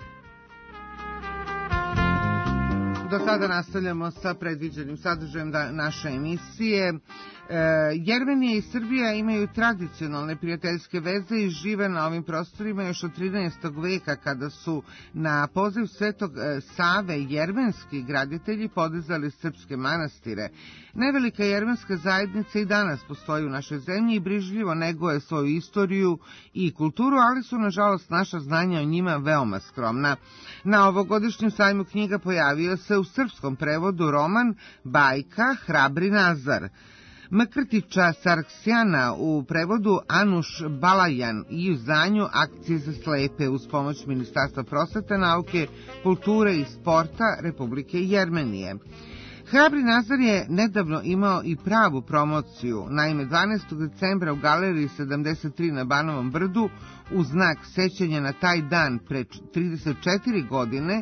Do sada nastavljamo sa predviđenim sadržajem naše emisije. Jermenija i Srbija imaju tradicionalne prijateljske veze i žive na ovim prostorima još od 13. veka, kada su na poziv Svetog Save jermenski graditelji podizali srpske manastire. Nevelika jermenska zajednica i danas postoji u našoj zemlji i brižljivo neguje svoju istoriju i kulturu, ali su, nažalost, naša znanja o njima veoma skromna. Na ovogodišnjem sajmu knjiga pojavio se u srpskom prevodu roman Bajka Hrabri Nazar Mkrtića Sarksjana, u prevodu Anuš Balajan i u izdanju Akcije za slepe uz pomoć Ministarstva prosvete, nauke, kulture i sporta Republike Jermenije. Hrabri Nazar je nedavno imao i pravu promociju. Naime, 12. decembra u Galeriji 73 na Banovom brdu, u znak sećanja na taj dan pre 34 godine,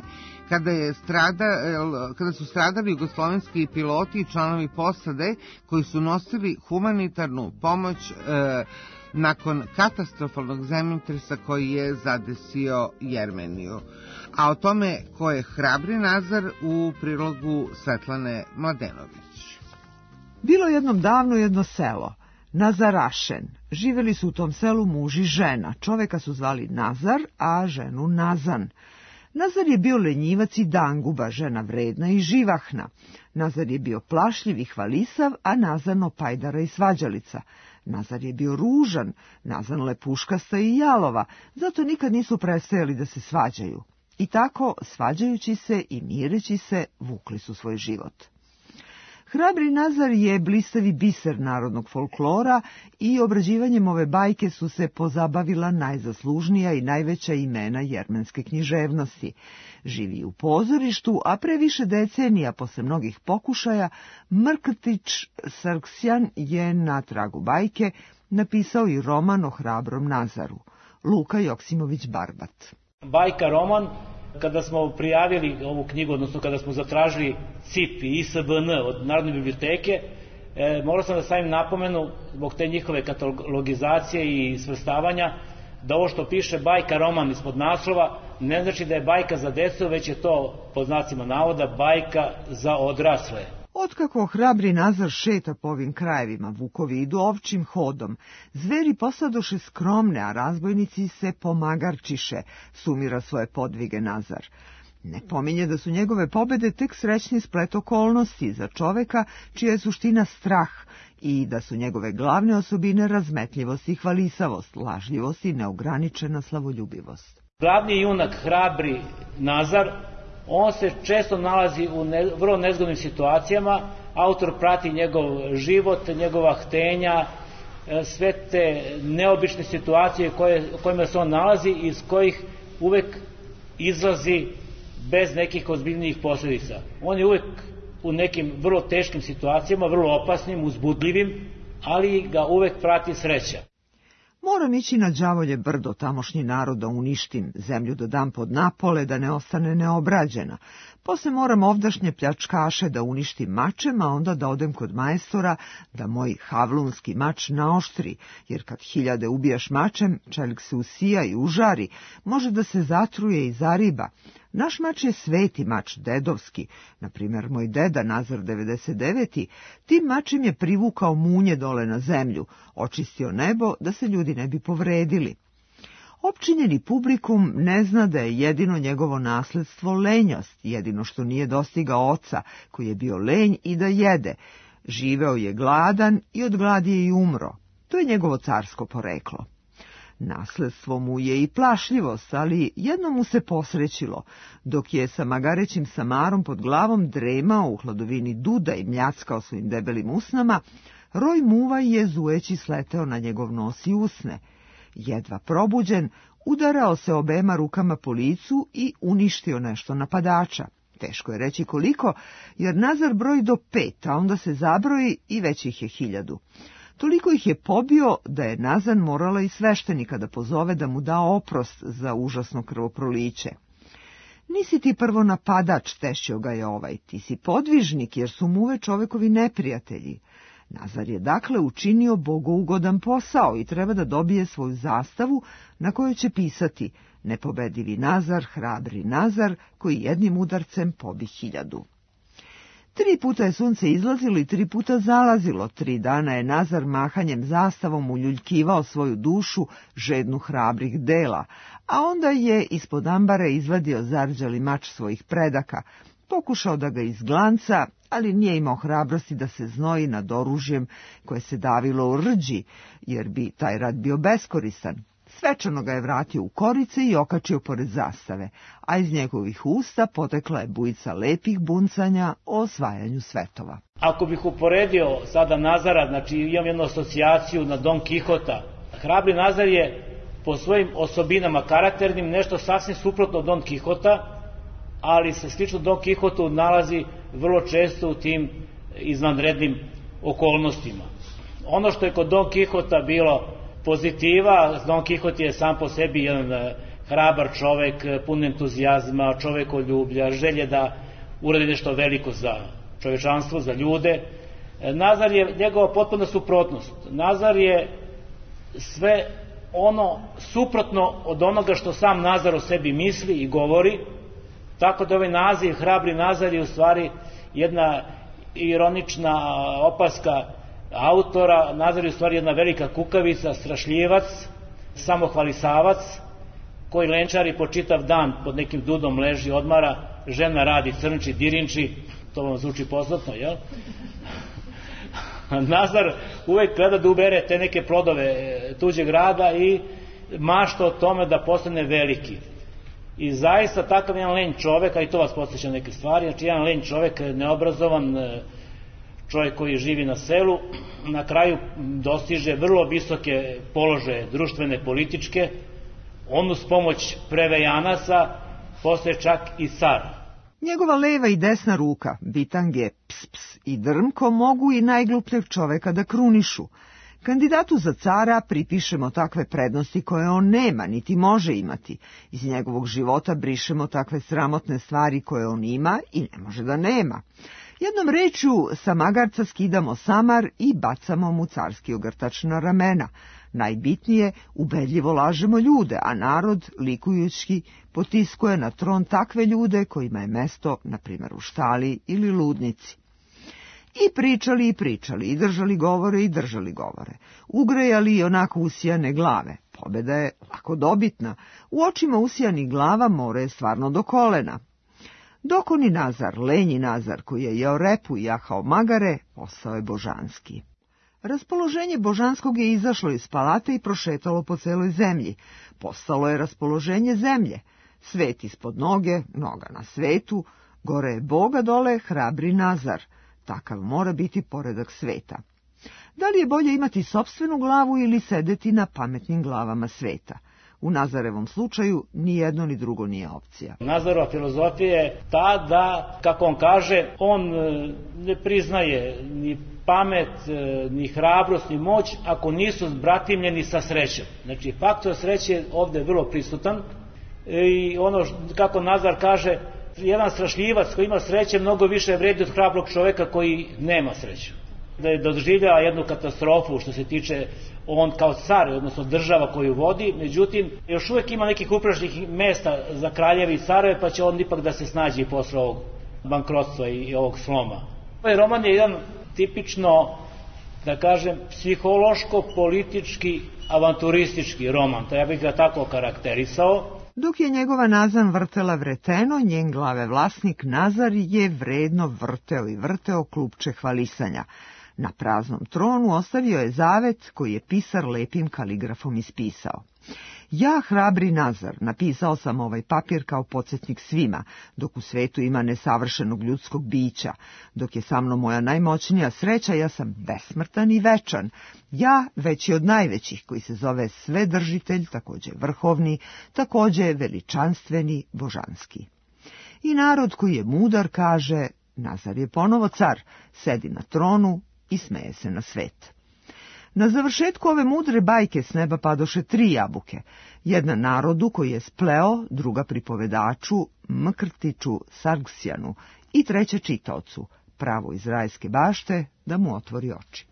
kada su stradali jugoslovenski piloti i članovi posade koji su nosili humanitarnu pomoć nakon katastrofalnog zemljotresa koji je zadesio Jermeniju. A o tome ko je Hrabri Nazar u prilogu Svetlane Mladenović. Bilo jednom davno jedno selo, Nazarašen. Živeli su u tom selu muž i žena. Čoveka su zvali Nazar, a ženu Nazan. Nazar je bio lenjivac i danguba, žena vredna i živahna. Nazar je bio plašljiv i hvalisav, a Nazan opajdara i svađalica. Nazar je bio ružan, Nazan lepuškasta i jalova, zato nikad nisu prestajali da se svađaju. I tako, svađajući se i mireći se, vukli su svoj život. Hrabri Nazar je blistavi biser narodnog folklora i obrađivanjem ove bajke su se pozabavila najzaslužnija i najveća imena jermenske književnosti. Živi u pozorištu, a pre više decenija, posle mnogih pokušaja, Mkrtić Sarksjan je na tragu bajke napisao i roman o Hrabrom Nazaru. Luka Joksimović Barbat. Bajka roman, kada smo prijavili ovu knjigu, odnosno kada smo zatražili CIP i ISBN od Narodne biblioteke, morao sam da stavim napomenu zbog te njihove katalogizacije i svrstavanja, da ovo što piše bajka roman ispod naslova ne znači da je bajka za decu, već je to, pod znacima navoda, bajka za odrasle. Otkako Hrabri Nazar šeta po ovim krajevima, vukovi idu ovčim hodom, zveri posadoše skromne, a razbojnici se pomagarčiše, sumira svoje podvige Nazar. Ne pominje da su njegove pobede tek srećni splet okolnosti za čoveka čija je suština strah i da su njegove glavne osobine razmetljivost i hvalisavost, lažljivost i neograničena slavoljubivost. Glavni junak Hrabri Nazar, on se često nalazi u vrlo nezgodnim situacijama, autor prati njegov život, njegova htenja, sve te neobične situacije u kojima se on nalazi, iz kojih uvek izlazi bez nekih ozbiljnijih posljedica. On je uvek u nekim vrlo teškim situacijama, vrlo opasnim, uzbudljivim, ali ga uvek prati sreća. Moram ići na đavolje brdo, tamošnji narod da uništim, zemlju da dam pod napole, da ne ostane neobrađena. Posle moram ovdašnje pljačkaše da uništim mačem, a onda da odem kod majstora da moj havlunski mač naoštri, jer kad 1000 ubijaš mačem, čelik se usija i užari, može da se zatruje i zariba. Naš mač je sveti mač, dedovski. Na primjer, moj deda Nazar 99. tim mačem je privukao munje dole na zemlju, očistio nebo da se ljudi ne bi povredili. Opčinjeni publikum ne zna da je jedino njegovo nasledstvo lenjost, jedino što nije dostigao oca, koji je bio lenj i da jede. Živeo je gladan i od gladi je i umro. To je njegovo carsko poreklo. Nasledstvo mu je i plašljivost, ali jedno mu se posrećilo. Dok je sa magarećim samarom pod glavom dremao u hladovini duda i mljackao svojim debelim usnama, roj muva je zujeći sleteo na njegov nos i usne. Jedva probuđen, udarao se obema rukama po licu i uništio nešto napadača. Teško je reći koliko, jer Nazar broji do 5, a onda se zabroji i već ih je 1000. Toliko ih je pobio da je Nazan morala i sveštenika da pozove da mu da oprost za užasno krvoproliće. Nisi ti prvo napadač, tešćio ga je ovaj, ti si podvižnik, jer su muve čovekovi neprijatelji. Nazar je dakle učinio bogougodan posao i treba da dobije svoju zastavu na kojoj će pisati nepobedivi Nazar, hrabri Nazar, koji jednim udarcem pobi 1000. 3 puta je sunce izlazilo i 3 puta zalazilo, 3 dana je Nazar mahanjem zastavom uljuljkivao svoju dušu, žednu hrabrih dela, a onda je ispod ambare izvadio zarđali mač svojih predaka, pokušao da ga izglanca, ali nije imao hrabrosti da se znoji nad oružjem koje se davilo u rđi, jer bi taj rad bio beskoristan. Svečano ga je vratio u korice i okačio pored zastave, a iz njegovih usta potekla je bujica lepih buncanja o osvajanju svetova. Ako bih uporedio sada Nazara, znači imam jednu asocijaciju na Don Kihota, hrabri Nazar je po svojim osobinama karakternim nešto sasvim suprotno od Don Kihota, ali se slično Don Kihotu nalazi vrlo često u tim izvanrednim okolnostima. Ono što je kod Don Kihota bilo pozitiva, Don Kihot je sam po sebi jedan hrabar čovek, pun entuzijazma, čovekoljublja, želje da uradi nešto veliko za čovečanstvo, za ljude. Nazar je njegova potpuna suprotnost. Nazar je sve ono suprotno od onoga što sam Nazar o sebi misli i govori, tako da ovaj naziv hrabri Nazar je u stvari jedna ironična opaska autora. Nazar je u stvari jedna velika kukavica, strašljivac, samohvalisavac, koji lenčari po čitav dan pod nekim dudom leži, odmara, žena radi, crnči, dirinči, to vam zvuči poznatno, jel? Nazar uvek gleda da ubere te neke plodove tuđeg rada i mašta o tome da postane veliki. I zaista takav jedan lenj čovek, a i to vas podsjeća neke stvari, znači jedan lenj čovek, neobrazovan, čovjek koji živi na selu, na kraju dostiže vrlo visoke položaje društvene, političke, on uz pomoć prevejanaca postaje čak i car. Njegova leva i desna ruka, bitange, ps i drmko, mogu i najglupljeg čoveka da krunišu. Kandidatu za cara pripišemo takve prednosti koje on nema, niti može imati. Iz njegovog života brišemo takve sramotne stvari koje on ima i ne može da nema. Jednom rečju, sa magarca skidamo samar i bacamo mu carski ogrtač na ramena. Najbitnije, ubedljivo lažemo ljude, a narod, likujući, potiskuje na tron takve ljude kojima je mesto, na primjer u štali ili ludnici. I pričali, i držali govore, ugrejali i onako usijane glave. Pobeda je lako dobitna, u očima usijanih glava more je stvarno do kolena. Dokoni Nazar, lenji Nazar, koji je jeo repu i jahao magare, postao je božanski. Raspoloženje božanskog je izašlo iz palate i prošetalo po celoj zemlji. Postalo je raspoloženje zemlje. Svet ispod noge, noga na svetu, gore je Boga, dole hrabri Nazar. Takav mora biti poredak sveta. Da li je bolje imati sopstvenu glavu ili sedeti na pametnim glavama sveta? U Nazarevom slučaju ni jedno ni drugo nije opcija. Nazarova filozofija je ta da, kako on kaže, on ne priznaje ni pamet, ni hrabrost, ni moć ako nisu zbratimljeni sa srećom. Znači, faktor sreće je ovde vrlo prisutan i ono, kako Nazar kaže, jedan strašljivac koji ima sreće mnogo više vredi od hrabrog čoveka koji nema sreću. Da je doživljava jednu katastrofu što se tiče on kao car, odnosno država koju vodi, međutim, još uvek ima nekih upražnjih mesta za kraljeve i careve, pa će on ipak da se snađe i posle ovog bankrotstva i ovog sloma. Ovaj roman je jedan tipično, da kažem, psihološko-politički, avanturistički roman, to ja bih ga tako karakterisao. Dok je njegova Nazan vrtela vreteno, njen glave vlasnik Nazar je vredno vrteo klupče hvalisanja. Na praznom tronu ostavio je zavet koji je pisar lepim kaligrafom ispisao. Ja, hrabri Nazar, napisao sam ovaj papir kao podsjetnik svima, dok u svetu ima nesavršenog ljudskog bića. Dok je sa mnom moja najmoćnija sreća, ja sam besmrtan i večan. Ja, veći od najvećih, koji se zove Svedržitelj, takođe vrhovni, takođe veličanstveni, božanski. I narod koji je mudar kaže, Nazar je ponovo car, sedi na tronu i smeje se na svet. Na završetku ove mudre bajke s neba padoše 3 jabuke, jedna narodu koji je spleo, druga pripovedaču, Mkrtiću Sargsjanu i treća čitaocu, pravo iz rajske bašte, da mu otvori oči.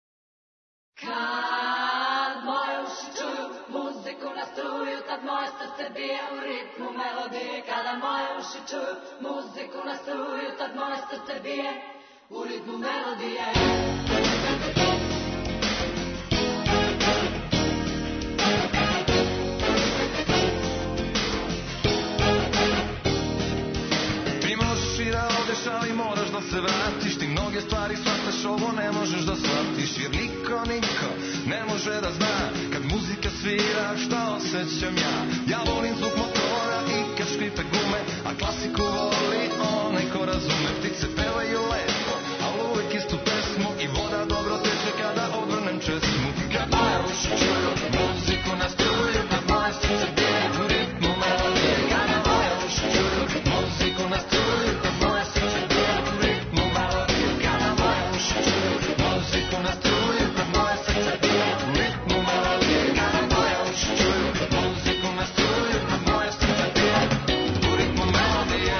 Kad moje uši čuju muziku na struju, tad moje srce bije u ritmu melodije. Kada moje uši čuju muziku na struju, tad moje srce bije u ritmu melodije. Ali moraš da se vratiš, ti mnoge stvari shvataš, ovo ne možeš da shvatiš, jer niko ne može da zna kad muzika svira šta osjećam ja. Ja volim zvuk motora i kad škripe gume, a klasiku voli onaj ko razume. Ptice pevaju lepo, ali uvek istu pesmu i voda dobro teče kada odvrnem česmu. Kad moje uši čuju muziku na struju, kad moje srce bije u ritmu melodije. Kada moje uši čuju muziku na struju, kad moje srce bije u ritmu melodije. Kada moje uši čuju muziku na struju, kad moje srce bije u ritmu melodije. Kada moje uši čuju muziku na struju, kad moje srce bije u ritmu melodije.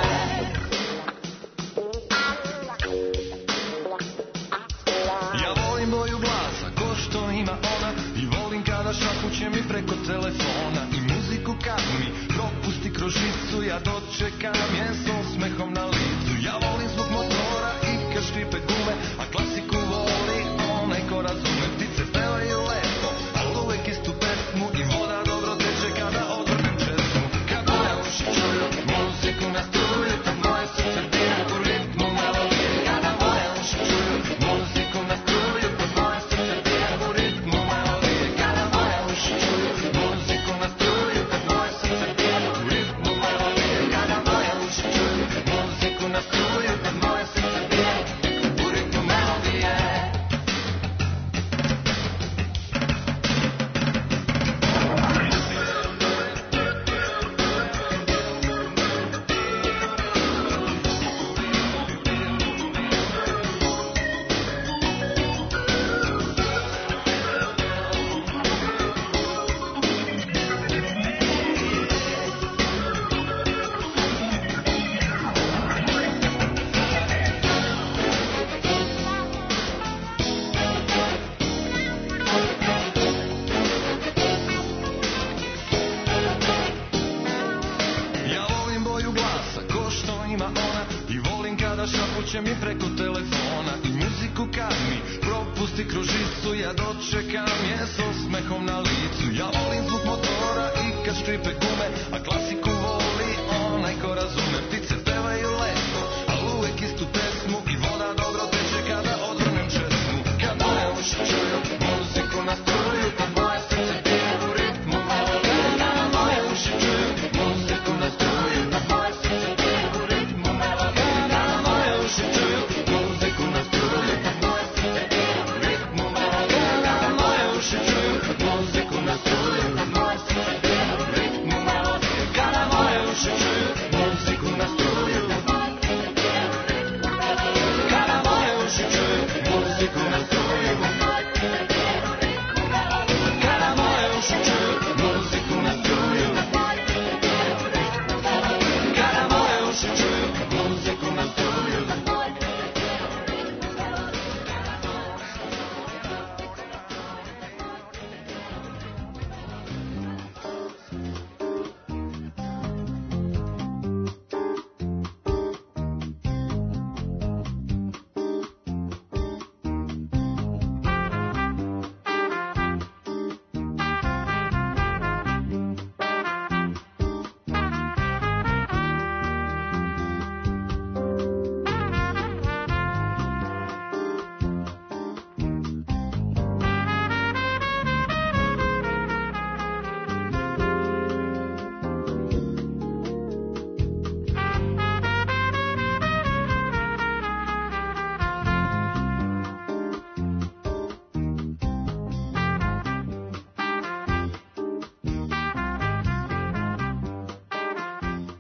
Ja volim boju glasa, ko što ima ona, i volim kada šapuće mi preko telefona. I muziku kad mi propusti kroz žicu, ja dočekam je s osmehom na licu. Ja volim zvuk motora i kad škripe gume, a klasiku voli onaj ko razume. Ptice pevaju lepo, ali uvek istu pesmu i voda dobro teče kada odvrnem česmu. Kad moje uši čuju muziku na struju, kad moje srce bije u ritmu melodije. Kada moje uši čuju muziku na struju, kad moje srce bije u ritmu melodije. Kada moje uši čuju muziku na struju, kad moje srce bije u ritmu melodije. Kada moje uši čuju muziku na struju, kad moje srce bije u ritmu melodije. Ja volim boju glasa, ko što ima ona, i volim kada šapuće mi preko telefona. I muziku kad mi propusti kroz žicu, ja dočekam je s osmehom na licu. Ja volim zvuk motora i kad škripe gume, a klasiku voli onaj ko razume. Ptice pevaju lepo, ali uvek istu pesmu i voda dobro teče kada odvrnem česmu. Kad moje uši čuju muziku na struju, kad moje srce bije u ritmu melodije. Kada moje uši čuju muziku na struju, kad moje srce bije u ritmu melodije. Kada moje uši čuju muziku na struju, kad moje srce bije u ritmu melodije. Kada moje uši čuju muziku na struju, kad moje srce bije u ritmu melodije. Kada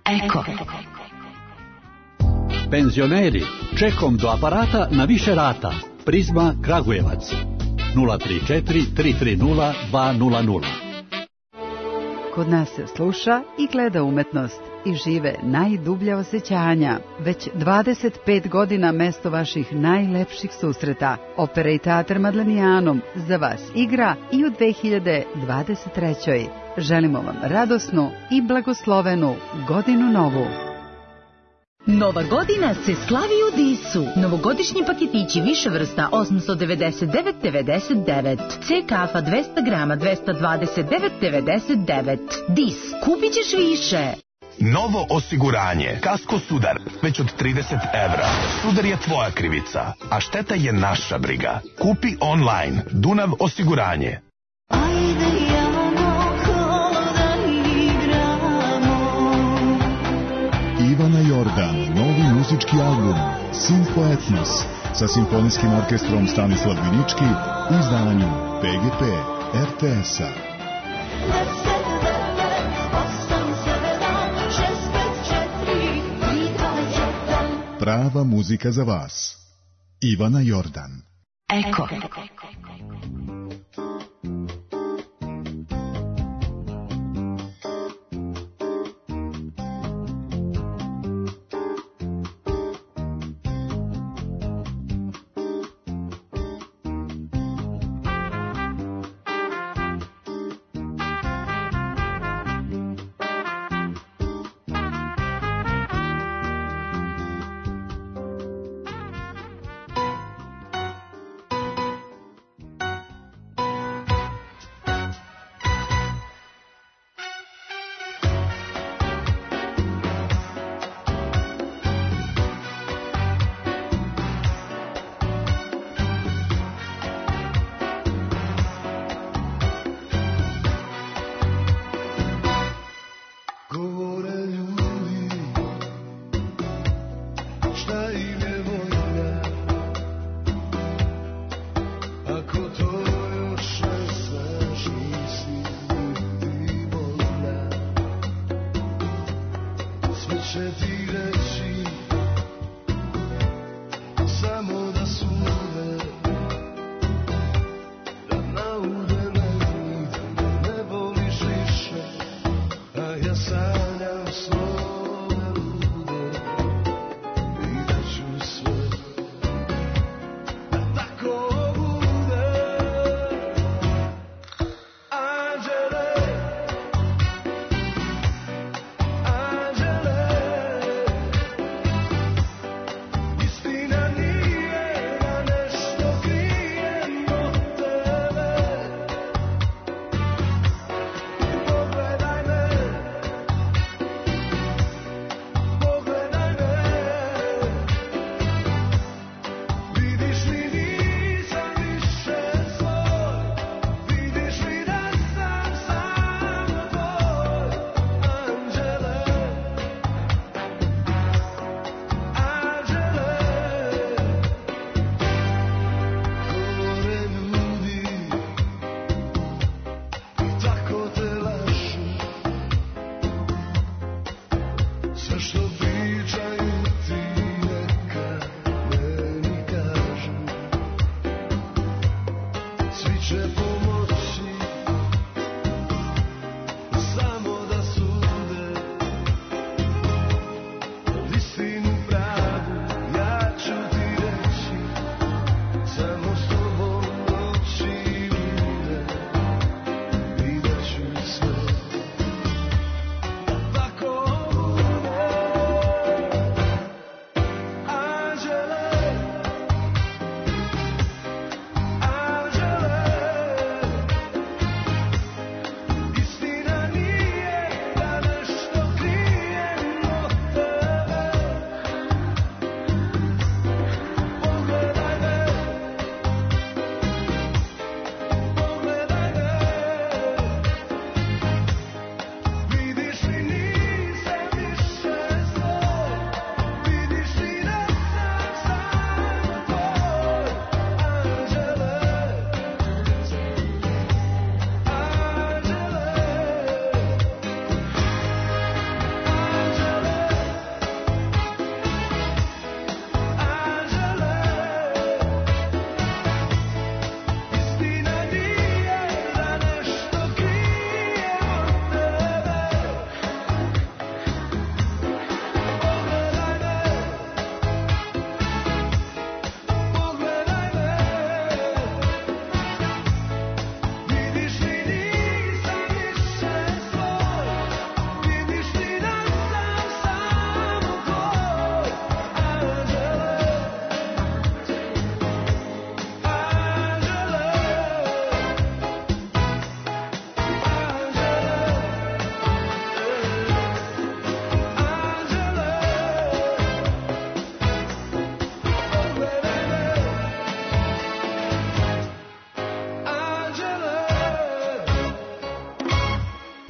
Eko. Penzioneri, čekom do aparata na više rata. Prizma Kragujevac 034 330 200. Kod nas se sluša i gleda umetnost i žive najdublja osjećanja. Već 25 godina mesto vaših najlepših susreta. Opera i teatr Madlenijanom za vas igra i u 2023. Želimo vam radosnu i blagoslovenu godinu novu. Nova godina se slavi u Disu. Novogodišnji paketići više vrsta 899,99. C kafa 200 grama 229,99. Dis, kupit ćeš više. Novo osiguranje. Kasko Sudar. Već od 30 evra. Sudar je tvoja krivica, a šteta je naša briga. Kupi online. Dunav osiguranje. Ivana Jordan, novi muzički album Simfo Etnos sa simfonijskim orkestrom Stanislav Vinički u izdanju PGP RTS-a. Prava muzika za vas. Ivana Jordan. Eko.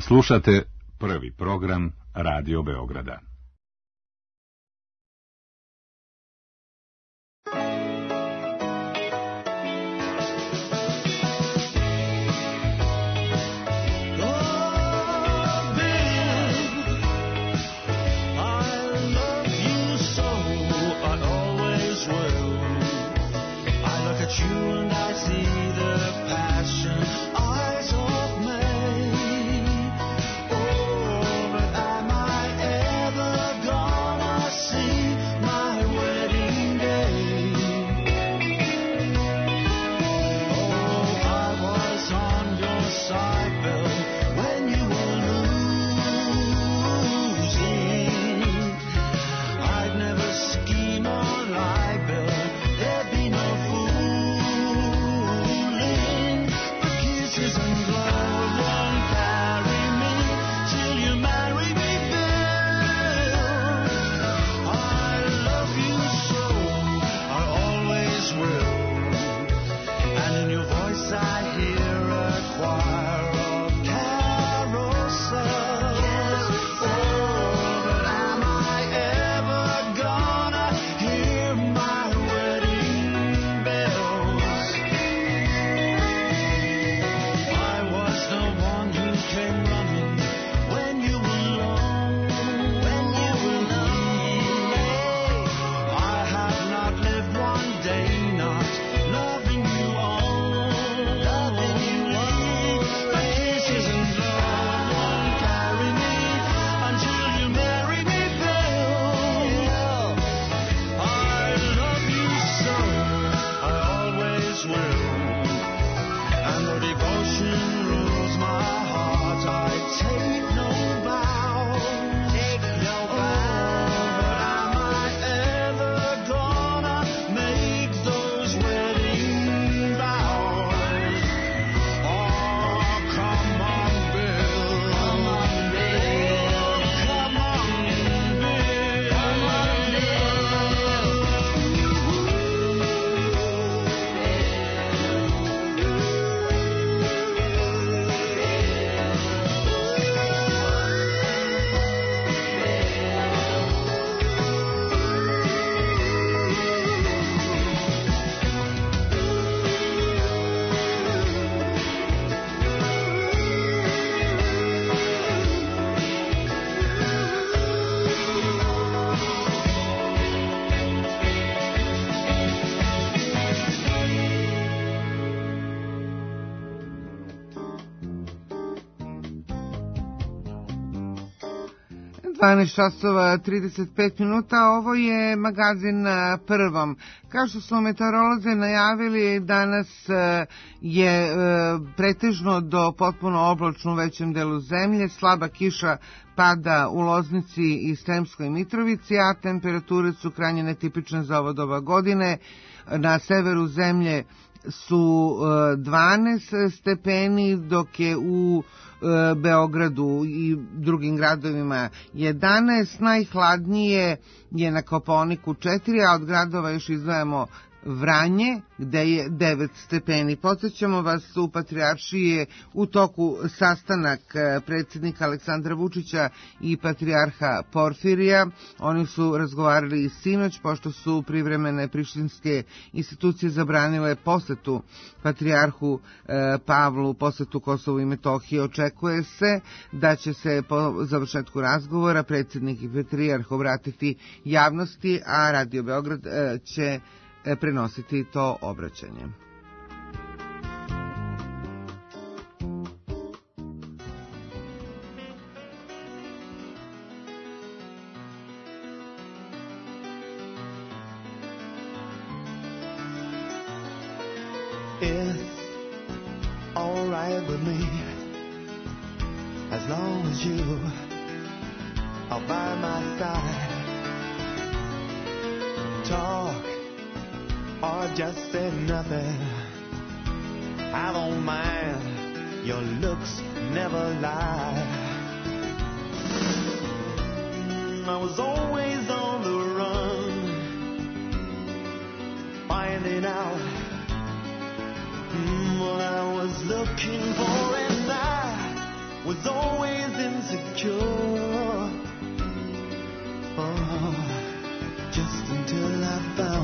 Slušate prvi program Radio Beograda. časova 35 minuta, ovo je magazin na Prvom. Kao što smo meteorolozi najavili, danas je pretežno do potpuno oblačno u većem delu zemlje, slaba kiša pada u Loznici i Sremskoj Mitrovici, a temperature su krajnje netipične za ovo doba godine. Na severu zemlje su 12 stepeni, dok je u Beogradu i drugim gradovima 11. Najhladnije je na Kopaoniku 4, a od gradova još izdvajamo Vranje, gde je 9 stepeni. Podsjećamo vas, u Patrijaršiji je u toku sastanak predsjednika Aleksandra Vučića i patrijarha Porfirija. Oni su razgovarali i sinoć, pošto su privremene prištinske institucije zabranile posetu patrijarhu Pavlu, posetu Kosovu i Metohiji. Očekuje se da će se po završetku razgovora predsjednik i patrijarh obratiti javnosti, a Radio Beograd će prenositi to obraćanje. It's all right with me as long as you are by my side. Talk or just say nothing, I don't mind, your looks never lie. I was always on the run, finding out what I was looking for, and I was always insecure. Oh, just until I found